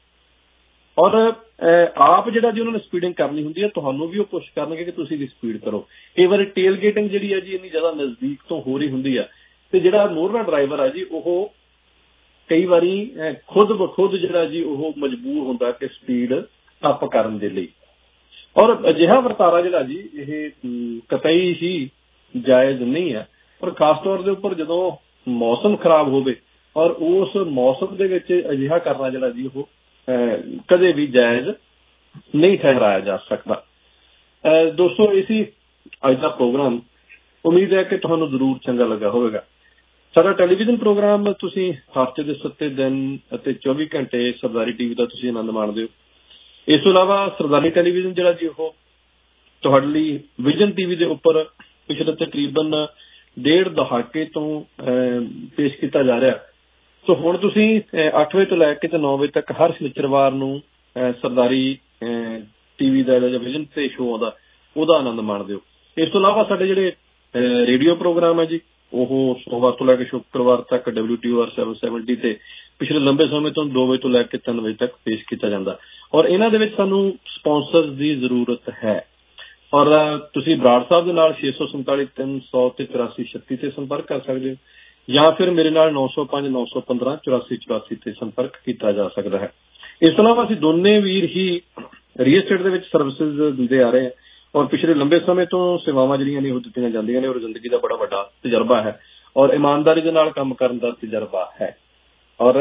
ਔਰ ਆਪ ਜਿਹੜਾ ਜੀ ਉਹਨਾਂ ਨੇ ਸਪੀਡਿੰਗ ਕਰਨੀ ਹੁੰਦੀ ਹੈ ਤੁਹਾਨੂੰ ਵੀ ਉਹ ਪੁਸ਼ ਕਰਨਗੇ ਕਿ ਤੁਸੀਂ ਵੀ ਸਪੀਡ ਕਰੋ। ਕਈ ਵਾਰੀ ਟੇਲ ਗੇਟਿੰਗ ਜਿਹੜੀ ਹੈ ਜੀ ਇੰਨੀ ਜ਼ਿਆਦਾ ਨਜ਼ਦੀਕ ਤੋਂ ਹੋ ਰਹੀ ਹੁੰਦੀ ਆ ਤੇ ਜਿਹੜਾ ਮੋਹਰਲਾ ਡਰਾਈਵਰ ਆ ਜੀ ਉਹ ਕਈ ਵਾਰੀ ਖੁਦ ਬਖੁਦ ਜਿਹੜਾ ਜੀ ਉਹ ਮਜਬੂਰ ਹੁੰਦਾ ਕਿ ਸਪੀਡ ਅਪ ਕਰਨ ਦੇ ਲਈ, ਔਰ ਅਜਿਹਾ ਵਰਤਾਰਾ ਜਿਹੜਾ ਜੀ ਇਹ ਕਤਈ ਹੀ ਜਾਇਜ਼ ਨਹੀਂ ਹੈ। ਔਰ ਖਾਸ ਤੌਰ ਦੇ ਉੱਪਰ ਜਦੋਂ ਮੌਸਮ ਖਰਾਬ ਹੋਵੇ ਔਰ ਉਸ ਮੌਸਮ ਦੇ ਵਿੱਚ ਅਜਿਹਾ ਕਰਨਾ ਜਿਹੜਾ ਜੀ ਉਹ ਕਦੇ ਵੀ ਜਾਇਜ਼ ਨਹੀਂ ਠਹਿਰਾਇਆ ਜਾ ਸਕਦਾ। ਦੋਸਤੋ, ਇਸੀ ਅੱਜ ਦਾ ਪ੍ਰੋਗਰਾਮ ਉਮੀਦ ਹੈ ਕਿ ਤੁਹਾਨੂੰ ਜ਼ਰੂਰ ਚੰਗਾ ਲੱਗਾ ਹੋਵੇਗਾ। ਸਾਡਾ ਟੈਲੀਵਿਜ਼ਨ ਪ੍ਰੋਗਰਾਮ ਤੁਸੀਂ ਹਫ਼ਤੇ ਦੇ 7 ਦਿਨ ਅਤੇ 24 ਘੰਟੇ ਸਰਦਾਰੀ TV ਦਾ ਤੁਸੀਂ ਆਨੰਦ ਮਾਣਦੇ ਹੋ। ਇਸ ਤੋਂ ਇਲਾਵਾ ਸਰਦਾਰੀ ਟੈਲੀਵਿਜ਼ਨ ਜਿਹੜਾ ਜੀ ਉਹ ਤੁਹਾਡੇ ਲਈ ਵਿਜ਼ਨ TV ਦੇ ਉੱਪਰ ਪਿਛਲੇ ਤਕਰੀਬਨ 1.5 ਦਹਾਕੇ ਤੋਂ ਪੇਸ਼ ਕੀਤਾ ਜਾ ਰਿਹਾ। ਸੋ ਹੁਣ ਤੁਸੀਂ 8 ਵਜੇ ਤੋਂ ਲੈ ਕੇ ਤੇ 9 ਵਜੇ ਤੱਕ ਹਰ ਸ਼ਨੀਚਰਵਾਰ ਨੂੰ ਸਰਦਾਰੀ TV ਦਾ ਜਿਹੜਾ ਵਿਜ਼ਨ ਤੇ ਸ਼ੋਅ ਆਉਂਦਾ ਉਹਦਾ ਆਨੰਦ ਮਾਣਦੇ ਹੋ। ਇਸ ਤੋਂ ਇਲਾਵਾ ਸਾਡੇ ਜਿਹੜੇ ਰੇਡੀਓ ਪ੍ਰੋਗਰਾਮ ਹੈ ਜੀ ਉਹ ਸੋਮਵਾਰ ਤੋਂ ਲੈ ਕੇ ਸ਼ੁੱਕਰਵਾਰ ਤੱਕ WTOR 770 ਤੇ ਪਿਛਲੇ ਲੰਬੇ ਸਮੇਂ ਤੋਂ 2 ਵਜੇ ਤੋਂ ਲੈ ਕੇ 3 ਵਜੇ ਤੱਕ ਪੇਸ਼ ਕੀਤਾ ਜਾਂਦਾ, ਔਰ ਇਹਨਾਂ ਦੇ ਵਿੱਚ ਸਾਨੂੰ ਸਪਾਂਸਰਸ ਦੀ ਜ਼ਰੂਰਤ ਹੈ। ਔਰ ਤੁਸੀਂ ਬਰਾੜ ਸਾਹਿਬ ਦੇ ਨਾਲ 647 300 ਤੇ 8436 ਤੇ ਸੰਪਰਕ ਕਰ ਸਕਦੇ ਹੋ ਜਾਂ ਫਿਰ ਮੇਰੇ ਨਾਲ 905 915 84 84 ਤੇ ਸੰਪਰਕ ਕੀਤਾ ਜਾ ਸਕਦਾ ਹੈ। ਇਸ ਤੋਂ ਇਲਾਵਾ ਅਸੀਂ ਦੋਨੇ ਵੀਰ ਹੀ ਰੀਅਲ estate ਦੇ ਵਿੱਚ ਸਰਵਿਸਿਜ਼ ਦਿੰਦੇ ਆ ਰਹੇ ਹਾਂ, ਔਰ ਪਿਛਲੇ ਲੰਬੇ ਸਮੇਂ ਤੋਂ ਸੇਵਾਵਾਂ ਜਿਹੜੀਆਂ ਨੇ ਉਹ ਦਿੱਤੀਆਂ ਜਾਂਦੀਆਂ ਨੇ, ਔਰ ਜ਼ਿੰਦਗੀ ਦਾ ਬੜਾ ਵੱਡਾ ਤਜਰਬਾ ਹੈ ਔਰ ਇਮਾਨਦਾਰੀ ਦੇ ਨਾਲ ਕੰਮ ਕਰਨ ਦਾ ਤਜਰਬਾ ਹੈ। ਔਰ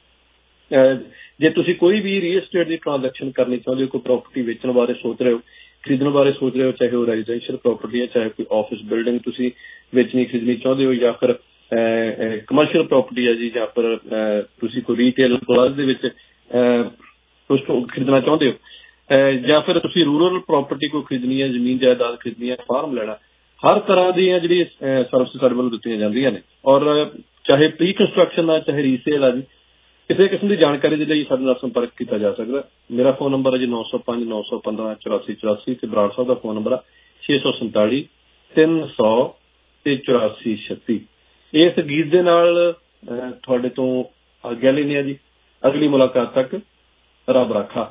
ਜੇ ਤੁਸੀਂ ਕੋਈ ਵੀ ਰੀਅਲ estate ਦੀ ਟ੍ਰਾਂਜੈਕਸ਼ਨ ਕਰਨੀ ਚਾਹੁੰਦੇ ਹੋ, ਕੋਈ ਪ੍ਰਾਪਰਟੀ ਵੇਚਣ ਬਾਰੇ ਸੋਚ ਰਹੇ ਹੋ, ਖਰੀਦਣ ਬਾਰੇ ਸੋਚ ਰਹੇ ਹੋ, ਚਾਹੇ ਉਹ ਰੈਜ਼ੀਡੈਂਸ਼ੀਅਲ ਪ੍ਰਾਪਰਟੀ ਹੈ, ਚਾਹੇ ਕੋਈ ਆਫਿਸ ਬਿਲਡਿੰਗ ਤੁਸੀਂ ਵੇਚਣੀ ਖਰੀਦਣੀ ਚਾਹੁੰਦੇ ਹੋ, ਜਾਂ ਫਿਰ ਕਮਰਸ਼ੀਅਲ ਪ੍ਰਾਪਰਟੀ ਹੈ ਜੀ, ਜਾਂ ਫਿਰ ਤੁਸੀਂ ਕੋਈ ਰੀਟੇਲ ਪਲਾਜ਼ਾ ਦੇ ਵਿੱਚ ਕੁਝ ਖਰੀਦਣਾ ਚਾਹੁੰਦੇ ਹੋ, ਜਾਂ ਫਿਰ ਤੁਸੀਂ ਰੂਰਲ ਪ੍ਰਾਪਰਟੀ ਕੋਈ ਖਰੀਦਣੀ ਹੈ, ਜ਼ਮੀਨ ਜਾਇਦਾਦ ਖਰੀਦਣੀ ਹੈ, ਫਾਰਮ ਲੈਣਾ, ਹਰ ਤਰ੍ਹਾਂ ਦੀਆਂ ਜਿਹੜੀ ਸਰਵਿਸ ਸਾਡੇ ਵੱਲੋਂ ਦਿੱਤੀਆਂ ਜਾਂਦੀਆਂ ਨੇ। ਔਰ ਚਾਹੇ ਪ੍ਰੀ ਕੰਸਟਰਕਸ਼ਨ ਆ, ਚਾਹੇ ਰੀਸੇਲ ਆ ਜੀ, ਕਿਸੇ ਕਿਸਮ ਦੀ ਜਾਣਕਾਰੀ ਦੇ ਲਈ ਸਾਡੇ ਨਾਲ ਸੰਪਰਕ ਕੀਤਾ ਜਾ ਸਕਦਾ। ਮੇਰਾ ਫੋਨ ਨੰਬਰ ਹੈ ਜੀ 905 915 84 84 ਤੇ ਬਰਾੜ ਸਾਹਿਬ ਦਾ ਫੋਨ ਨੰਬਰ ਆ 647 300 ਤੇ 84 36। ਇਸ ਗੀਤ ਦੇ ਨਾਲ ਤੁਹਾਡੇ ਤੋਂ ਆਗਿਆ ਲੈਂਦੇ ਆ ਜੀ। ਅਗਲੀ ਮੁਲਾਕਾਤ ਤੱਕ ਰੱਬ ਰਾਖਾ।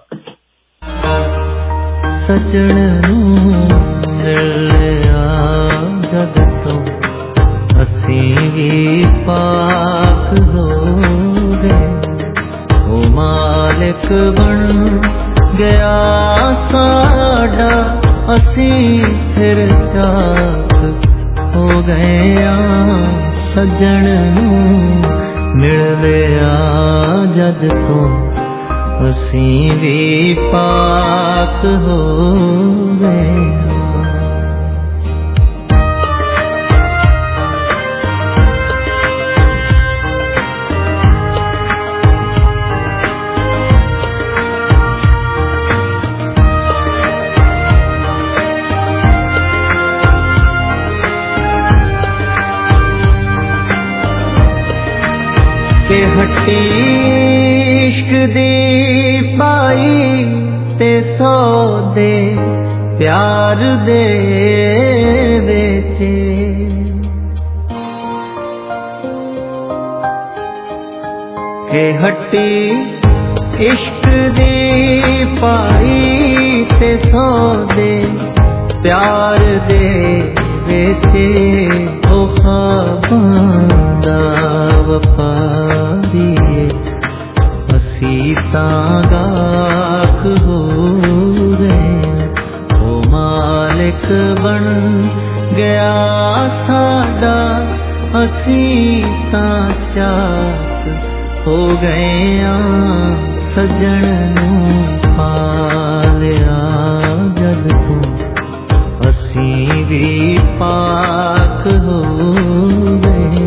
ਸਜਣ ਨੂੰ ਮਿਲਿਆ ਜਦ ਤੋਂ ਅਸੀਂ ਵੀ ਪਾਕ ਹੋ ਗਏ, ਉਹ ਮਾਲਿਕ ਬਣ ਗਿਆ ਸਾਡਾ, ਅਸੀਂ ਫਿਰ ਚਾਕ ਹੋ ਗਏ। ਸਜਣ ਨੂੰ ਮਿਲਿਆ ਜਦ ਤੋਂ ਅਸੀਂ ਵੀ ਪਾਕ ਹੋ ਗਏ। ਕਿ ਹੱਟੀ ਇਸ਼ਕ ਦੀ ਪਾਈ ਤੇ ਸੌਦੇ प्यार दे बेचे के हट्टी इश्क दी पाई ते सौदे प्यार दे बेचे ओ ख्वाबां दा वफारी असी तां गाख हो गए ओ मालिक बन गया साडा असी तां चाक हो गए सजन नूं पालिया जद तू असी भी पाक हो गए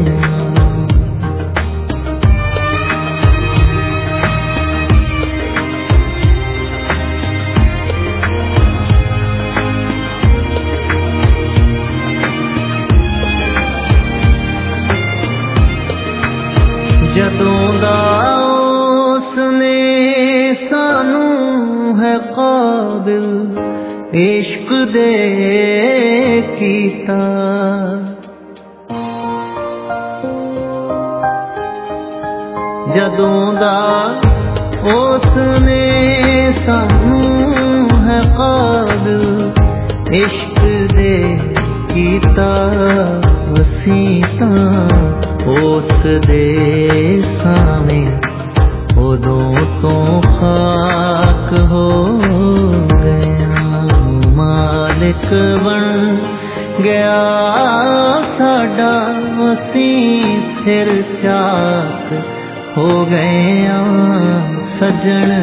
जदों दा उसने सानू है काबिल इश्क दे कीता जदों दा उसने सानू है काबिल इश्क दे कीता वसीता उस दे सामे उदों तो खाक हो गया मालिक बन गया साडा असी फिर चाक हो गए सजन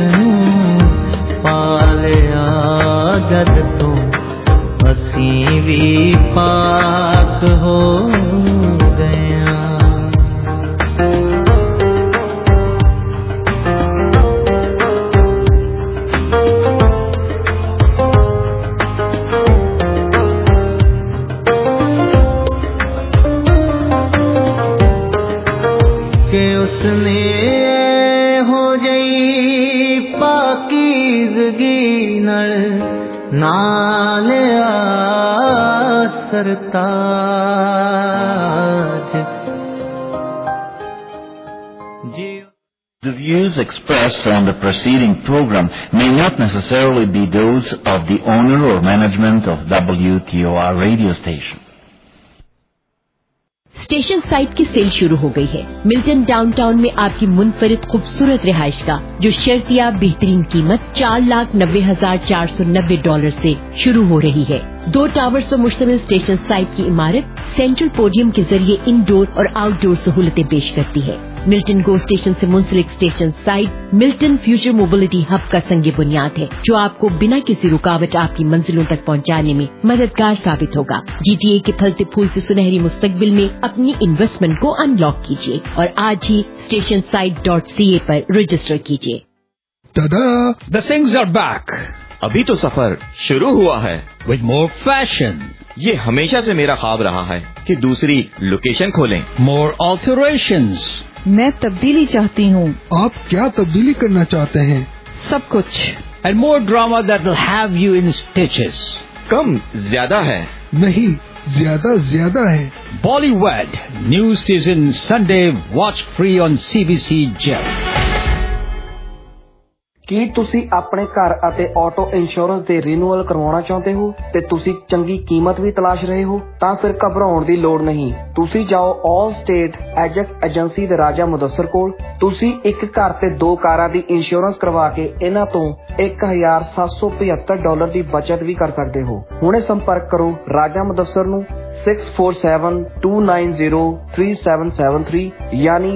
पालिया जद तो असी भी पाक हो गया The views expressed on the preceding program may not necessarily be those of the owner or management of WTOR radio station. Station site की सेल शुरू हो गई है। मिल्टन डाउनटाउन में आपकी मुनफरिद खूबसूरत रिहाइश का जो शर्तिया बेहतरीन कीमत $4,90,490 से शुरू हो रही है। 2 टावर्स पर मुश्तमिल स्टेशन साइट की इमारत सेंट्रल पोडियम के जरिए इंडोर और आउटडोर सहूलतें पेश करती है। मिल्टन गो स्टेशन से मुंसलिक station site Milton future mobility hub का संगे बुनियाद है जो आपको बिना किसी रुकावट आपकी मंजिलों तक पहुंचाने में मददगार साबित होगा। जीटीए के फलते फूलते सुनहरी मुस्तकबिल में अपनी इन्वेस्टमेंट को अनलॉक कीजिए और आज ही stationsite.ca पर रजिस्टर कीजिए। The things are back. अभी तो सफर शुरू हुआ है with more fashion. ये हमेशा से मेरा ख्वाब रहा है कि दूसरी लोकेशन खोलें। More alterations. मैं तब्दीली चाहती हूँ। आप क्या तब्दीली करना चाहते हैं? सब कुछ। And more drama that will have you in stitches. कम ज्यादा है? नहीं, ज्यादा है। Bollywood new season Sunday watch free on CBC Gem. ਕੀ ਤੁਸੀਂ ਆਪਣੇ ਘਰ ਅਤੇ ਆਟੋ ਇੰਸ਼ੋਰੈਂਸ ਦੇ ਰੀਨਿਊਅਲ ਕਰਵਾਉਣਾ ਚਾਹੁੰਦੇ ਹੋ ਤੇ ਤੁਸੀਂ ਚੰਗੀ ਕੀਮਤ ਵੀ ਤਲਾਸ਼ ਰਹੇ ਹੋ ਤਾਂ ਫਿਰ ਘਬਰਾਉਣ ਦੀ ਲੋੜ ਨਹੀਂ। ਤੁਸੀਂ ਜਾਓ ਆਲ ਸਟੇਟ ਐਜੈਕਟ ਏਜੰਸੀ ਦੇ ਰਾਜਾ ਮੁਦੱਸਰ ਕੋਲ। ਤੁਸੀਂ ਇੱਕ ਘਰ ਤੇ 2 ਕਾਰਾਂ ਦੀ ਇੰਸ਼ੋਰੈਂਸ ਕਰਵਾ ਕੇ ਇਹਨਾਂ ਤੋਂ $1,775 ਦੀ ਬਚਤ ਵੀ ਕਰ ਸਕਦੇ ਹੋ। ਹੁਣੇ ਸੰਪਰਕ ਕਰੋ ਰਾਜਾ ਮੁਦੱਸਰ ਨੂੰ 647-290-3773 यानी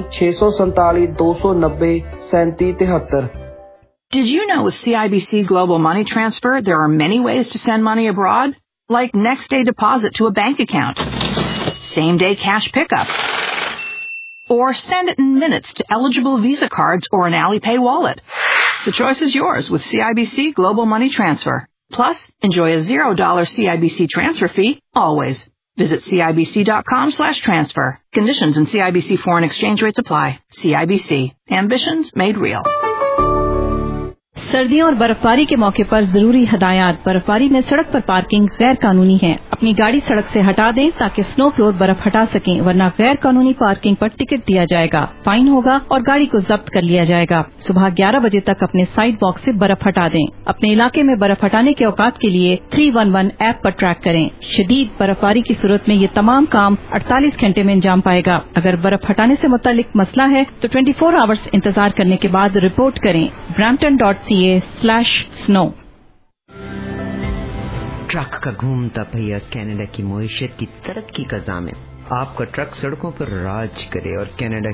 647-290-3773। Did you know with CIBC Global Money Transfer, there are many ways to send money abroad? Like next day deposit to a bank account, same day cash pickup, or send it in minutes to eligible Visa cards or an Alipay wallet. The choice is yours with CIBC Global Money Transfer. Plus, enjoy a $0 CIBC transfer fee always. Visit CIBC.com/transfer. Conditions and CIBC foreign exchange rates apply. CIBC. Ambitions made real. सर्दियों और बर्फबारी के मौके पर जरूरी हदायत। बर्फबारी में सड़क पर पार्किंग गैर कानूनी है। अपनी गाड़ी सड़क से हटा दें ताकि स्नो फ्लोर बर्फ हटा सकें, वरना गैर कानूनी पार्किंग पर टिकट दिया जाएगा, फाइन होगा और गाड़ी को जब्त कर लिया जाएगा। सुबह 11 बजे तक अपने साइड बॉक्स से बर्फ हटा दें। अपने इलाके में बर्फ हटाने के औकात के लिए 311 ऐप पर ट्रैक करें। शदीद बर्फबारी की सूरत में ये तमाम काम 48 घंटे में अंजाम पाएगा। अगर बर्फ हटाने से मुतालिक मसला है तो 24 आवर्स इंतजार करने के बाद रिपोर्ट करें। brampton.ca/snow। ट्रक का घूमता पहिया कनाडा की मईशत की तरक्की का ज़ामिन। आपका ट्रक सड़कों पर राज करे और कनाडा